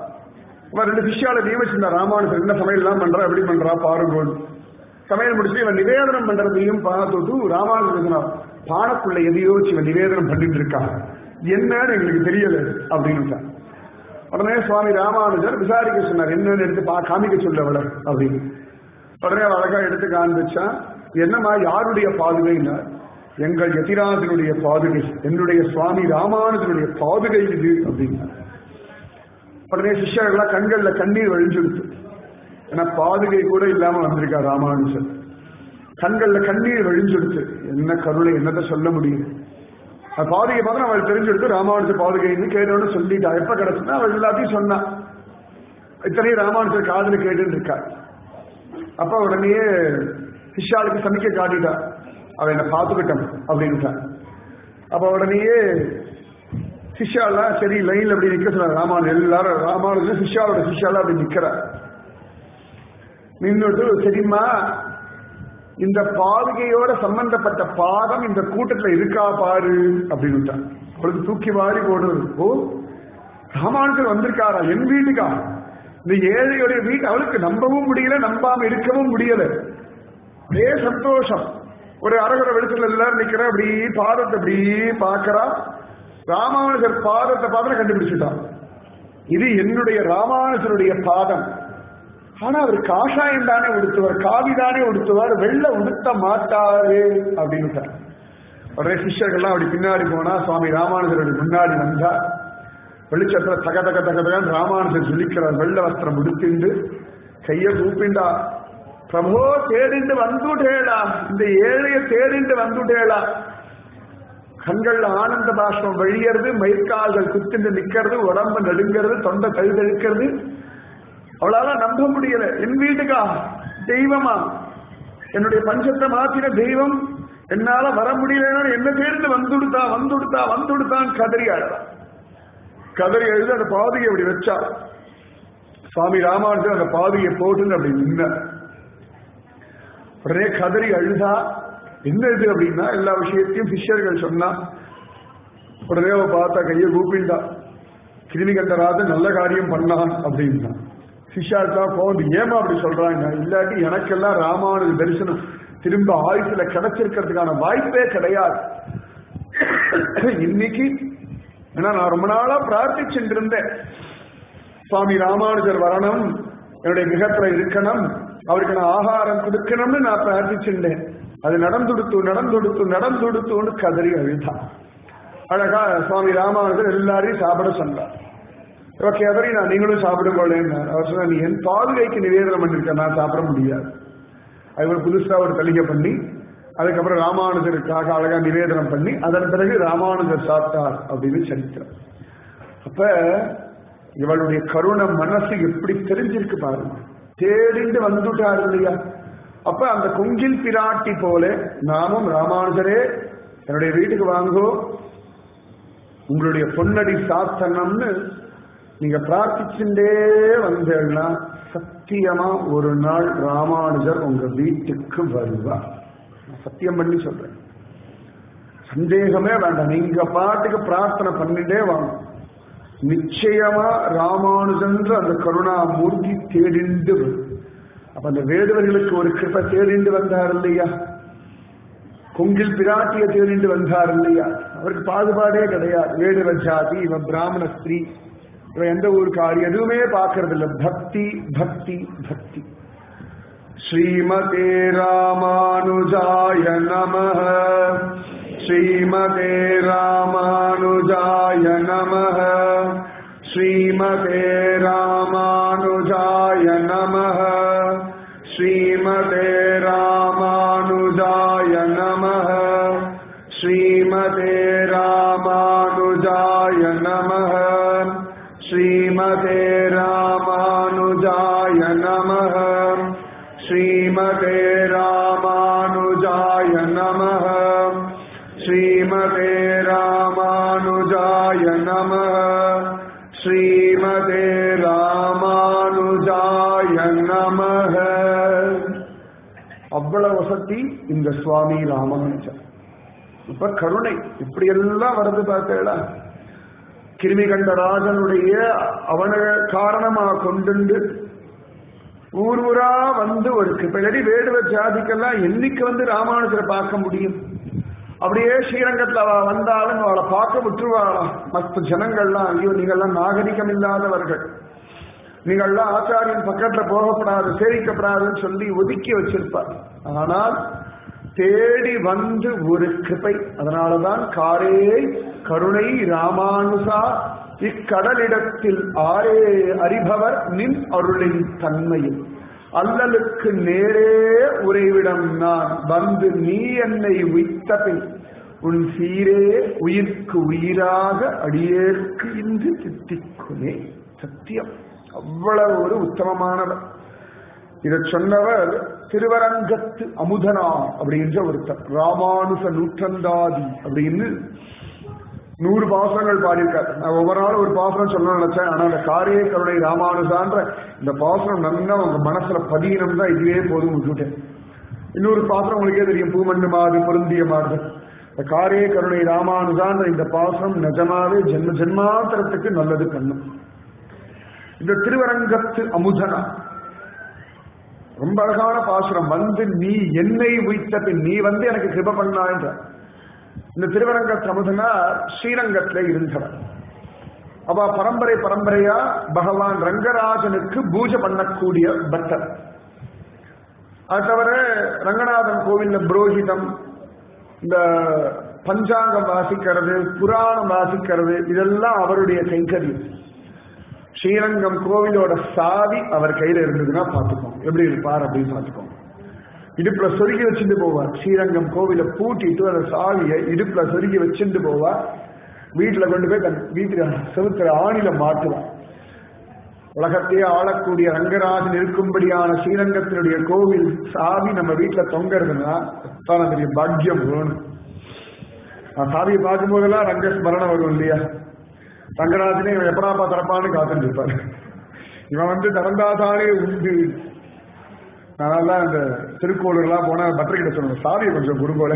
2 சிஷ்யால நியமிச்சிருந்தா. ராமானுஜர் என்ன சமையல் எல்லாம் பண்றா, எப்படி பண்றா பாருங்கோன்னு. சமையல் முடிச்சு இவன் நிவேதனம் பண்றதையும் பார்த்துட்டு ராமானுஜர் பானக்குள்ள எதையோ இவன் நிவேதனம் பண்ணிட்டு இருக்கா, என்னன்னு எங்களுக்கு தெரியல அப்படின்னு. உடனே சுவாமி ராமானுஜர் விசாரிக்க சொன்னார். என்னன்னு எடுத்து காமிக்க சொல்ல அவளை அப்படின்னு. உடனே அழகா எடுத்து காண்பிச்சா. என்னமா யாருடைய பாதுகைன்னா எங்கள் யதிராஜனுடைய பாதுகை, என்னுடைய சுவாமி ராமானுஜனுடைய பாதுகை இது அப்படின்னா. உடனே சிஷ்யர்கள்லாம் கண்கள்ல கண்ணீர் வழிஞ்சுடுத்து. ஏன்னா பாதுகை கூட இல்லாம வந்திருக்கா ராமானுஜர். கண்கள்ல கண்ணீர் வழிஞ்சுடுத்து. என்ன கருணை, என்னத்தை சொல்ல முடியும். பாதுகை பார்த்தா அவள் தெரிஞ்செடுத்து ராமானுஜர் பாதுகைன்னு கேட்டோன்னு சொல்லிட்டா. எப்ப கிடைச்சுன்னா அவள் எல்லாத்தையும் சொன்னா. இத்தனையும் ராமானுஜர் காதல கேட்டு இருக்கா. அப்ப உடனே சிஷ்யாளுக்கு சமிக்க காட்டிட்டா, அவன் என்ன பார்த்துக்கிட்டான் அப்படின்ட்டான். அப்ப உடனேயே சிஷ்யாலாம் சரி லைன்ல அப்படி நிக்க சொன்னார். ராமானுஜர் எல்லாரும் ராமானுஜர் சிஷ்யாவோட சிஷ்யாலாம் அப்படி நிக்கிறார். நின்றுட்டு சரிம்மா இந்த பாதுகையோட சம்பந்தப்பட்ட பாதம் இந்த கூட்டத்துல இருக்கா பாரு அப்படின்னு அவளுக்கு தூக்கி வாரி போடுவது. ஓ ராமானுஜர் வந்திருக்காரா என் வீட்டுக்கா? இந்த ஏழையுடைய வீட்டு அவளுக்கு நம்பவும் முடியல, நம்பாம இருக்கவும் முடியல. அதே சந்தோஷம். ஒரு அரகுற வெளிச்சத்துல எல்லாரும் நிக்கிற அப்படி பாதத்தை அப்படி பாக்கிறா. ராமானுஜர் பாதத்தை பார்த்து கண்டுபிடிச்சுட்டான், இது என்னுடைய ராமானுஜருடைய பாதம். ஆனா அவர் காஷாயம் தானே உடுத்துவார், காவி தானே உடுத்துவார், வெள்ள உடுத்த மாட்டாரு அப்படின்னு. உடனே சிஷ்யர்கள்லாம் அப்படி பின்னாடி போனா சுவாமி ராமானுஜருடைய முன்னாடி வந்தா. வெளிச்சத்துல தக தக தகதான் ராமானுஜர் ஜொலிக்கிறார். வெள்ள வஸ்திரம் உடுத்திண்டு கைய கூப்பிண்டா, பிரபோ தேடிண்டு வந்துட்டேடா, இந்த ஏழைய தேடிண்டு வந்துட்டேடா. கண்கள்ல ஆனந்த பாஷ்பம் வழியறது, மயிர்கால்கள் குத்திண்டு நிக்கிறது, உடம்பு நடுங்கிறது, தொண்டை தழுதழுக்கிறது. அவளால நம்ப முடியல. என் வீட்டுக்கா தெய்வமா, என்னுடைய பஞ்சத்தை மாத்தின தெய்வம் என்னால வர முடியலன்னா என்ன தேர்ந்து வந்துடுத்தா வந்துடுத்தா வந்துடுத்தான் கதறி அழறா. கதறி எழுது அந்த பாதையை அப்படி வச்சா. சுவாமி ராமானுஜர் அந்த பாதையை போட்டு அப்படி நின்ன. உடனே கதறி அழுதா. என்ன இது அப்படின்னா எல்லா விஷயத்தையும் சிஷ்யர்கள் சொன்னா. உடனே பார்த்தா கையை கூப்பிண்டா, கிருமிகண்டராஜன் நல்ல காரியம் பண்ணான் அப்படின்னா. சிஷ்யாக்கா போந்து ஏமா அப்படி சொல்றாங்க, இல்லாட்டி எனக்கெல்லாம் ராமானுஜ தரிசனம் திரும்ப ஆயுசுல கிடைச்சிருக்கிறதுக்கான வாய்ப்பே கிடையாது. இன்னைக்கு ஏன்னா நான் ரொம்ப நாளா பிரார்த்திச்சுட்டு இருந்தேன், சுவாமி ராமானுஜர் வரணும், என்னுடைய கிரகத்துல இருக்கணும், அவருக்கு நான் ஆகாரம் கொடுக்கணும்னு நான் பிரார்த்திச்சுட்டேன். அது நடந்துடுத்துன்னு கதறி அழுதான். அழகா சுவாமி ராமானுஜர் எல்லாரையும் சாப்பிட சொன்னார். கதறி நான் நீங்களும் சாப்பிடும்போலேன்னு அவர் சொன்னா, நீ என் பாதுகைக்கு நிவேதனம் பண்ணிருக்க, நான் சாப்பிட முடியாது. அதுக்கு புதுசா ஒரு தலிகை பண்ணி அதுக்கப்புறம் ராமானுஜருக்காக அழகா நிவேதனம் பண்ணி அதன் பிறகு ராமானுஜர் சாப்பிட்டார் அப்படின்னு சரித்திரம். அப்ப இவளுடைய கருணை மனசு எப்படி தெரிஞ்சிருக்கு பாருங்க. தேடிண்டு வந்துட்டார் இல்லையா? அப்ப அந்த கொங்கில் பிராட்டி போல நாமும் ராமானுஜரே என்னுடைய வீட்டுக்கு வாங்கோ, உங்களுடைய பொன்னடி சாத்தனம்னு நீங்க பிரார்த்திச்சுட்டே வந்தேன்னா சத்தியமா ஒரு நாள் ராமானுஜர் உங்க வீட்டுக்கு வருவார். சத்தியம் பண்ணி சொல்றேன், சந்தேகமே வேண்டாம். நீங்க பாட்டுக்கு பிரார்த்தனை பண்ணிட்டே வாங்க, நிச்சயமா ராமானுஜன்ற அந்த கருணாமூர்த்தி தேடிண்டு வரும். அப்ப அந்த வேடுவர்களுக்கு ஒரு கிருபை தேடிண்டு வந்தார் இல்லையா? கொங்கில் பிராட்டிய தேடிண்டு வந்தார் இல்லையா? அவருக்கு பாகுபாடே கிடையாது. வேடுவ ஜாதி, இவன் பிராமண ஸ்திரீ, இவன் எந்த ஊருக்காரி எதுவுமே பார்க்கறது இல்லை. பக்தி பக்தி பக்தி. ஸ்ரீமதே ராமானுஜாய நமஹ, ஸ்ரீமதே ராமானுஜாய நமஹ, ஸ்ரீமதே ராமானுஜாய நமஹ, ஸ்ரீமதே ராமானுஜாய நமஹ, ஸ்ரீமதே ராமானுஜாய நமஹ, ஸ்ரீமதே ராமானுஜாய நமஹ, ஸ்ரீமதே ராமானுஜாய நமஹ, ஸ்ரீமதே ராமானுஜாய நமஹ, ஸ்ரீமதே ராமானுஜாய நமஹ. அவ்வளவு வசதி இந்த சுவாமி ராமானுஜர். இப்ப கருணை இப்படி எல்லாம் வருது பார்த்தேடா. கிருமிகண்டராஜனுடைய அவன காரணமா கொண்டு ஊர் ஊரா வந்து ஒரு கிருப்படி வேடுவ ஜாதிக்கெல்லாம் என்னைக்கு வந்து ராமானுஜரை பார்க்க முடியும்? அப்படியே ஸ்ரீரங்கத்துல அவ வந்தாலும் அவளை பார்க்க விட்டுருவாளா? மற்ற ஜனங்கள்லாம் ஐயோ நீங்கள்லாம் நாகரிகம் இல்லாதவர்கள், நீங்கள்லாம் ஆச்சாரியின் பக்கத்துல போகப்படாது, சேவிக்கப்படாதுன்னு சொல்லி ஒதுக்கி வச்சிருப்பார். ஆனால் தேடி வந்து ஒரு கிருபை. அதனாலதான் காரே கருணை ராமானுசா இக்கடலிடத்தில் ஆரே அறிபவர் நின் அருளின் தன்மையில் அல்லலுக்கு நேரே உறைவிடம் நான் வந்து நீ என்னை உய்த்த பின் உன் சீரே உயிர்க்கு உயிராக அடியேற்கு இன்று தித்திக்குமே. சத்தியம். அவ்வளவு ஒரு உத்தமமானவர். இதை சொன்னவர் திருவரங்கத்து அமுதனார் அப்படின்ற ஒருத்தர். ராமானுச நூற்றந்தாதி அப்படின்னு 100 பாசுரங்கள் பாடியிருக்காரு. நான் ஒவ்வொரு நாளும் ஒரு பாசுரம் சொல்லணும்னு நினைச்சேன். ஆனா அந்த காரிய கருணை ராமானுசான்ற இந்த பாசுரம் நல்லா உங்க மனசுல பதியணும் தான் இதுவே போதும் விட்டுட்டேன். இன்னொரு பாசுரம் உங்களுக்கே தெரியும், பூமண்ணு மாது பொருந்திய மாறுதல். இந்த காரிய கருணை ராமானுசான்ற இந்த பாசுரம் நிஜமாவே ஜென்ம ஜென்மாந்திரத்துக்கு நல்லது கண்ணும். இந்த திருவரங்கத்து அமுதனா ரொம்ப அழகான பாசுரம். வந்து நீ என்னை உய்த்த பின் நீ வந்து எனக்கு கிருப பண்ணா என்ற இந்த திருவரங்கத்து அமுதனா ஸ்ரீரங்கத்திலே இருந்தவர். அவ பரம்பரை பரம்பரையா பகவான் ரங்கராஜனுக்கு பூஜை பண்ணக்கூடிய பக்தர். அது தவிர ரங்கநாதன் கோவில்ல புரோஹிதம், இந்த பஞ்சாங்கம் வாசிக்கிறது, புராணம் வாசிக்கிறது, இதெல்லாம் அவருடைய கைங்கரியம். ஸ்ரீரங்கம் கோவிலோட சாவி அவர் கையில இருந்ததுன்னா பார்த்துக்கோங்க எப்படி இருப்பார் அப்படின்னு பார்த்துக்கோங்க. இடுப்புல சொருகி வச்சுட்டு போவார். ஸ்ரீரங்கம் கோவில பூட்டிட்டு அந்த சாவியை இடுப்புல சொருகி வச்சுட்டு போவார். வீட்டுல கொண்டு போய் வீட்டுல செவுத்துல ஆணில மாட்டுவார். உலகத்தையே ஆளக்கூடிய ரங்கராஜன் இருக்கும்படியான ஸ்ரீரங்கத்தினுடைய கோவில் சாவி நம்ம வீட்டுல தொங்கறதுன்னா பெரிய பாக்கியம் வேணும். சாவியை பார்க்கும் போதெல்லாம் ரங்க ஸ்மரணம் வரும் இல்லையா? ரங்கராஜனே இவன் எப்படாப்பா திறப்பான்னு காத்துட்டு இருப்பாரு. இவன் வந்து திறந்தாதானே உண்டு. நானெல்லாம் இந்த திருக்கோளூர்லாம் போனா பட்டர்கிட்ட சொல்லுவேன், சாவியை கொஞ்சம் குறும்போல.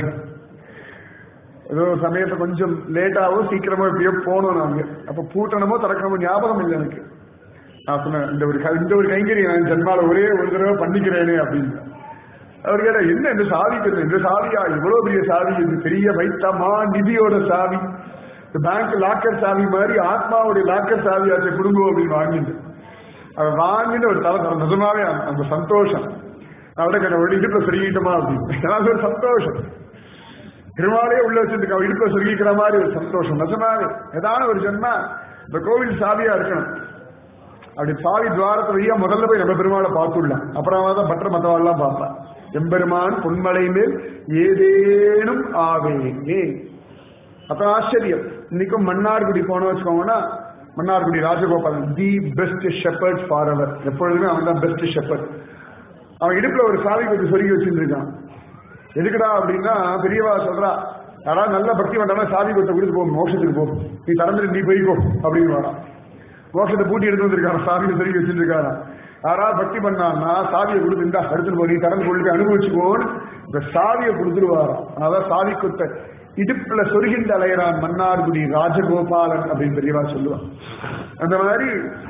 ஏதோ சமயத்தை கொஞ்சம் லேட்டாவோ சீக்கிரமோ எப்படியோ போனோம் நாங்க. அப்ப பூட்டணமோ திறக்கணுமோ ஞாபகம் இல்லை எனக்கு. நான் சொன்னேன், இந்த ஒரு கைங்கறி நான் ஜென்மால ஒரே ஒரு தடவை பண்ணிக்கிறேனே அப்படின்னு. அவர் கேட்ட, என்ன இந்த சாவிக்கு இந்த சாவியா? இவ்வளவு பெரிய சாவி, இது பெரிய வைத்தமா நிதியோட சாவி, இந்த பேங்க் லாக்கர் சாவி மாதிரி ஆத்மாவுடைய லாக்கர் சாவியாச்சு குடும்பம் அப்படின்னு வாங்கிட்டு அதை வாங்கிட்டு ஒரு தலை தர. நிஜமாவே அந்த சந்தோஷம் அவட கேட்ட இடுப்புல சொருகிட்டோமா அப்படின்னு எனக்கு ஒரு சந்தோஷம். திருமாலே உள்ள வச்சிருக்க இடுப்புல சொருகிக்கிற மாதிரி ஒரு சந்தோஷம். நிஜமாவே ஏதான ஒரு ஜென்மா இந்த கோவில் சாவியா இருக்கணும். அப்படி சாவி துவாரத்தை வழியா முதல்ல போய் நம்ம பெருமாளை பார்த்துடலாம். அப்புறமா தான் பற்ற மத்தவாள்லாம் பார்ப்பேன். எம்பெருமான் பொன்மலை மேல் ஏதேனும் ஆவேனே. அப்ப ஆச்சரியம். இன்னைக்கும் மன்னார்குடி போன வச்சுக்கோங்கன்னா, Mannargudi Rajagopalan the best shepherd forever. எப்பொழுதுமே அவன் தான் பெஸ்ட் ஷெப்பர்ட். அவன் இடுப்புல ஒரு சாவி கொஞ்சம் சொருகி வச்சுட்டு இருக்கான். எதுக்குடா அப்படின்னா, பெரியவா சொல்றா, யாராவது நல்ல பக்தி வந்தானா சாவி கொத்த கொடுத்து போ, மோட்சத்துக்கு போ, நீ திறந்துட்டு நீ போய்க்கோ அப்படின்னு வாடா. மோட்சத்தை பூட்டி எடுத்து வந்திருக்காரு, சாவியை சொருகி வச்சுட்டு இருக்காரா. யாராவது பக்தி பண்ணான்னா சாவியை கொடுத்துட்டா அடுத்து போ, நீ திறந்து கொண்டு போய் அனுபவிச்சுக்கோன்னு இந்த சாவியை கொடுத்துருவாராம். அதான் சாவி கொத்த இடுப்புல சொருகின்ற அலையறான் மன்னார்குடி ராஜகோபாலன் அப்படின்னு பெரியவா சொல்லுவான். அந்த மாதிரி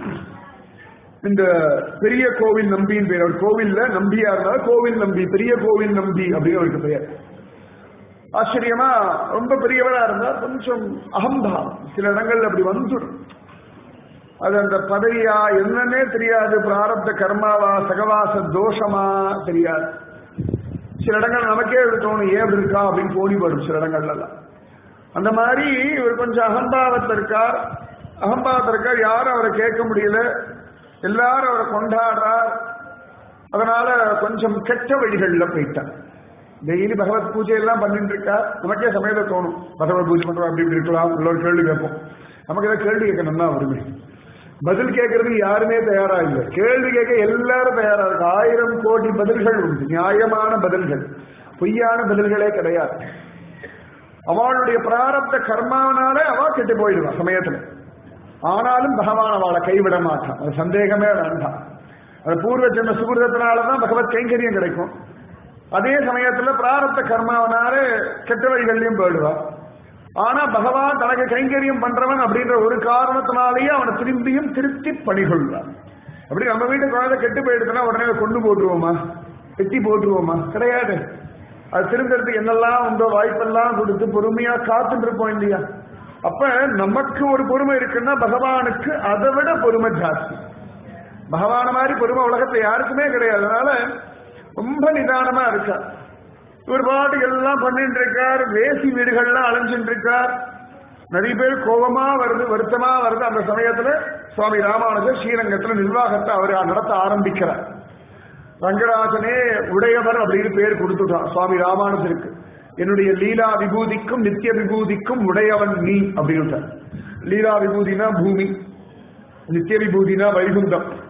இந்த பெரிய கோவில் நம்பியின் பேர். அவர் கோவில்ல நம்பியா இருந்தாலும் கோவில் நம்பி, பெரிய கோவில் நம்பி அப்படின்னு அவருக்கு பெயர். ஆச்சரியமா ரொம்ப பெரியவரா இருந்தா கொஞ்சம் அகம்பாவம் சில இடங்கள்ல அப்படி வந்துடும். அது அந்த பதவியா என்னன்னே தெரியாது, பிராரப்த கர்மாவா சகவாச தோஷமா தெரியாது. சில இடங்கள் நமக்கே தோணும், ஏன் அப்படி இருக்கா அப்படின்னு தோணி போடும் சில இடங்கள்லாம். அந்த மாதிரி இவர் கொஞ்சம் அகம்பாவத்தில் இருக்கார். யாரும் அவரை கேட்க முடியல, எல்லாரும் அவரை கொண்டாடுறார். அதனால கொஞ்சம் கெட்ட வழிகள்ல போயிட்டார். டெய்லி பகவத் பூஜை எல்லாம் பண்ணிட்டு இருக்கா. நமக்கே சமயத்தை தோணும், பகவத் பூஜை பண்றோம் அப்படி இப்படி இருக்கலாம். எல்லோரும் கேள்வி கேட்போம். நமக்கு ஏதாவது கேள்வி கேட்கணும்னா வருமே, பதில் கேட்கறதுக்கு யாருமே தயாரா இல்லை. கேள்வி கேட்க எல்லாரும் தயாரா இருக்கு. 1000 கோடி பதில்கள் உண்டு, நியாயமான பதில்கள், பொய்யான பதில்களே கிடையாது. அவளுடைய பிராரப்த கர்மாவனால அவ கெட்டு போயிடுவான் சமயத்துல. ஆனாலும் பகவான் அவளை கைவிட மாட்டான், அது சந்தேகமே வேண்டாம். அது பூர்வ ஜென்ம சுகிருதத்தினாலதான் பகவத் கைங்கரியம் கிடைக்கும். அதே சமயத்துல பிராரப்த கர்மாவனால கெட்ட வழிகள்லயும் போயிடுவான். ஆனா பகவான் தனக்கு கைங்கரியம் பண்றவன் அப்படின்ற ஒரு காரணத்தினாலேயே அவனை திரும்பியும் திருத்தி பணிகொள்வான். அப்படி நம்ம வீட்டு குழந்தை கெட்டு போயிடுதுன்னா உடனே கொண்டு போட்டுருவோமா, வெட்டி போட்டுருவோமா? கிடையாது. அது திரும்பறதுக்கு என்னெல்லாம் உண்டோ வாய்ப்பெல்லாம் கொடுத்து பொறுமையா காத்துட்டு இருப்போம் இல்லையா? அப்ப நமக்கு ஒரு பொறுமை இருக்குன்னா பகவானுக்கு அதை விட பொறுமை ஜாஸ்தி. பகவான மாதிரி பொறுமை உலகத்துல யாருக்குமே கிடையாது. அதனால ரொம்ப நிதானமா இருக்கார். இவர் பாட்டுக்கு எல்லாம் பண்ணிட்டு இருக்கார். வேசி வீடுகள்லாம் அலைஞ்சிட்டு இருக்கார். நிறைய பேர் கோபமா வருது, வருத்தமா வருது. அந்த சமயத்துல சுவாமி ராமானுஜர் ஸ்ரீரங்கத்துல நிர்வாகத்தை அவர் நடத்த ஆரம்பிக்கிறார். ரங்கராஜனே உடையவர் அப்படின்னு பேர் கொடுத்துட்டான் சுவாமி ராமானுஜருக்கு. என்னுடைய லீலா விபூதிக்கும் நித்திய விபூதிக்கும் உடையவன் நீ அப்படின்னு. லீலா விபூதினா பூமி, நித்திய விபூதினா வைகுண்டம்.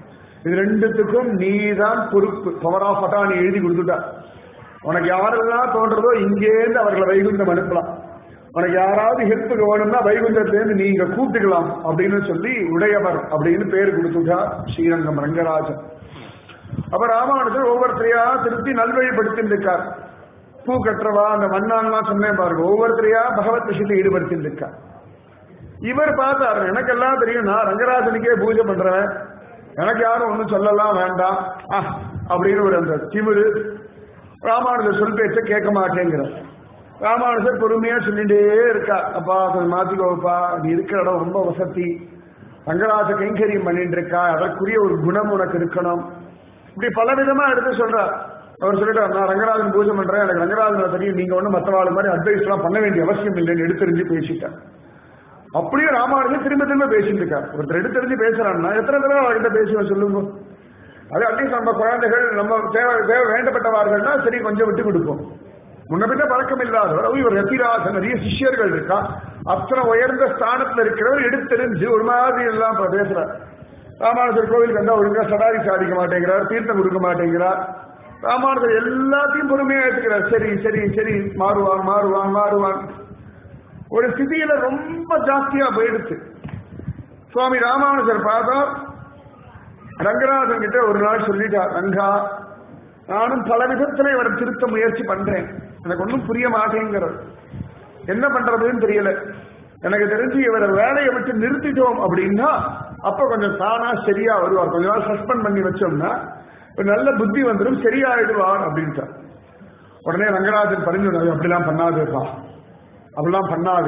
இது ரெண்டுத்துக்கும் நீதான் பொறுப்பு. பவர் ஆஃப் அட்டார்னி எழுதி கொடுத்துட்டா. உனக்கு யாரெல்லாம் தோன்றதோ இங்கேருந்து அவர்களை வைகுண்டம் அனுப்பலாம். உனக்கு யாராவது ஹெல்ப்புக்கு வேணும்னா வைகுண்டத்திலேருந்து நீங்க கூப்பிட்டுக்கலாம் அப்படின்னு சொல்லி உடையவர் அப்படின்னு பேர் கொடுத்துட்டா ஸ்ரீரங்கம் ரங்கராஜன். அப்ப ராமானுஜர் ஒவ்வொருத்தரையா திருப்பி நல்வழிப்படுத்திட்டு இருக்கார். பூ கட்டுறவா அந்த மண்ணான்லாம் சொன்னேன் பாருங்க, ஒவ்வொருத்தரையா பகவத் விஷயத்தை ஈடுபடுத்திட்டு இருக்கார். இவர் பார்த்தாரு, எனக்கெல்லாம் தெரியும், நான் ரங்கராஜனுக்கே பூஜை பண்றேன், எனக்கு யாரும் ஒன்றும் சொல்லலாம் வேண்டாம் அப்படின்னு ஒரு அந்த திமிரு. ராமானுஜர் சொல் பேச்ச கேட்க மாட்டேங்கிற. ராமானுஜர் பொறுமையா சொல்லிட்டே இருக்கா, அப்பா கொஞ்சம் மாத்திக்கோப்பா, நீ இருக்கிற இடம் ரொம்ப வசதி, ரங்கராஜ கைங்கரியம் பண்ணிட்டு இருக்கா, அதற்குரிய ஒரு குணம் உனக்கு இருக்கணும், இப்படி பல விதமா எடுத்து சொல்றார். அவர் சொல்லிட்டார், நான் ரங்கராஜன் பூஜை பண்றேன், எனக்கு ரங்கராஜன் தெரியும், நீங்க ஒன்றும் மற்றவாள் மாதிரி அட்வைஸ் எல்லாம் பண்ண வேண்டிய அவசியம் இல்லைன்னு எடுத்தறிஞ்சு பேசிட்டார். அப்படியே ராமானுஜர் திரும்ப திரும்ப பேசிட்டு இருக்கார். ஒருத்தர் எடுத்தறிஞ்சு பேசுறான்னா எத்தனை தடவை அவர்கிட்ட பேசுவேன் சொல்லுங்க. அது அட்லீஸ்ட் நம்ம குழந்தைகள் நம்ம தேவை வேண்டப்பட்டவார்கள்னா சரி கொஞ்சம் விட்டு கொடுப்போம். முன்ன பின்ன பழக்கம் இல்லாதவர், இவர் ரத்திராசன், நிறைய சிஷ்யர்கள் இருக்கா, அத்தனை உயர்ந்த ஸ்தானத்துல இருக்கிறவர் எடுத்தறிஞ்சு ஒரு மாதிரி எல்லாம் பேசுறார். ராமானுஜர் கோவிலுக்கு வந்தா ஒழுங்கா சடாரி சாதிக்க மாட்டேங்கிறார், தீர்த்தம் கொடுக்க மாட்டேங்கிறார். ராமானுஜர் எல்லாத்தையும் பொறுமையா எடுத்துக்கிறார். சரி சரி சரி மாறுவான் மாறுவான் மாறுவான். ஒரு ஸ்திதியில ரொம்ப ஜாஸ்தியா போயிடுச்சு. சுவாமி ராமானுஜர் பார்த்தா ரங்கராஜன் கிட்ட ஒரு நாள் சொல்லிட்டார், ரங்கா நானும் பல விதத்துல இவரை திருத்த முயற்சி பண்றேன், எனக்கு ஒன்றும் புரிய மாட்டேங்கிறது, என்ன பண்றதுன்னு தெரியல, எனக்கு தெரிஞ்சு இவரை வேலையை விட்டு நிறுத்திட்டோம் அப்படின்னா அப்ப கொஞ்சம் தானா சரியா வருவார், கொஞ்ச நாள் சஸ்பெண்ட் பண்ணி வச்சோம்னா ஒரு நல்ல புத்தி வந்துடும், சரியாயிடுவார் அப்படின்ட்டார். உடனே ரங்கராஜன் பரிந்து, அப்படிலாம் பண்ணாதேப்பா, அப்படிலாம் பண்ணாது,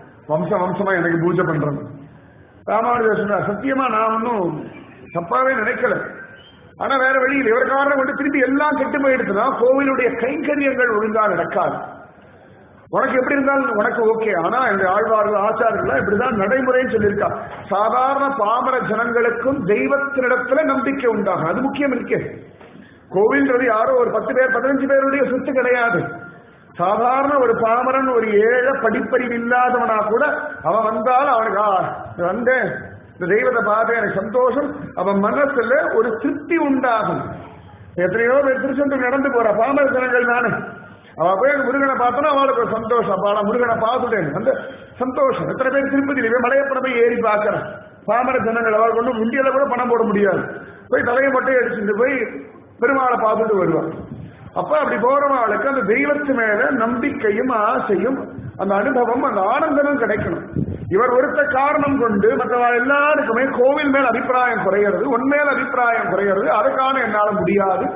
வம்சமா எனக்கு பூஜை பண்றேன். ராமானுஜர் சொன்னார், சத்தியமா நான் ஒன்னும் தப்பாவே நினைக்கல, ஆனா வேற வழியில் இவர் காரணம் கொண்டு திருப்பி எல்லாம் கெட்டு போயிடுச்சுன்னா கோவிலுடைய கைங்கரியங்கள் ஒழுங்கா நடக்காது. உனக்கு எப்படி இருந்தாலும் உனக்கு ஓகே, ஆனா என்னுடைய ஆழ்வார்கள் ஆச்சாரர்கள் இப்படிதான் நடைமுறைன்னு சொல்லியிருக்கா. சாதாரண பாமர ஜனங்களுக்கும் தெய்வத்தினிடத்துல நம்பிக்கை உண்டாகும், அது முக்கியம் இருக்கே. கோவில்ன்றது யாரோ ஒரு 10 பேர் 15 பேருடைய சொத்து கிடையாது. சாதாரண ஒரு பாமரன், ஒரு ஏழை படிப்பறிவு இல்லாதவனா கூட அவன் வந்தாலும் அவனுக்கு வந்தேன் இந்த தெய்வத்தை பார்த்து எனக்கு சந்தோஷம், அவன் மனசுல ஒரு திருப்தி உண்டாகும். எத்தனையோ பேர் திருச்செந்தூர் நடந்து போற பாமர ஜனங்கள் தானே, அவ போய் முருகனை பார்த்தோன்னா அவளுக்கு ஒரு சந்தோஷம், அப்பா நான் முருகனை பார்த்துட்டேன் அந்த சந்தோஷம். எத்தனை பேர் திருப்பதியில மலையப்பட போய் ஏறி பார்க்கிறேன், பாமர ஜனங்கள் அவளுக்கு ஒன்றும் முண்டியில கூட பணம் போட முடியாது, போய் தலையை மட்டும் அடிச்சுட்டு போய் பெருமாளை பார்த்துட்டு வருவார். அப்ப அப்படி போறவங்களுக்கு அந்த தெய்வத்து மேல நம்பிக்கையும் ஆசையும் அந்த அனுபவம் அந்த ஆனந்தமும் கிடைக்கணும். இவர் ஒருத்த காரணம் கொண்டு மற்ற எல்லாருக்குமே கோவில் மேல் அபிப்பிராயம் குறையிறது, உண்மையில அபிப்பிராயம் குறையிறது, அதுக்கான என்னால முடியாது,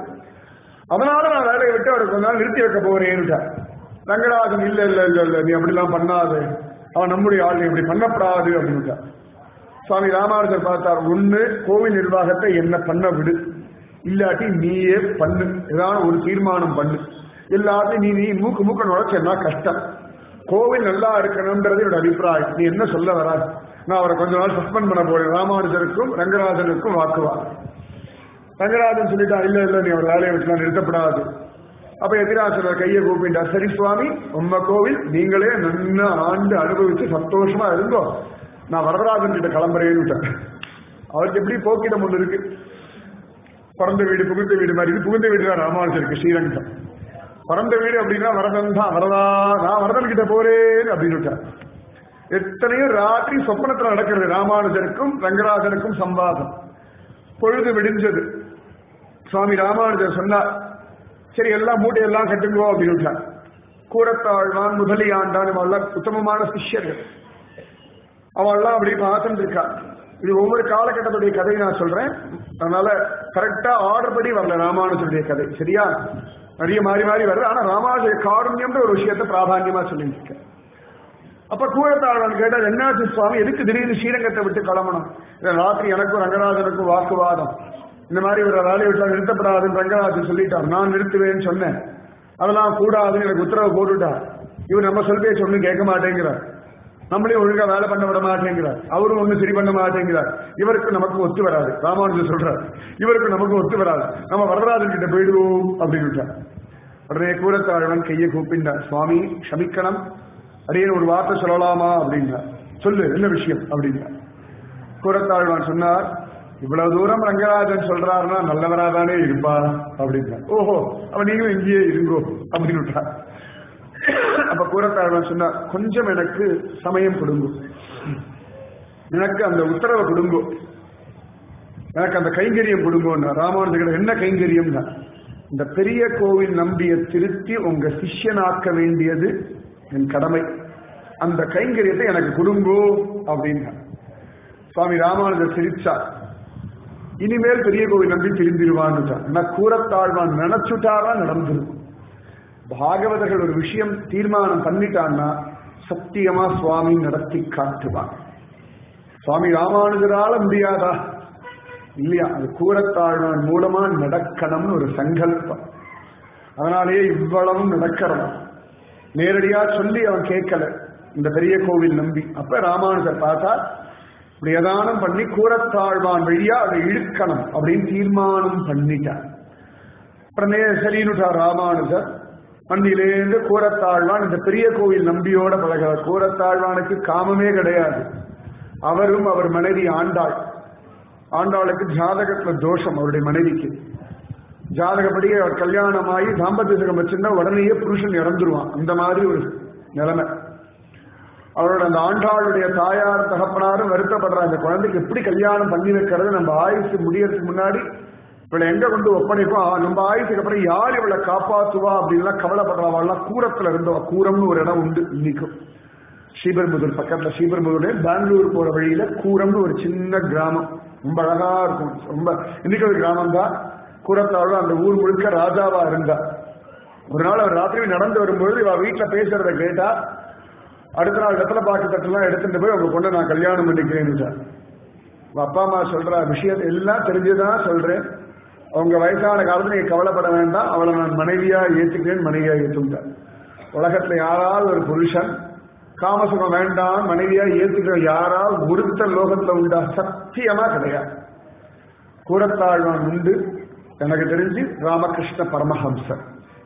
அதனால நான் வேலையை விட்டு அவருக்கு கொஞ்ச நாள் நிறுத்தி வைக்க போறேன்னுட்டார். ரங்கராஜன் இல்ல இல்ல இல்ல இல்ல நீ அப்படிலாம் பண்ணாது, அவன் நம்முடைய ஆள், இப்படி பண்ணப்படாது அப்படின்னுட்டார். சுவாமி ராமானுஜர் பார்த்தார், ஒண்ணு கோவில் நிர்வாகத்தை என்ன பண்ண விடு, இல்லாட்டி நீயே பண்ணு, ஏதாவது ஒரு தீர்மானம் பண்ணு, எல்லாத்தையும் நீ மூக்க நுழைச்சா கஷ்டம், கோவில் நல்லா இருக்கணும்ன்றது என்னோட அபிப்பிராயம், நீ என்ன சொல்ல வர, நான் அவரை கொஞ்ச நாள் சஸ்பெண்ட் பண்ண போறேன். ராமானுஜருக்கும் ரங்கராஜனுக்கும் வாக்குவாதம். ரங்கராஜன் சொல்லிட்டா, இல்ல இல்ல நீ அவர் வேலையை வச்சுலாம் நிறுத்தப்படாது. அப்ப எதிராசனர் கையை கூப்பிட்டார், சரி சுவாமி உம்ம கோவில் நீங்களே நல்ல ஆண்டு அனுபவிச்சு சந்தோஷமா இருந்தோ, நான் வரதராஜன் கிட்ட கிளம்புறேன்னு. அவருக்கு எப்படி போக்கிடம் ஒண்ணு இருக்கு, பிறந்த வீடு புகுந்த வீடு மாதிரி, இது புகுந்த வீடு தான் ராமானுஜருக்கு ஸ்ரீரங்கம். பிறந்த வீடு அப்படின்னா வரதன் தான், வரதா நான் வரதன் கிட்ட போறேன் அப்படின்னு. எத்தனையோ ராத்திரி சொப்பனத்துல நடக்கிறது ராமானுஜருக்கும் ரங்கராஜனுக்கும் சம்பாதம். பொழுது விடிஞ்சது. சுவாமி ராமானுஜர் சொன்னார், சரி எல்லாம் மூட்டையெல்லாம் கட்டுங்கோ அப்படின்னு. கூரத்தாழ்வான் முதலியாண்டான் அவெல்லாம் உத்தமமான சிஷ்யர்கள், அவெல்லாம் அப்படி பார்த்துட்டு இருக்கா. இது ஒவ்வொரு காலகட்டத்துடைய கதையை நான் சொல்றேன், அதனால கரெக்டா ஆர்டர் படி வரல ராமானுஜருடைய கதை, சரியா? நிறைய மாறி மாறி வருது, ஆனா ராமானுஜ காருண்யம்ன்ற ஒரு விஷயத்தை பிராதான்யமா சொல்லிட்டு இருக்கேன். அப்ப கூரத்தாழ்வான் கேட்டார், என்னாச்சு சுவாமி, எதுக்கு திடீர்னு ஸ்ரீரங்கத்தை விட்டு கிளம்பணும்? ராத்திரி எனக்கும் ரங்கராஜனுக்கும் வாக்குவாதம், இந்த மாதிரி ஒரு வேலையை விட்டா நிறுத்தப்படாதுன்னு ரங்கராஜன் சொல்லிட்டார், நான் நிறுத்துவேன்னு சொன்னேன், அதெல்லாம் கூடாதுன்னு எனக்கு உத்தரவு போட்டுட்டார். இவர் நம்ம சொல் பேச்சு ஒன்றும் கேட்க மாட்டேங்கிறார், நம்மளையும் ஒழுங்கா வேலை பண்ண விட மாட்டேங்கிறார், அவரும் ஒன்றும் சரி பண்ண மாட்டேங்கிறார், இவருக்கு நமக்கு ஒத்து வராது. ராமானுஜர் சொல்றார், இவருக்கு நமக்கு ஒத்து வராது, நம்ம வரதராஜன் கிட்ட போயிடுவோம் அப்படின்னு. உடனே கூரத்தாழ்வன் கையை கூப்பிட்டார், சுவாமி க்ஷமிக்கணும், அடியே ஒரு வார்த்தை சொல்லலாமா அப்படின்னா. சொல்லு என்ன விஷயம் அப்படின்னா. கூரத்தாழ்வான் சொன்னார், இவ்வளவு தூரம் ரங்கராஜன் சொல்றாருன்னா நல்லவராதானே இருப்பா அப்படின்னா, ஓஹோ அப்ப நீங்களும் இங்கேயே இருங்கோ அப்படின்னு விட்டா. அப்ப கூரத்தாழ்வான் சொன்னா, கொஞ்சம் எனக்கு சமயம் கொடுங்கோ, எனக்கு அந்த உத்தரவை கொடுங்கோ, எனக்கு அந்த கைங்கரியம் கொடுங்கோன்னா. ராமானுஜர் என்ன கைங்கரியம் தான், இந்த பெரிய கோவில் நம்பிய திருத்தி உங்க சிஷ்யனாக்க வேண்டியது என் கடமை, அந்த கைங்கரியத்தை எனக்கு கொடுங்கோ அப்படின்னா. சுவாமி ராமானுஜர் சிரிச்சா, இனிமேல் பெரிய கோவில் நம்பி திரும்பிடுவான்னு. கூரத்தாழ்வான் நினைச்சுட்டாரா நடந்துரும். பாகவதர்கள் ஒரு விஷயம் தீர்மானம் பண்ணிட்டான்னா சத்தியமா சுவாமி நடத்தி காட்டுவான். சுவாமி ராமானுஜரால முடியாதா இல்லையா, அது கூரத்தாழ்வான் மூலமா நடக்கணும்னு ஒரு சங்கல்பம். அதனாலேயே இவ்வளவும் நடக்கிறோம். நேரடியா சொல்லி அவன் கேட்கல இந்த பெரிய கோவில் நம்பி. அப்ப ராமானுஜர் பார்த்தா இப்படி ஏதானம் பண்ணி கூரத்தாழ்வான் வழியா அதை இழுக்கணும் அப்படின்னு தீர்மானம் பண்ணிட்டார். உடனே சரின்னுட்டார் ராமானுஜர். மண்டியிலேருந்து கூரத்தாழ்வான் இந்த பெரிய கோவில் நம்பியோட பழகிறார். கூரத்தாழ்வானுக்கு காமமே கிடையாது. அவரும் அவர் மனைவி ஆண்டாள். ஆண்டாளுக்கு ஜாதகத்துல தோஷம், அவருடைய மனைவிக்கு ஜாதகப்படி அவர் கல்யாணமாகி தாம்பத்திய சுகம் வச்சிருந்தா உடனேயே புருஷன் இறந்துருவான். அந்த மாதிரி ஒரு நிலைமை. அவரோட அந்த ஆண்டாளுடைய தாயார் தகப்பனாரும் வருத்தப்படுற அந்த குழந்தைக்கு எப்படி கல்யாணம் பண்ணி வைக்கிறது, நம்ம ஆயுசு முடியறதுக்கு முன்னாடி இவளை எங்க கொண்டு ஒப்படைப்போம், நம்ம ஆயுசுக்கு அப்புறம் யார் இவளை காப்பாற்றுவா அப்படின்லாம் கவலைப்படுறவாள்லாம் கூரத்துல இருந்தவா. கூரம்னு ஒரு இடம் உண்டு இன்னைக்கும், ஸ்ரீபெரும்புதூர் பக்கத்துல. ஸ்ரீபெரும்புதூர்ல பெங்களூர் போற வழியில கூரம்னு ஒரு சின்ன கிராமம், ரொம்ப அழகா இருக்கும். ரொம்ப இன்னைக்கு ஒரு கிராமம் தான். கூரத்தாழ்வான் அந்த ஊர் முழுக்க ராஜாவா இருந்தா. ஒரு நாள் அவர் ராத்திரி நடந்து வரும்போது இவ வீட்டுல பேசுறத கேட்டா, அடுத்த நாள் வெத்தலை பாக்கு தட்டெல்லாம் எடுத்துட்டு போய் உங்க பொண்ணை நான் கல்யாணம் பண்ணிக்கிறேன்னு. அப்பா அம்மா சொல்ற விஷயத்தை எல்லாம் தெரிஞ்சுதான் சொல்றேன், அவங்க வயசான காலத்துல நீங்க கவலைப்பட வேண்டாம், அவளை நான் மனைவியா ஏத்துக்கிறேன், மனைவியா ஏற்றுட்டார். உலகத்துல யாராவது ஒரு புருஷன் காமசுகம் வேண்டாம் மனைவியா ஏத்துக்கிற யாராவது ஒருத்த லோகத்துல உண்டா? சத்தியமா கிடையாது. கூரத்தாழ்வான் உண்டு. எனக்கு தெரிஞ்சு ராமகிருஷ்ண பரமஹம்சர்.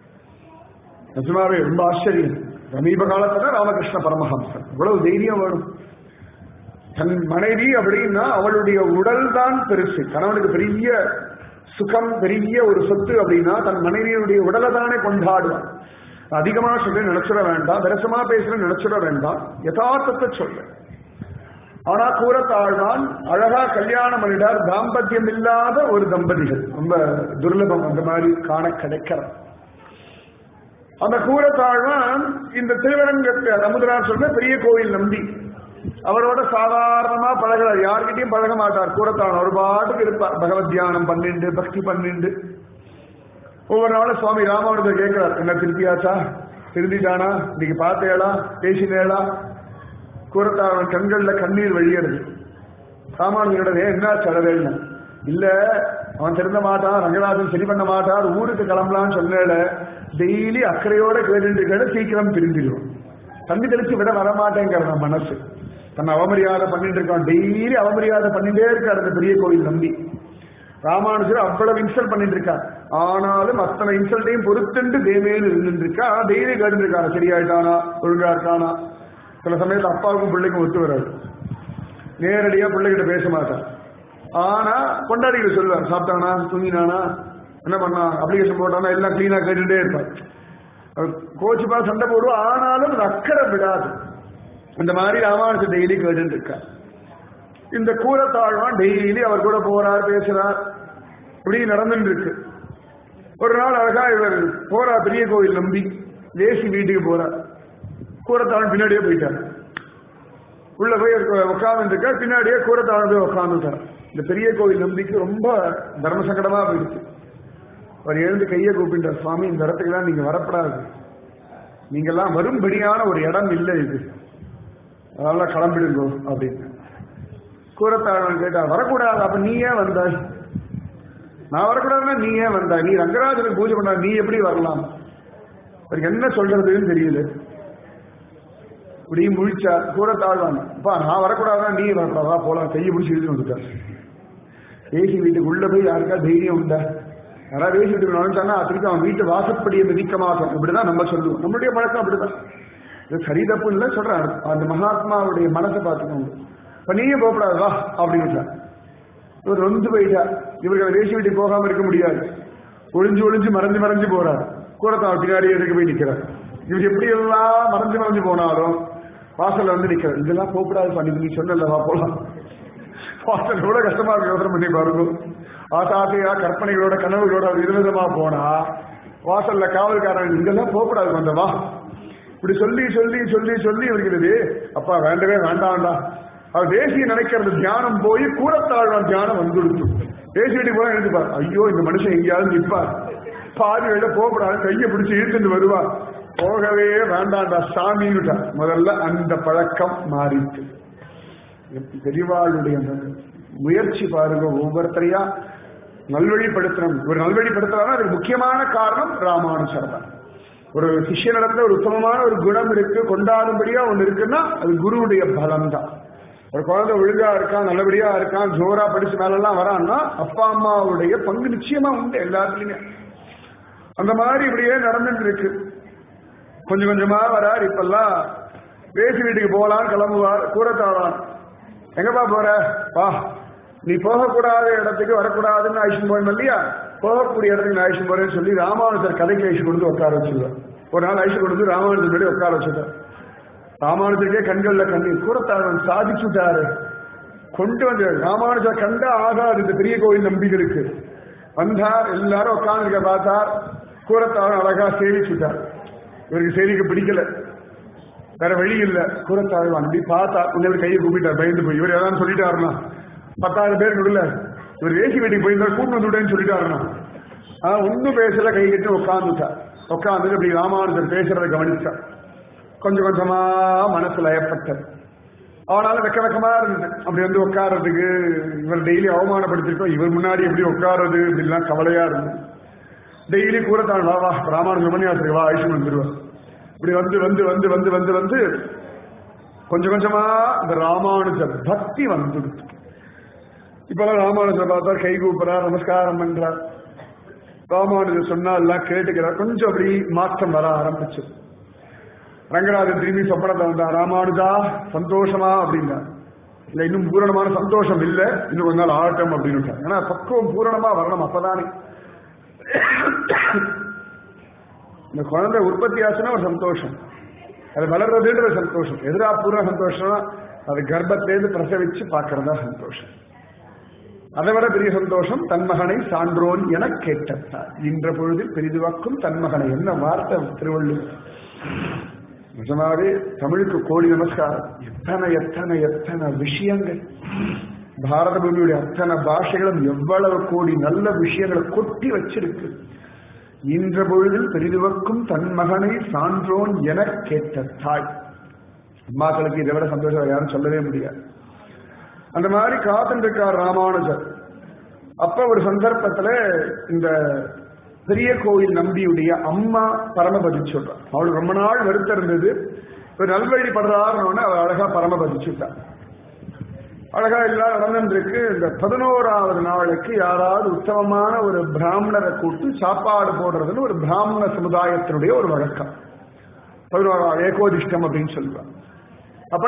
நிஜமாவே ரொம்ப ஆச்சரியம். சமீப காலத்துல ராமகிருஷ்ண பரமஹம்சர். இவ்வளவு தைரியம் வேணும். தன் மனைவி அப்படின்னா அவளுடைய உடல் தான் பெருசு. கணவனுக்கு பெரிய சுகம், பெரிய ஒரு சொத்து அப்படின்னா தன் மனைவியுடைய உடலை தானே கொண்டாடுவான். அதிகமா சொல்ல நினைச்சிட வேண்டாம், விரசமா பேசுற நினைச்சிட வேண்டாம், யதார்த்தத்தை சொல்ல. ஆனா கூரத்தாழ்வான் அழகா கல்யாணம் பண்ணிட்டார். தாம்பத்தியம் இல்லாத ஒரு தம்பதிகள் ரொம்ப துர்லபம், அந்த மாதிரி காண கிடைக்கிற அந்த கூரத்தாழ்வான் இந்த திருவரங்கத்தை அமுதனார் சொன்ன பெரிய கோவில் நம்பி அவரோட சாதாரணமா பழகிறார். யார்கிட்டையும் பழக மாட்டார். கூரத்தாழ்வான் ஒரு பாட்டுக்கு இருப்பார். பகவத் தியானம் பண்ணிண்டு, பக்தி பண்ணிண்டு. ஒவ்வொரு நாளும் சுவாமி ராமானுஜர் கேட்கிறார், என்ன திருப்பியாச்சா, திருந்திட்டானா, இன்னைக்கு பார்த்தேளா, பேசினேளா? கூரத்தாழ்வான் கண்கள்ல கண்ணீர் வழியறது. ராமானுஜரிடனே என்ன செலவேன்னு, இல்ல அவன் திருந்த மாட்டான், ரங்கநாதன் சரி பண்ண மாட்டார், ஊருக்கு கிளம்பலான்னு சொன்னேல, டெய்லி அக்கறையோட கேட்டு சீக்கிரம் திரும்பிடுவோம். தண்ணி தெளிச்சு விட வரமாட்டேங்கிற நம்ம மனசு. தன்னை அவமரியாதை பண்ணிட்டு இருக்கான், டெய்லி அவமரியாதை பண்ணிட்டே இருக்கார் அந்த பெரிய கோவில் நம்பி. ராமானுஜர் அவ்வளவு இன்சல்ட் பண்ணிட்டு இருக்கார். ஆனாலும் அத்தனை இன்சல்ட்டையும் பொறுத்துண்டு தேவேன்னு இருந்துட்டு இருக்கா. டெய்லி கேட்டு இருக்காரு, சரியாயிட்டானா, ஒழுங்கா இருக்கானா. சில சமயத்துல அப்பாவுக்கும் பிள்ளைக்கும் ஒத்து வராது. நேரடியா பிள்ளைகிட்ட பேச மாட்டார். ஆனா கொண்டாடிக்கிட்டு சொல்லுவார், சாப்பிட்டானா, தூங்கினானா, என்ன பண்ணா, அப்ளிகேஷன் போட்டானா, எல்லாம் கிளீனா கேட்டுட்டே இருப்பார். கோச்சுப்பா சண்டை போடுவா. ஆனாலும் அது அக்கறை விடாது. இந்த மாதிரி ராமானுஜர் டெய்லி கேட்டு இருக்கார். இந்த கூரத்தாழ்வான் டெய்லி அவர் கூட போறார், பேசுறார், இப்படி நடந்துட்டு இருக்கு. ஒரு நாள் அழகா இவர் போறார் பெரிய கோவில் நம்பி. தேசி வீட்டுக்கு போறார். கூரத்தாழ்வான் பின்னாடியே போயிட்டார். உள்ள போய் உட்கார்ந்து இருக்கார். பின்னாடியே கூரத்தாழ்வான் போய் உட்கார்ந்துட்டார். இந்த பெரிய கோவில் நம்பிக்கு ரொம்ப தர்ம சங்கடமா போயிடுச்சு. அவர் எழுந்து கையை கூப்பிட்டார், சுவாமி இந்த இடத்துக்கு தான் நீங்க வரப்படாது, நீங்கெல்லாம் வரும்படியான ஒரு இடம் இல்லை இது, அதனால கிளம்பிடுங்கோ அப்படின்னு. கூரத்தாழ்வான் கேட்டா, வரக்கூடாது, அப்ப நீ ஏன் வந்தாய்? நான் வரக்கூடாதுன்னா நீ ஏன் வந்தாய்? நீ ரங்கராஜனுக்கு பூஜை பண்ணா, நீ எப்படி வரலாம்? அவருக்கு என்ன சொல்றதுன்னு தெரியல. இப்படி முழிச்சா கூரத்தாழ்வான், அப்பா நான் வரக்கூடாதுன்னா நீ வரக்கூடாதா, போலாம், கையை பிடிச்சி இழுத்து வந்துட்டார். ஏசி வீட்டுக்கு உள்ள போய் யாருக்கா தைரியம் உண்டா? யாராவது ஏசி வீட்டுக்கு நுழைஞ்சாங்கன்னா திருப்பி அவன் வீட்டு வாசப்படியை மிதிக்க மாட்டோம். இப்படிதான் நம்ம சொல்லுவோம். நம்மளுடைய பழக்கம் அப்படிதான். இது சரி தப்பு இல்லை சொல்றாரு. அந்த மகாத்மாவுடைய மனசை பார்த்துக்கோங்க. இப்ப நீயே போகக்கூடாது வா அப்படின்னு. இவர் நொந்து போயிட்டா. இவர்கள் வேசி வீட்டுக்கு போகாம இருக்க முடியாது. ஒளிஞ்சு ஒளிஞ்சு மறைஞ்சு மறைஞ்சு போறார். கூடத்தான் பின்னாடியே எதுக்கு போய் நிக்கிறார். இவர் எப்படி எல்லாம் மறைஞ்சு மறைஞ்சு போனாலும் வாசல்ல வந்து நிக்கிறார். இதெல்லாம் போகக்கூடாது பண்ணி நீ சொன்னல்லவா போலாம். வாசல் கூட கஷ்டமா இருக்கு. யோசனை பண்ணி பாருங்க. ஆசாசையா கற்பனைகளோட கனவுகளோட விதவிதமா போனா வாசல்ல காவல்காரன் இங்கெல்லாம் போகக்கூடாது வந்தவா இப்படி சொல்லி சொல்லி சொல்லி சொல்லி இருக்கிறது. அப்பா வேண்டவே வேண்டாம்டா. அவர் தேசிய நினைக்கிறது தியானம் போய் கூடத்தாழ்வான் தியானம் வந்துடுச்சு. தேசிய வீட்டுக்கு போய் எழுந்துப்பார். ஐயோ இந்த மனுஷன் எங்கேயாவது நிற்பார், பாதி வெளில போகக்கூடாது, கையை பிடிச்சி இழுத்துட்டு வருவார். போகவே வேண்டாண்டா சாமின்னுட்டா. முதல்ல அந்த பழக்கம் மாறிட்டு பெரியவாளுடைய முயற்சி பாருங்க. ஒவ்வொருத்தரையா நல்வழிப்படுத்தணும். ஒரு நல்வழிப்படுத்துறாங்கன்னா அதுக்கு முக்கியமான காரணம் ராமானுஜர் தான். ஒரு சிஷ்யனிடத்துல ஒரு உத்தமமான ஒரு குணம் இருக்கு, கொண்டாடும்படியா ஒண்ணு இருக்குன்னா அது குருவுடைய பலம் தான். ஒரு குழந்தை ஒழுங்கா இருக்கான், நல்லபடியா இருக்கான், ஜோரா படிச்சு மேலெல்லாம் வரான்னா அப்பா அம்மாவுடைய பங்கு நிச்சயமா உண்டு எல்லாத்துலயுமே. அந்த மாதிரி இப்படியே நடந்துட்டு இருக்கு. கொஞ்சம் கொஞ்சமா வரார். இப்பெல்லாம் வேசி வீட்டுக்கு போகலாம் கிளம்புவார். கூடத்தாழ்வான் எங்கப்பா போற, வா நீ போகக்கூடாத இடத்துக்கு வரக்கூடாதுன்னு ஆயிஷன் போறேன் இல்லையா, போகக்கூடிய இடத்துக்கு நான் ஆயிஷன் போறேன்னு சொல்லி ராமானுஜர் கதைக்கு ஆயிஷன் கொண்டு உட்கார வச்சுருவார். ஒரு நாள் ஆயிஷன் கொண்டு வந்து ராமானுஜர் முன்னாடி உட்கார வச்சுட்டார். ராமானுஜருக்கே கண்கள்ல கண்ணீர். கூடத்தாழ்வான் சாதிச்சுட்டாரு. கொண்டு வந்து ராமானுஜர் கண்டா ஆகாது இந்த பெரிய கோவில் நம்பிகளுக்கு. வந்தார், எல்லாரும் உட்கார்ந்து பார்த்தார். கூடத்தாழ்வான் அழகா சேவிச்சுட்டார். இவருக்கு சேவிக்க பிடிக்கல, வேற வழி இல்ல. கூடத்தாழ்வான் அப்படி பார்த்தா கொஞ்சம் கையை கூப்பிட்டார். பயந்து போய் இவர் ஏதாவது சொல்லிட்டாருன்னா 10,000 பேர் நடுல இவர் வேசி வீட்டுக்கு போயிருந்தார் கூட்டு வந்துட்டேன்னு சொல்லிட்டாருன்னா ஒன்னும் பேசல. கை கட்டி உட்காந்துட்டார். உட்காந்து அப்படி ராமானுஜர் பேசுறதை கவனிச்சார். கொஞ்சம் கொஞ்சமா மனசுல ஏற்பட்டது. அவனால வெக்க வெக்கமா இருந்தது. அப்படி வந்து உட்கார்றதுக்கு இவர் டெய்லி அவமானப்படுத்திருக்கோம், இவர் முன்னாடி எப்படி உட்கார்றது இப்படிலாம் கவலையா இருந்தது. டெய்லி கூடத்தான் வா வா ராமானுஜர் மணியாசிரியர் வா ஐஷன் வந்துருவார். இப்படி வந்து வந்து வந்து வந்து வந்து வந்து கொஞ்சம் கொஞ்சமா இந்த ராமானுஜர் பக்தி வந்துடுது. இப்பெல்லாம் ராமானுஜர் பார்த்தார், கை கூப்பிடுறார், நமஸ்காரம் பண்றார். ராமானுஜர் சொன்னா எல்லாம் கேட்டுக்கிறார். கொஞ்சம் அப்படி மாற்றம் வர ஆரம்பிச்சு. ரங்கராஜன் திரும்பி சொப்பனத்தை வந்தார். ராமானுஜா சந்தோஷமா அப்படின்னா, இல்ல இன்னும் பூரணமான சந்தோஷம் இல்லை, இன்னும் கொஞ்ச நாள் ஆகட்டும் அப்படின்னு. ஏன்னா பக்குவம் பூரணமா வரணும், அப்பதானே இந்த குழந்தை உற்பத்தி ஆச்சுன்னா ஒரு சந்தோஷம், அது வளர்றதுன்ற சந்தோஷம். எதிரா பூர்ண சந்தோஷம் அது கர்ப்பத்திலேருந்து பிரசவிச்சு பார்க்கறதா சந்தோஷம். அதை விட பெரிய சந்தோஷம் தன் மகனை சான்றோன் என கேட்டார். இன்ற பொழுதில் பெரிதுவாக்கும் தன் மகனை. என்ன வார்த்தை திருவள்ளுவர்! நிஜமாவே தமிழுக்கு கோடி நமஸ்காரம். எத்தனை எத்தனை எத்தனை விஷயங்கள் பாரத பூமியுடைய அத்தனை பாஷைகளும் எவ்வளவு கோடி நல்ல விஷயங்களை கொட்டி வச்சிருக்கு. இன்ற பொழுதில் பெரிதுவக்கும் தன் மகனை சான்றோன் என கேட்ட தாய். அம்மாக்களுக்கு இதை விட சந்தோஷம் யாரும் சொல்லவே முடியாது. அந்த மாதிரி காத்துருக்கார் ராமானுஜர். அப்ப ஒரு சந்தர்ப்பத்துல இந்த பெரிய கோயில் நம்பியுடைய அம்மா பரமபதி சொல்றார். அவளுக்கு ரொம்ப நாள் வருத்தம் இருந்தது. ஒரு நல்வழிபடுறாருன்னு அவள் அழகா பரமபதிச்சுட்டார். அழகா எல்லாம் நடந்துருக்கு. இந்த 11வது நாளுக்கு யாராவது உத்தமமான ஒரு பிராமணரை கூட்டு சாப்பாடு போடுறதுன்னு ஒரு பிராமண சமுதாயத்தினுடைய ஒரு வழக்கம். 11வது ஏகோதிஷ்டம் அப்படின்னு சொல்லுவாங்க. அப்ப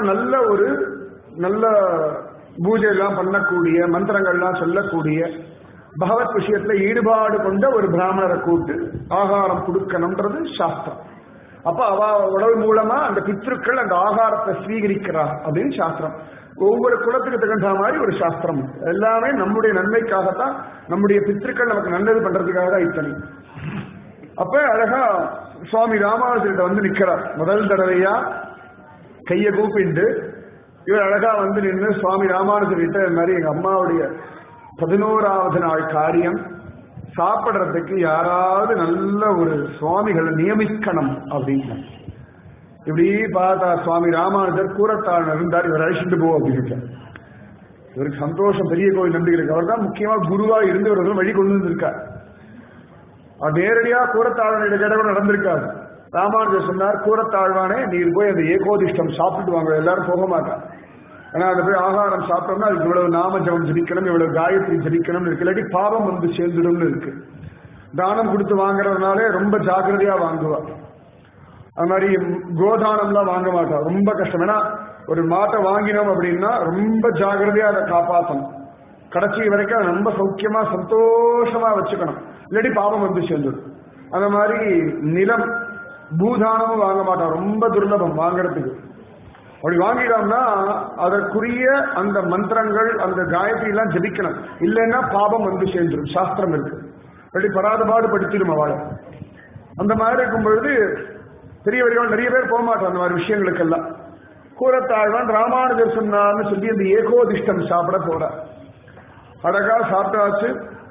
நல்ல பூஜை எல்லாம் பண்ணக்கூடிய, மந்திரங்கள்லாம் சொல்லக்கூடிய, பகவத் விஷயத்துல ஈடுபாடு கொண்ட ஒரு பிராமணரை கூட்டு ஆகாரம் கொடுக்கணும்ன்றது சாஸ்திரம். அப்ப அவ உடல் மூலமா அந்த பித்ருக்கள் அந்த ஆகாரத்தை ஸ்வீகரிக்கிறார் அப்படின்னு சாஸ்திரம். ஒவ்வொரு குலத்துக்கு தகுந்த மாதிரி ஒரு சாஸ்திரம். எல்லாமே நம்முடைய நன்மைக்காகத்தான், நம்முடைய பித்ருக்கள் நமக்கு நல்லது பண்றதுக்காக தான் இத்தனை. அப்ப அழகா சுவாமி ராமானுஜர்கிட்ட வந்து நிக்கிறார். முதல் தடவையா கையை கூப்பிட்டு இவர் அழகா வந்து நின்று சுவாமி ராமானுஜர் கிட்ட இந்த மாதிரி எங்க அம்மாவுடைய 11வது நாள் காரியம், சாப்பிடுறதுக்கு யாராவது நல்ல ஒரு சுவாமிகளை நியமிக்கணும் அப்படின்னு. இப்படி பார்த்தா சுவாமி ராமானுஜர் கூரத்தாழ் இருந்தார். இவர் அழைச்சிட்டு போ அப்படின்னு. இவருக்கு சந்தோஷம். பெரிய கோவில் நம்பிக்கை அவர் தான் முக்கியமா குருவா இருந்து வழி கொண்டு வந்திருக்கார். அவர் நேரடியா கூரத்தாழ்வனுடைய கடவுள் நடந்திருக்காரு. ராமானுஜர் சொன்னார், கூரத்தாழ்வானே நீர் போய் அந்த ஏகோதிஷ்டம் சாப்பிட்டு வாங்க. எல்லாரும் போக மாட்டார். ஏன்னா அதை போய் ஆகாரம் சாப்பிட்டோம்னா அதுக்கு இவ்வளவு நாம ஜபம் ஜபிக்கணும், இவ்வளவு காயத்ரி ஜபிக்கணும்னு இருக்கு, இல்லாட்டி பாவம் வந்து சேர்ந்துடும்னு இருக்கு. தானம் கொடுத்து வாங்குறதுனாலே ரொம்ப ஜாக்கிரதையா வாங்குவார். அது மாதிரி கோதானம்லாம் வாங்க மாட்டார், ரொம்ப கஷ்டம். ஏன்னா ஒரு மாட்டை வாங்கினோம் அப்படின்னா ரொம்ப ஜாக்கிரதையா அதை காப்பாற்றணும். கடைசி வரைக்கும் அதை ரொம்ப சௌக்கியமா சந்தோஷமா வச்சுக்கணும். இல்லாட்டி பாவம் வந்து சேர்ந்துடும். அந்த மாதிரி நிலம் பூதானமும் வாங்க மாட்டான், ரொம்ப துர்லபம் வாங்கறதுக்கு. அப்படி வாங்கிட்டோம்னா அதற்குரிய அந்த மந்திரங்கள் அந்த காயத்ரி எல்லாம் ஜபிக்கணும். இல்லைன்னா பாபம் வந்து சேர்ந்துடும், சாஸ்திரம் இருக்கு. அப்படி படாதபாடு படிச்சிடும் அவளை. அந்த மாதிரி இருக்கும் பொழுது பெரியவர்கள் நிறைய பேர் போக மாட்டோம் அந்த மாதிரி விஷயங்களுக்கெல்லாம். கூறத்தாழ்வான் ராமானுஜர் சொன்னார்னு சொல்லி அந்த ஏகோதிஷ்டம் சாப்பிட போற. அழகா சாப்பிட்டாச்சு,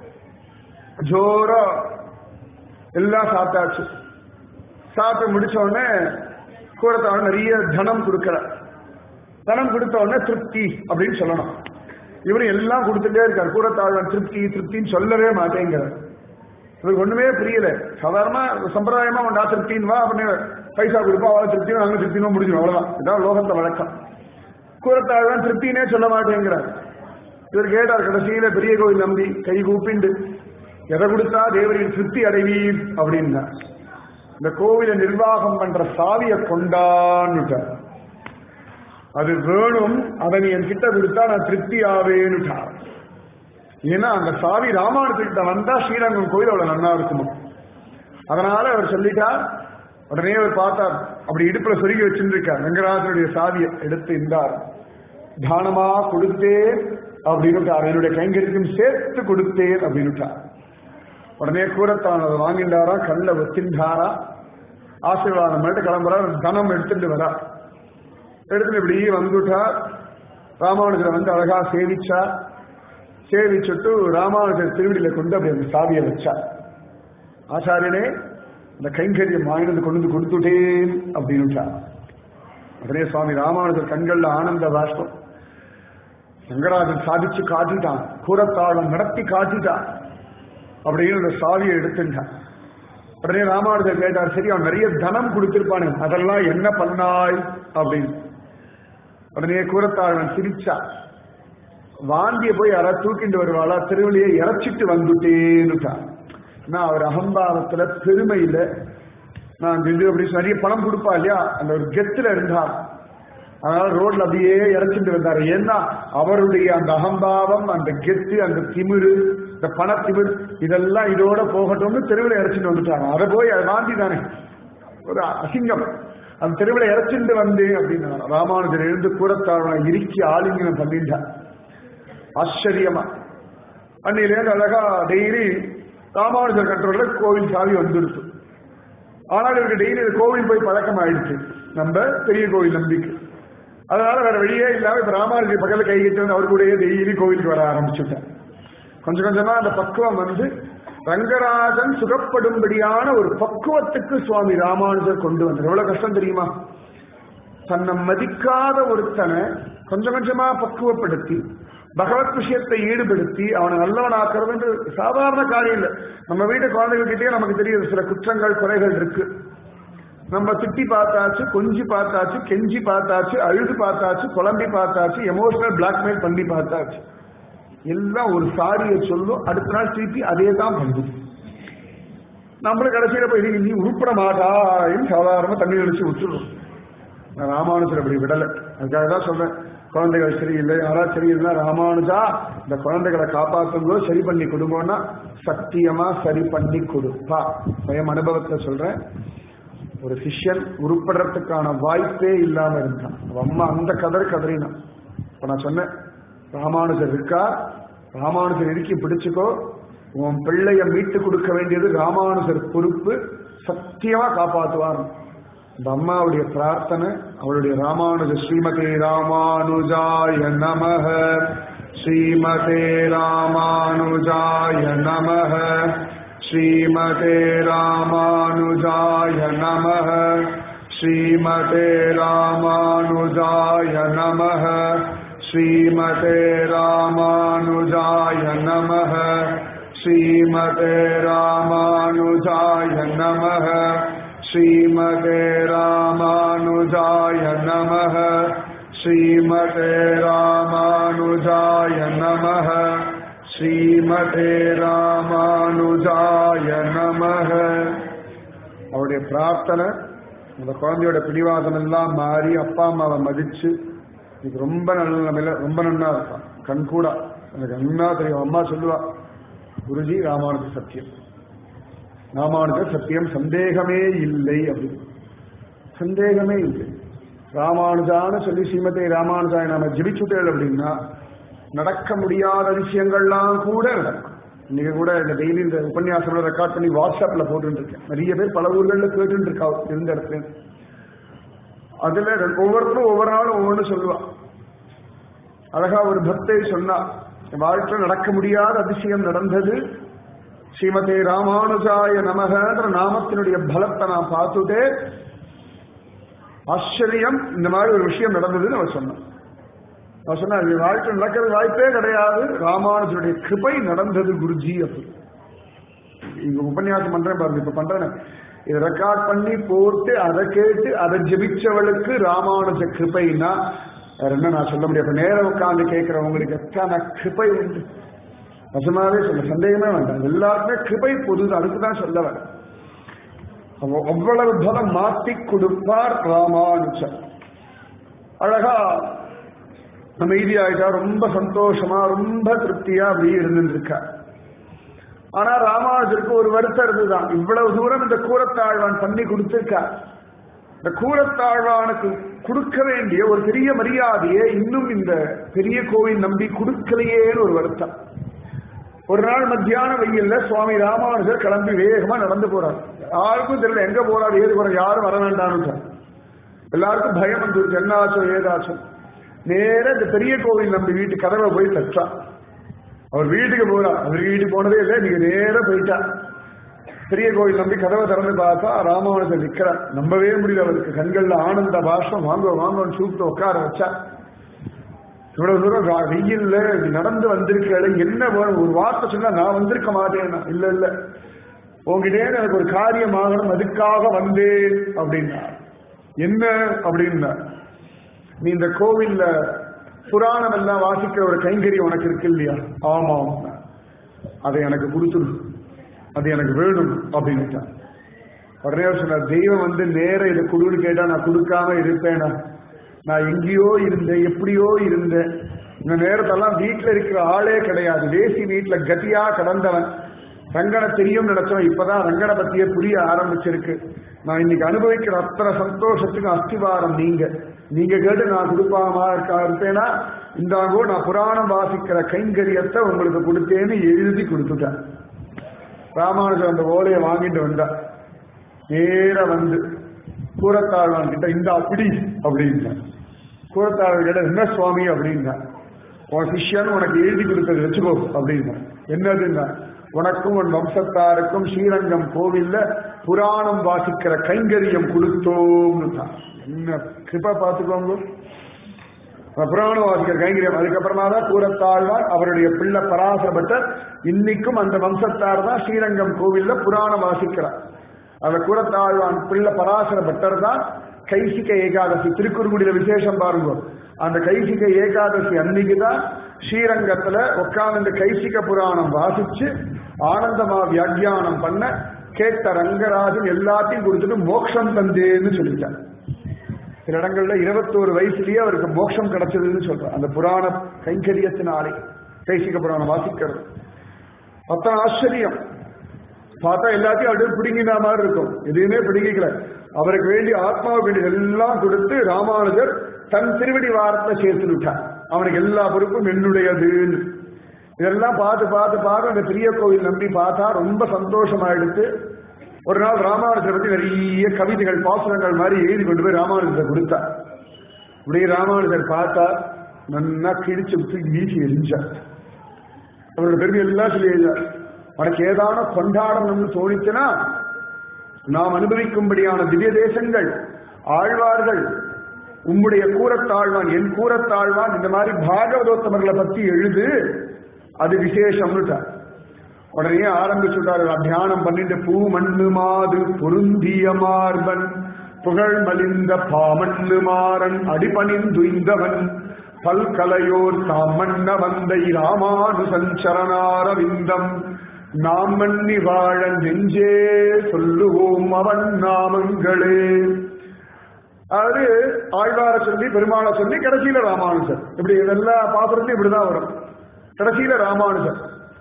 ஜோரா எல்லாம் சாப்பிட்டாச்சு. சாப்பிட்டு முடிச்ச உடனே கூறத்தாழ்வான் நிறைய தனம் கொடுக்கற. தனம் கொடுத்த உடனே திருப்தி அப்படின்னு சொல்லணும். இவரு எல்லாம் கொடுத்துட்டே இருக்கார். கூறத்தாழ்வான் திருப்தி திருப்தின்னு சொல்லவே மாட்டேங்கிறார். இவருக்கு ஒண்ணுமே புரியல. சாதாரண சம்பிரதாயமா உண்டா திருப்தின்னு வா அப்படின்னு பைசா கொடுப்பா, அவளை திருப்தியும் நாங்க திருப்தியும் முடிஞ்சிடும், அவ்வளவுதான். இதான் லோகத்தை வழக்கம். கூறத்தாழ்வான் திருப்தினே சொல்ல மாட்டேங்கிறார். இவர் கேட்டார் கடைசியில பெரிய கோவில் நம்பி கை கூப்பிண்டு, எதை கொடுத்தா தேவரின் திருப்தி அடைவீர் அப்படின்னா, இந்த கோவிலை நிர்வாகம் பண்ற சாவியை கொண்டான்னுட்டார். அது வேணும், அதை நீ என்கிட்ட கொடுத்தா நான் திருப்தி ஆவேன்னுட்டார். ஏன்னா அந்த சாவி ராமானுஜர்கிட்ட வந்தா ஸ்ரீரங்கம் கோவில் அவ்வளவு நன்னா இருக்குமா. அதனால அவர் சொல்லிட்டார். உடனே அவர் பார்த்தார், அப்படி இடுப்புல சொருகி வச்சிருக்கார். ரங்கராஜனுடைய சாவியை எடுத்து இருந்தார். தானமா கொடுத்தேன் அப்படின்னுட்டார், என்னுடைய கைங்கரிக்கும் சேர்த்து கொடுத்தேன் அப்படின்னுட்டார். உடனே கூறத்தான் அதை வாங்கிட்டாரா, கல்ல வச்சிருந்தாரா, ஆசீர்வாதம் பண்ணிட்டு கிளம்புறார். தனம் எடுத்துட்டு வரா. எடுத்துட்டு இப்படி வந்துட்டார். ராமானுஜரை வந்து அழகா சேவிச்சார். சேவிச்சுட்டு ராமானுஜர் திருவடியில கொண்டு அப்படி அந்த சாவியை வச்சார். ஆச்சாரியனே, இந்த கைங்கரியம் வாங்கினது கொண்டு வந்து கொடுத்துட்டேன் அப்படின்னுட்டார். உடனே சுவாமி ராமானுஜர் கண்கள்ல ஆனந்த பாஷ்பம். ரங்கராஜன் சாதிச்சு காட்டிட்டான், கூறத்தாழம் நடத்தி காட்டிட்டான் அப்படின்னு அந்த சாவியை எடுத்துட்டான். உடனே ராமானுஜர் கேட்டார், சரி அவன் நிறைய தனம் கொடுத்திருப்பானு, அதெல்லாம் என்ன பண்ணாய் அப்படின்னு. உடனே கூறத்தாழன் சிரிச்சா, வாந்திய போய் யாராவது தூக்கிட்டு வருவாளா, திருவள்ளியை இறைச்சிட்டு வந்துட்டேன்னுட்டான். நான் அவர் அகம்பாவத்துல பெருமையில நான் அப்படி நிறைய பணம் கொடுப்பா இல்லையா, அந்த ஒரு கெத்துல இருந்தார். அதனால ரோட்ல அப்படியே இறைச்சிட்டு வந்தார். ஏன்னா அவருடைய அந்த அகம்பாவம், அந்த கெத்து, அந்த திமிரு, இந்த பணத்திமிர் இதெல்லாம் இதோட போகட்டும்னு தெருவில் இறைச்சிட்டு வந்துட்டாங்க. அதை போய் அதை வாந்தி தானே ஒரு அசிங்கம். அந்த தெருவில் இறைச்சிட்டு வந்தேன் அப்படின்னு ராமானுஜர் எழுந்து கூறத்தாழ்வனை இறுக்கி ஆலிங்கனம் பண்ணிட்டார். ஆச்சரியமா அன்னிலேருந்து அழகா டெய்லி ராமானுஜர் கண்ட்ரோல்ல கோவில் சாவி வந்துடுச்சு. ஆனால் இவருக்கு டெய்லி கோவில் போய் பழக்கம் ஆயிடுச்சு, நம்ம பெரிய கோவில் நம்பிக்கை. அதனால வேற வெளியே இல்லாம இப்ப ராமானுஜர் பக்கத்துல கை கட்டி வந்து அவர் கூடயே டெய்லி கோவிலுக்கு வர ஆரம்பிச்சுட்டேன். கொஞ்சம் கொஞ்சமா அந்த பக்குவம் வந்து ரங்கராஜன் சுகப்படும்படியான ஒரு பக்குவத்துக்கு சுவாமி ராமானுஜர் கொண்டு வந்தார். எவ்வளவு கஷ்டம் தெரியுமா? தன்னை மதிக்காத ஒருத்தனை கொஞ்சம் கொஞ்சமா பக்குவப்படுத்தி பகவத் விஷயத்தை ஈடுபடுத்தி அவனை நல்லவனாக்குறது சாதாரண காரியம் இல்லை. நம்ம வீட்டு குழந்தைகிட்டே நமக்கு தெரியுது சில குற்றங்கள் குறைகள் இருக்கு. நம்ம திட்டி பார்த்தாச்சு, கொஞ்சி பார்த்தாச்சு, கெஞ்சி பார்த்தாச்சு, அழுது பார்த்தாச்சு, குழம்பி பார்த்தாச்சு, எமோஷனல் பிளாக்மெயில் பண்ணி பார்த்தாச்சு. எல்லாம் ஒரு சாரியை சொல்லும், அடுத்த நாள் திருப்பி அதே தான் பண்ணுது. நம்மளும் கடைசியில போய் நீ உருப்பட மாட்டான்னு சாதாரணமா தண்ணி அடிச்சு விட்டுருவோம். ராமானுஜர் அப்படி விடலை. அதுக்காக தான் சொல்றேன், குழந்தைகள் சரியில்லை, யாராவது சரியில்லைன்னா ராமானுஜா இந்த குழந்தைகளை காப்பாற்றுங்கோ, சரி பண்ணி கொடுங்கோன்னா சத்தியமா சரி பண்ணி கொடுப்பா. சுயம் அனுபவத்தை சொல்றேன். ஒரு சிஷ்யன் உருப்படுறதுக்கான வாய்ப்பே இல்லாம இருந்தான். அம்மா அந்த கதறினான். இப்ப நான் சொன்னேன், ராமானுஜர் இருக்கா, ராமானுஜர் இறுக்கி பிடிச்சுக்கோ, உன் பிள்ளைய மீட்டு கொடுக்க வேண்டியது ராமானுஜர் பொறுப்பு, சத்தியமா காப்பாற்றுவார். இந்த அம்மாவுடைய பிரார்த்தனை, அவளுடைய ராமானுஜ ஸ்ரீமதே ராமானுஜாய நமஹ, ஸ்ரீமதே ராமானுஜாய நமஹ, ஸ்ரீமதே ராமானுஜாய நமஹ, ஸ்ரீமதே ராமானுஜாய நமஹ, ஸ்ரீமதே ராமானுஜாய நமஹ, ஸ்ரீமதே ராமானுஜாய நமஹ, ஸ்ரீமதே ராமானுஜாய நமஹ, ஸ்ரீமதே ராமானுஜாய நமஹ, ஸ்ரீமதே ராமானுஜாய நமஹ. அவருடைய பிரார்த்தனை அந்த குழந்தையோட பிடிவாதம் எல்லாம் மாறி அப்பா அம்மாவை மதிச்சு இது ரொம்ப நல்ல நிலைமையில ரொம்ப நன்னா இருக்கான். கண்கூடா எனக்கு என்ன தெரியும். அம்மா சொல்லுவா, குருஜி ராமானுஜ சத்தியம், ராமானுஜ சத்தியம், சந்தேகமே இல்லை அப்படின்னு. சந்தேகமே இல்லை. ராமானுஜான்னு சொல்லி ஸ்ரீமதி ராமானுஜாய் நாம ஜபிச்சுட்டேன் அப்படின்னா நடக்க முடியாத விஷயங்கள்லாம் கூட நடக்கும். இன்னைக்கு கூட இந்த டெய்லி இந்த உபன்யாசம் ரெக்கார்ட் பண்ணி வாட்ஸ்அப்ல போட்டு இருக்கேன். நிறைய பேர் பல ஊர்களில் கேட்டு இருக்கா இருந்த இடத்துல. அதுல ஒவ்வொருத்தரும் ஒவ்வொரு நாளும் ஒவ்வொன்று சொல்லுவான். அழகா ஒரு பக்தை சொன்னா, வாழ்க்கையில் நடக்க முடியாத அதிசயம் நடந்தது, ஸ்ரீமதே ராமானுஜாய நமகன்ற நாமத்தினுடைய பலத்தை நான் பார்த்துட்டே ஆச்சரியம், இந்த மாதிரி ஒரு விஷயம் நடந்ததுன்னு அவர் சொன்னான். நான் சொன்னா வாழ்க்கை நடக்கிறது வாய்ப்பே கிடையாது, ராமானுஜனுடைய கிருபை நடந்தது குருஜி அப்படி. இங்க உபன்யாசம் பண்றேன் பாருங்க, இப்ப பண்றேன், இதை ரெக்கார்ட் பண்ணி போட்டு அதை கேட்டு அதை ஜெபிச்சவளுக்கு ராமானுஜ கிருபைன்னா வேற என்ன நான் சொல்ல முடியாது. நேரம் உட்கார்ந்து கேட்கிறவங்களுக்கு எத்தனை கிருபை உண்டு. நிஜமாவே சொல்ல, சந்தேகமே வேண்டாம், எல்லாருமே கிருபை பொது. அதுக்குதான் சொல்ல வர, அவ்வளவு பலம் மாற்றி கொடுப்பார் ராமானுஜர். அழகா அமைதியாயிட்டா, ரொம்ப சந்தோஷமா ரொம்ப திருப்தியா அப்படியே இருந்துருக்கார். ஆனா ராமானுஜருக்கு ஒரு வருத்தம் இருந்துதான். இவ்வளவு தூரம் இந்த கூரத்தாழ்வான் பண்ணி கொடுத்திருக்கார், இந்த கூரத்தாழ்வானுக்கு கொடுக்க வேண்டிய ஒரு பெரிய மரியாதையை இன்னும் இந்த பெரிய கோவில் நம்பி கொடுக்கலையேன்னு ஒரு வருத்தம். ஒரு நாள் மத்தியான வெயில்ல சுவாமி ராமானுஜர் கிளம்பி வேகமா நடந்து போறார். யாருக்கும் தெரியல எங்க போறாரு, ஏது போறாரு, யாரும் வர வேண்டாம்னு. எல்லாருக்கும் பயம் வந்து என்ன ஆச்சோ ஏதாச்சும். நேர இந்த பெரிய கோவில் நம்பி வீட்டு கதவை போய் தச்சா. அவர் வீட்டுக்கு போறார். அவர் வீட்டுக்கு போனதே இல்லை, நீங்க நேர போயிட்டா. பெரிய கோவில் நம்பி கதவை திறந்து பார்த்தா ராமானுஜர் நிக்கிறார். நம்பவே முடியல அவருக்கு. கண்கள்ல ஆனந்த பாஷம். வாங்க வாங்கன்னு சூப்பிட்டு உட்கார வச்சா. இவ்வளவு தூரம் வெயில்ல நடந்து வந்திருக்கல, என்ன வேணும், ஒரு வார்த்தை சொன்னா நான் வந்திருக்க மாட்டேன். இல்ல இல்ல, உங்ககிட்டே எனக்கு ஒரு காரியம் ஆகணும், அதுக்காக வந்தேன் அப்படின்னா. என்ன அப்படின்னா, நீ இந்த கோவில்ல புராணம் எல்லாம் வாசிக்கிற ஒரு கைங்கறி உனக்கு இருக்கு இல்லையா? ஆமாம், அதை எனக்கு கொடுத்துடு, அது எனக்கு வேணும் அப்படின்னுட்டான். உடனே சொன்னார், தெய்வம் வந்து நேர இதை கொடுன்னு கேட்டா நான் கொடுக்காம இருப்பேனா? நான் எங்கேயோ இருந்தேன், எப்படியோ இருந்தேன். இந்த நேரத்தெல்லாம் வீட்டுல இருக்கிற ஆளே கிடையாது. தேசி வீட்டுல கதியா கடந்தவன். ரங்கனை தெரியும் நினைச்சோம், இப்பதான் ரங்கனை பத்தியே புரிய ஆரம்பிச்சிருக்கு. நான் இன்னைக்கு அனுபவிக்கிற அத்தனை சந்தோஷத்துக்கு அஸ்திவாரம் நீங்க. நீங்க கேட்டு நான் கொடுப்பாமா இருப்பேனா? இந்தாங்கோ நான் புராணம் வாசிக்கிற கைங்கரியத்தை உங்களுக்கு கொடுத்தேன்னு எழுதி கொடுத்துட்டேன். ராமானுஜர் அந்த ஓலையை வாங்கிட்டு வந்தா. நேர வந்து கூரத்தாழ்வான் கிட்ட இந்த அப்படி அப்படின்னா. கூரத்தாழ்வான் கிட்ட என்ன சுவாமி அப்படின்னா, உன் சிஷ்யன் உனக்கு எழுதி கொடுத்தது வச்சுக்கோ அப்படின்னா. என்னதுன்னா, உனக்கும் உன் வம்சத்தாருக்கும் ஸ்ரீரங்கம் கோவில்ல புராணம் வாசிக்கிற கைங்கரியம் கொடுத்தோம்னு தான். என்ன கிருபா பார்த்துக்கோங்க, புராணம் வாசிக்கிற கைங்கரியம். அதுக்கப்புறமா தான் கூரத்தாழ்வான் அவருடைய பிள்ளை பராசரப்பட்டர் இன்னைக்கும் அந்த வம்சத்தார் தான் ஸ்ரீரங்கம் கோவில்ல புராணம் வாசிக்கிறார். அந்த கூரத்தாழ்வான் பிள்ளை பராசர பட்டர் தான் கைசிக ஏகாதசி. திருக்குறுங்குடியில விசேஷம் பாருங்க. அந்த கைசிக ஏகாதசி அன்னைக்குதான் ஸ்ரீரங்கத்துல உட்கார்ந்து கைசிக புராணம் வாசிச்சு ஆனந்தமா வியாக்கியானம் பண்ண கேட்ட ரங்கராஜன் எல்லாத்தையும் கொடுத்துட்டு மோட்சம் தந்தேன்னு சொல்லிட்டார். சில இடங்கள்ல 21 வயசுலயே அவருக்கு மோட்சம் கிடைச்சதுன்னு சொல்றார். அந்த புராண கைங்கரியத்தினாலே கைசிக புராணம் வாசிக்கிறது அத்தனை ஆச்சரியம். பார்த்தா எல்லாத்தையும் அப்படியே பிடிங்கின மாதிரி இருக்கும். எதுவுமே பிடிக்கல. அவருக்கு வேண்டிய ஆத்மாவுக்கு வேண்டிய எல்லாம் கொடுத்து ராமானுஜர் தன் திருவடி வாரத்தை சேர்த்து விட்டார். அவனுக்கு எல்லா பொறுப்பும் என்னுடையதுன்னு. இதெல்லாம் பார்த்து பார்த்து பார்த்து அந்த பெரிய கோவில் நம்பி பார்த்தா ரொம்ப சந்தோஷமாயிடுச்சு. ஒரு நாள் ராமானுஜரை பத்தி நிறைய கவிதைகள் பாசுரங்கள் மாதிரி எழுதி கொண்டு போய் ராமானுஜரை கொடுத்தார். இப்படியே ராமானுஜர் பார்த்தா நன்னா கிழிச்சு விட்டு வீசி எரிஞ்சார். அவரோட பெருமை எல்லாம் சொல்லி எழுதார். உனக்கு ஏதான கொண்டாடணும்னு தோணிச்சுன்னா நாம் அனுபவிக்கும்படியான திவ்ய தேசங்கள், ஆழ்வார்கள், உம்முடைய கூரத்தாழ்வான், என் கூரத்தாழ்வான், இந்த மாதிரி பாகவதோத்தமர்களை பத்தி எழுது, அது விசேஷம்னு. உடனே ஆரம்பிச்சுட்டாரு. தியானம் பண்ணிட்டு பூ மண்ணு மாது பொருந்திய மார்பன் புகழ் மலிந்த பாமண்ணு மாறன் அடிபணிந்துய்ந்தவன் பல்கலையோர் தாமண்ண வந்தை ராமானுசஞ்சரணாரவிந்தம் நாம் மண்ணி வாழ நெஞ்சே சொல்லுவோம் அவன் நாமங்களே. அது ஆழ்வார சொல்லி பெருமாளை சொல்லி கடைசியில ராமானுஜர். இப்படி இதெல்லாம் பாசுரத்தையும் இப்படிதான் வரும். கடைசியில ராமானுஜர்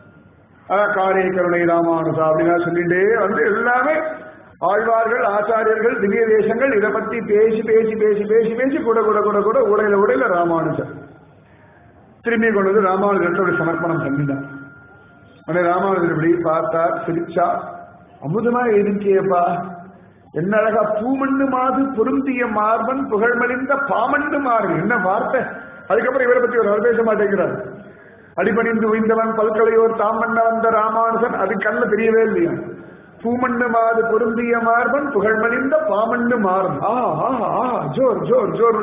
காரே கருணை ராமானுஜா அப்படின்னா சொல்லிட்டே வந்து எல்லாமே ஆழ்வார்கள் ஆச்சாரியர்கள் திவ்ய தேசங்கள் இதை பத்தி பேசி பேசி பேசி பேசி பேசி கூட கூட கூட கூட உடையில ராமானுஜர் திரும்பி கொண்டு வந்து ராமானுஜர் சமர்ப்பணம் பண்ணினார். உடனே ராமானுஜர் இப்படி பார்த்தா சிரிச்சா, அமுதமா இருக்கியப்பா, என்ன அழகா பூமண்ணு மாது பொருந்திய மார்பன் புகழ்மலிந்த பாமண்ணு மாறு, என்ன வார்த்தை. அதுக்கப்புறம் இவரை பத்தி ஒரு பேச மாட்டேங்கிறார். அடிபணிந்து உய்ந்தவன் பல்கலையோர் தாமண்ண வந்த ராமானுஜன், அது கண்ண தெரியவே இல்லையா. பூமண்ணு மாது பொருந்திய மார்பன் புகழ்மலிந்த பாமண்ணு மாறும். ஜோர் ஜோர் ஜோர்.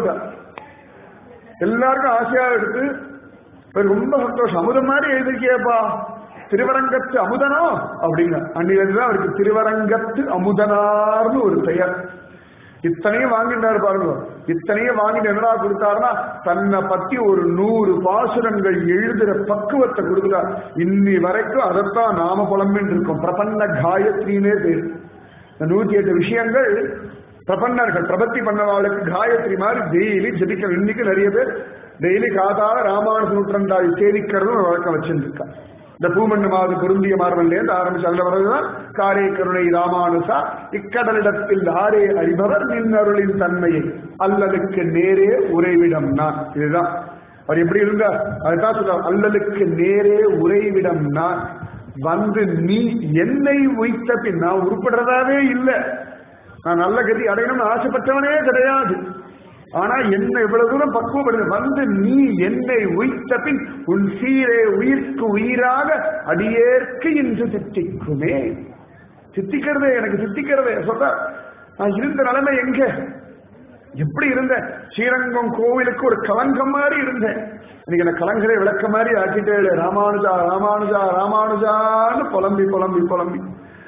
எல்லாருக்கும் ஆசையா எடுத்து ரொம்ப சந்தோஷம். அமுதம் மாதிரி எழுதிருக்கியப்பா, திருவரங்கத்து அமுதனா அப்படிங்க. அன்னிலிருந்து அவருக்கு திருவரங்கத்து அமுதனார்னு ஒரு பெயர். இத்தனையும் வாங்கிட்டாரு பாருங்க. இத்தனையும் வாங்கிட்டு என்னடா கொடுத்தாருன்னா, தன்னை பத்தி ஒரு 100 பாசுரங்கள் எழுதுற பக்குவத்தை கொடுக்குறார். இன்னி வரைக்கும் அதைத்தான் நாம புலம்பின்னு இருக்கோம். பிரபன்ன காயத்ரினே பேர். இந்த 108 விஷயங்கள் பிரபன்னர்கள் பிரபத்தி பண்ணவாளுக்கு காயத்ரி மாதிரி டெய்லி ஜபிக்க. இன்னைக்கு நிறைய பேர் டெய்லி காதால ராமானுஜ நூற்றந்தாள் சேவிக்கிறது ஒரு வழக்கம் வச்சிருக்கா. இந்த பூமண்ணு மாது பொருந்திய மார்பன்லேருந்து ஆரம்பிச்சு அதுல வர்றதுதான் காரே கருணை ராமானுசா இக்கடலிடத்தில் ஆரே அறிபவர் நின்னருளின் தன்மையை அல்லலுக்கு நேரே உறைவிடம் நான். இதுதான் அவர் எப்படி இருந்தார், அதுதான் சொல்றார். அல்லலுக்கு நேரே உறைவிடம் நான் வந்து நீ என்னை உய்த்த பின், நான் உருப்படுறதாவே இல்லை, நான் நல்ல கதி அடையணும்னு ஆசைப்பட்டவனே கிடையாது. ஆனா என்ன இவ்வளவு தூரம் பக்குவப்படுது, வந்து நீ என்னை உய்த்த பின் உன் சீரே உயிர்க்கு உயிராக அடியேற்கு இன்று சித்திக்குமே. சித்திக்கிறதே, எனக்கு சித்திக்கிறதே சொல்ற. நான் இருந்த நிலைமை எங்க, எப்படி இருந்தேன்? ஸ்ரீரங்கம் கோவிலுக்கு ஒரு கலங்கம் மாதிரி இருந்தேன். இன்னைக்கு என்ன கலங்கரை விளக்க மாதிரி ஆக்கிட்டே ராமானுஜா ராமானுஜா ராமானுஜான்னு புலம்பி புலம்பி புலம்பி.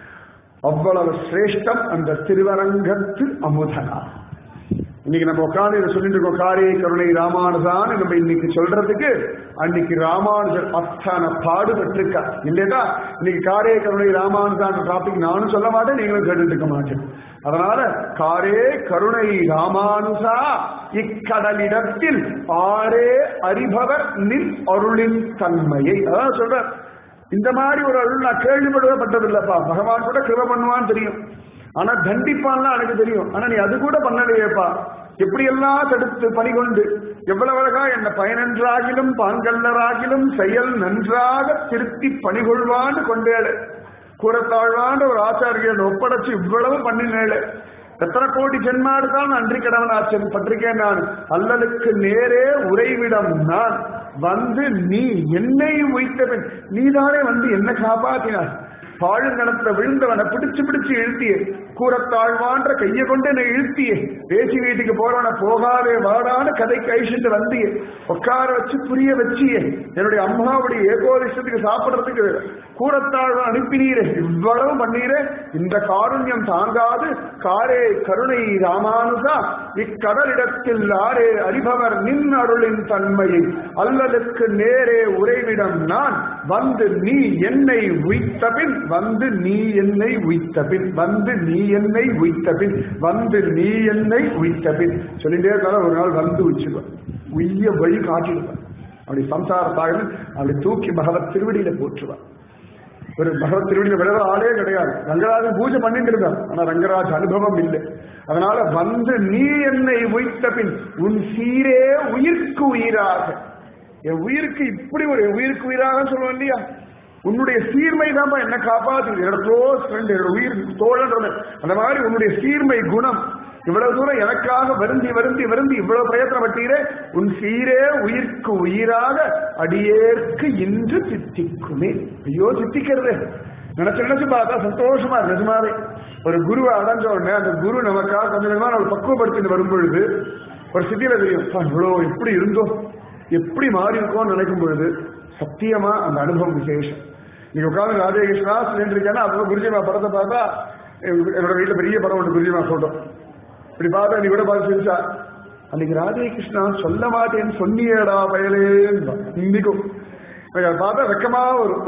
அவ்வளவு சிரேஷ்டம் அந்த திருவரங்கத்து அமுதனா. இன்னைக்கு நம்ம உட்காந்து இதை சொல்லிட்டு இருக்கோம், காரே கருணை ராமானுஜான்னு நம்ம இன்னைக்கு சொல்றதுக்கு அன்னைக்கு ராமானுஜர் அத்தனை பாடுபட்டிருக்கா இல்லையா. இன்னைக்கு காரே கருணை ராமானுஜான் டாபிக் நானும் சொல்ல மாட்டேன், நீங்களும் கேட்டுட்டு இருக்க மாட்டேன். அதனால காரே கருணை ராமானுஜா இக்கடலிடத்தில் ஆரே அறிபவர் நின் அருளின் தன்மையை. அதான் சொல்ற, இந்த மாதிரி ஒரு அருள் நான் கேள்விப்பட்டதில்லப்பா. பகவான் கூட கிருபை பண்ணுவான்னு தெரியும், ஆனா தண்டிப்பான்லாம் எனக்கு தெரியும். ஆனா நீ அது கூட பண்ணலையேப்பா. எப்படியெல்லாம் தடுத்து பணிகொண்டு எவ்வளவு அழகா என்ன பயனன்றாகிலும் பாங்கல்லராகிலும் செயல் நன்றாக திருத்தி பணிகொள்வான்னு கொண்டேளு. கூறத்தாழ்வான்ற ஒரு ஆச்சாரியன் ஒப்படைச்சு இவ்வளவு பண்ணினேளு. எத்தனை கோடி ஜென்மாடுதான் நன்றி கடவன் ஆச்சரியம் பட்டிருக்கேன் நான். அல்லலுக்கு நேரே உறைவிடம் நான் வந்து நீ என்னை உய்த்தவன், நீதானே வந்து என்ன காப்பாத்தினார். பாழுங்கணத்துல விழுந்தவனை பிடிச்சு பிடிச்சு இழுத்தியே, கூறத்தாழ்வான்ற கையை கொண்டு என்னை இழுத்தியே, பேசி வீட்டுக்கு போறவன போகாதே வாடான்னு கதைக்கு ஐஷிட்டு வந்தியே, உட்கார வச்சு புரிய வச்சியே, என்னுடைய அம்மாவுடைய ஏகோதிஷத்துக்கு சாப்பிடறதுக்கு கூறத்தாழ்வான் அனுப்பினீரே, இவ்வளவு பண்ணீரே. இந்த காருண்யம் தாங்காது காரே கருணை ராமானுஜா இக்கடலிடத்தில் ஆரே அறிபவர் நின் அருளின் தன்மையை அல்லலுக்கு நேரே உறைவிடம் நான் வந்து நீ என்னை உய்த்தபின், வந்து நீ என்னை உய்த்தபின், வந்து நீ என்னை உய்த்தபின், வந்து நீ என்னை உய்த்தபின் சொல்லிட்டே இருக்காங்க. ஒரு நாள் வந்து உச்சுவான், உய்ய வழி காட்டிடுவான். அப்படி சம்சாரத்தாக அப்படி தூக்கி பகவத் திருவடியில போற்றுவான். ஒரு பகவத் திருவடியில விளையாட ஆளே கிடையாது. ரங்கராஜன் பூஜை பண்ணிட்டு இருந்தான், ஆனா ரங்கராஜ் அனுபவம் இல்லை. அதனால வந்து நீ என்னை உய்த்த பின் உன் சீரே உயிர்க்கு உயிராக, என் உயிருக்கு இப்படி ஒரு உயிருக்கு உயிராக சொல்லுவோம் இல்லையா, உன்னுடைய சீர்மை தான் என்ன காப்பாத்து. என்னோட க்ளோஸ் ஃப்ரெண்ட், என்னோட உயிர் தோழன்றது. அந்த மாதிரி உன்னுடைய சீர்மை குணம் இவ்வளவு தூரம் எனக்காக வருந்தி வருந்தி வருந்தி இவ்வளவு பிரயத்தனப்பட்டீரே, உன் சீரே உயிர்க்கு உயிராக அடியேற்கு இன்று சித்திக்குமே. ஐயோ சித்திக்கிறது நினைச்சு நினைச்சு பார்த்தா சந்தோஷமா இருக்கு. நிஜமாவே ஒரு குருவை அடைஞ்ச உடனே அந்த குரு நமக்காக கொஞ்சம் கொஞ்சமா நம்ம பக்குவப்படுத்திட்டு வரும் பொழுது ஒரு சித்தியில தெரியும், இவ்வளோ எப்படி இருந்தோம் எப்படி மாறி இருக்கோம்னு நினைக்கும் பொழுது சத்தியமா அந்த அனுபவம் விசேஷம். நீங்க உட்காந்து ராஜேகிருஷ்ணா சொல்லிருக்கேன்னா அப்போ குருஜிமா படத்தை பார்த்தா, என்னோட வீட்டுல பெரிய படம் ஒன்று குருஜிமா சொல்றோம். இப்படி பார்த்தா நீ கூட பார்த்து செஞ்சா, அன்னைக்கு ராஜேகிருஷ்ணா சொல்ல மாட்டேன்னு சொன்னியடா பயலே. இன்னைக்கும் பார்த்தா வெக்கமா வரும்.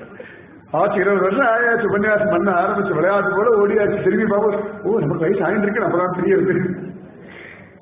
ஆச்சு 20 வருஷம் ஆயாச்சு, உபன்யாசம் பண்ண ஆரம்பிச்சு விளையாட்டு போல ஓடியாச்சு. திரும்பி பார்ப்போம், ஓ நமக்கு வயசு ஆயிட்டு இருக்கு, அப்பதான் தெரிய இருக்கு.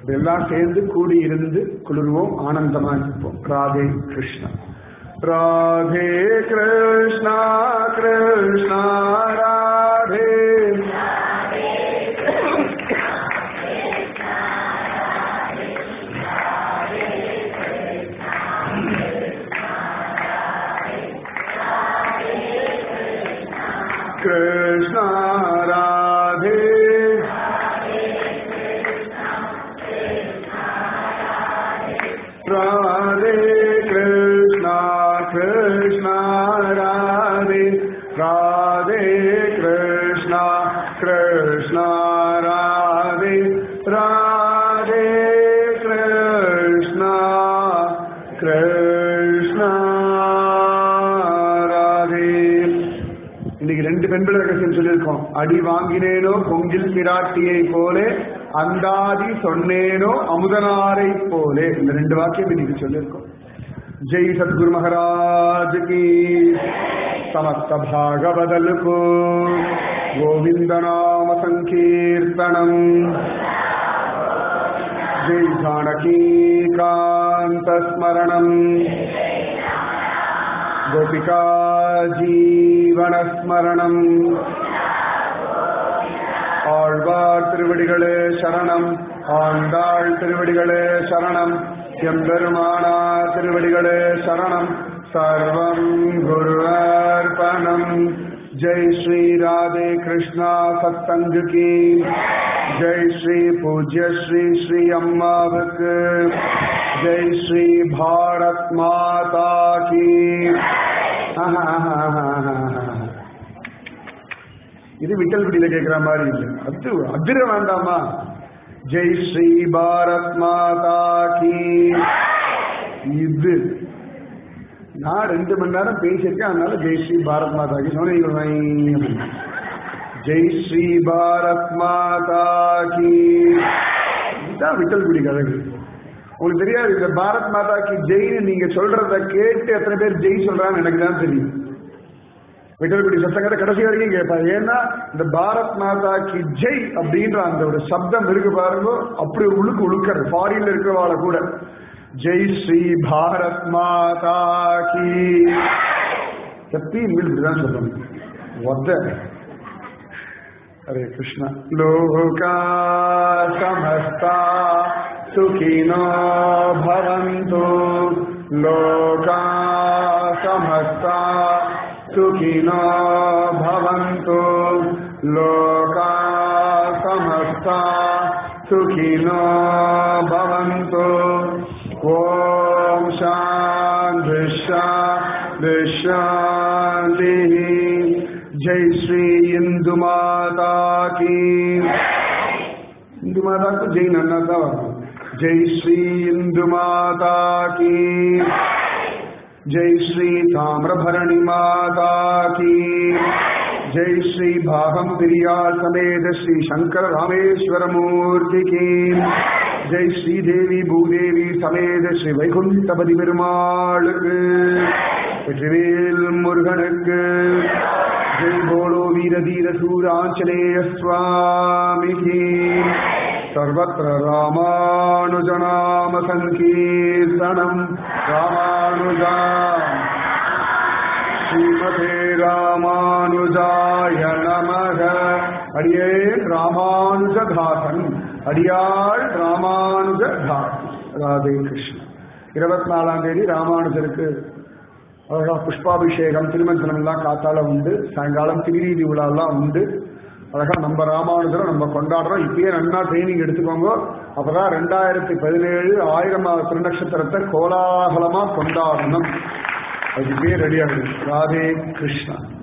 இதெல்லாம் சேர்ந்து கூடி இருந்து குளிர்வோம், ஆனந்தமா இருப்போம். ராதே கிருஷ்ணா. ராதே கிருஷ்ணா கிருஷ்ணா ராதே. கிருஷ்ணா ராதே. ராதே கிருஷ்ணா கிருஷ்ணா ராதே. ராதே கிருஷ்ணா கிருஷ்ணா ராதே. ராதே கிருஷ்ணா கிருஷ்ணா ராதே. இன்னைக்கு ரெண்டு பெண்கள் ரகசியம் சொல்லியிருக்கோம். அடி வாங்கினேனோ கொங்கில் பிராட்டியை போலே, அந்தாதி சொன்னேனோ அமுதனாரை போலே. இந்த ரெண்டு வாக்கியம் இன்னைக்கு சொல்லியிருக்கோம். ஜெய் சத்குரு மகாராஜ் கி. समस्त भागवदल को गोविंद नाम संकीर्तनम. जय जानकी कांत स्मरणम. गोपिका जीवन स्मरणम. ஆழ்வார் திருவடிகளே சரணம். ஆண்டாள் திருவடிகளே சரணம். எம்பெருமானார் திருவடிகளே சரணம். सर्वं गुरुर्पणम्. जय श्री राधे कृष्णा सत्संग की जय. श्री पूज्य श्री श्री अम्मावक. जय श्री भारत माता की. இது விட்டல் குடியில கேட்கிற மாதிரி இல்லை, அது அதிர வேண்டாமா? ஜெய் ஸ்ரீ பாரத் மாதா கி. இது நான் 2 மணி நேரம் பேசியிருக்கேன், அதனால ஜெய் ஸ்ரீ பாரத் மாதா கி சொன்னீங்க. ஜெய் ஸ்ரீ பாரத் மாதா கி. இதுதான் விட்டல் குடி கழகு. உங்களுக்கு தெரியாது, இந்த பாரத் மாதா கி ஜெயின்னு நீங்க சொல்றத கேட்டு எத்தனை பேர் ஜெய் சொல்றாங்க எனக்கு தான் தெரியும். விட்டல்குடி சத்தங்கத்தை கடைசி வரைக்கும் கேட்பாரு. ஏன்னா இந்த பாரத் மாதா கி ஜெய் அப்படின்ற அந்த ஒரு சப்தம் இருக்கு பாருங்க, அப்படி ஒரு உழுக்கிறது. ஃபாரின்ல இருக்கிறவாள கூட ஜெய் ஸ்ரீ பாரத் மாதா கி எப்பயும் இப்படிதான் சொல்லணும். ஹரே கிருஷ்ணா. லோகா சமஸ்தா சுகினோ பவந்து. லோகா சமஸ்தா सुखिनो भवन्तु. लोका समस्ता सुखिनो भवन्तु. ओम शांति शांति शांति. जय श्री इंदु माता की. इंदु माता को जय नन्ना था. जय श्री इंदु माता की. जय श्री ताम्रभरणी माता की. जय श्री भागम प्रिया समेत श्री शंकर रामेश्वर मूर्ति की. जय श्री देवी भूदेवी समेत श्री वैकुंठपति பெருமாள் வெற்றிவேல் முருகனுக்கு. जय बोलो वीर धीर सूर आंजनेय स्वामी की. सर्वत्र रामानुजनाम संकीर्तनम. रामानुजा श्रीमते रामानुजाय नमः. अडिये रामानुजदासन. अडियाள் ராமானுஜதாசன். ராதே கிருஷ்ணா. 24ஆம் தேதி ராமானுஜருக்கு அழகா புஷ்பாபிஷேகம் திருமஞ்சனம் எல்லாம் காத்தால உண்டு. சாயங்காலம் திருநீதி விழாலாம் உண்டு. அழகா நம்ம ராமானுஜரை நம்ம கொண்டாடுறோம். இப்பயே நல்லா ட்ரைனிங் எடுத்துக்கோங்க. அப்பதான் 2017 1000வது திருநட்சத்திரத்தை கோலாகலமா கொண்டாடணும். அதுக்கு பேர் ரெடியாகுது. ராதே கிருஷ்ணா.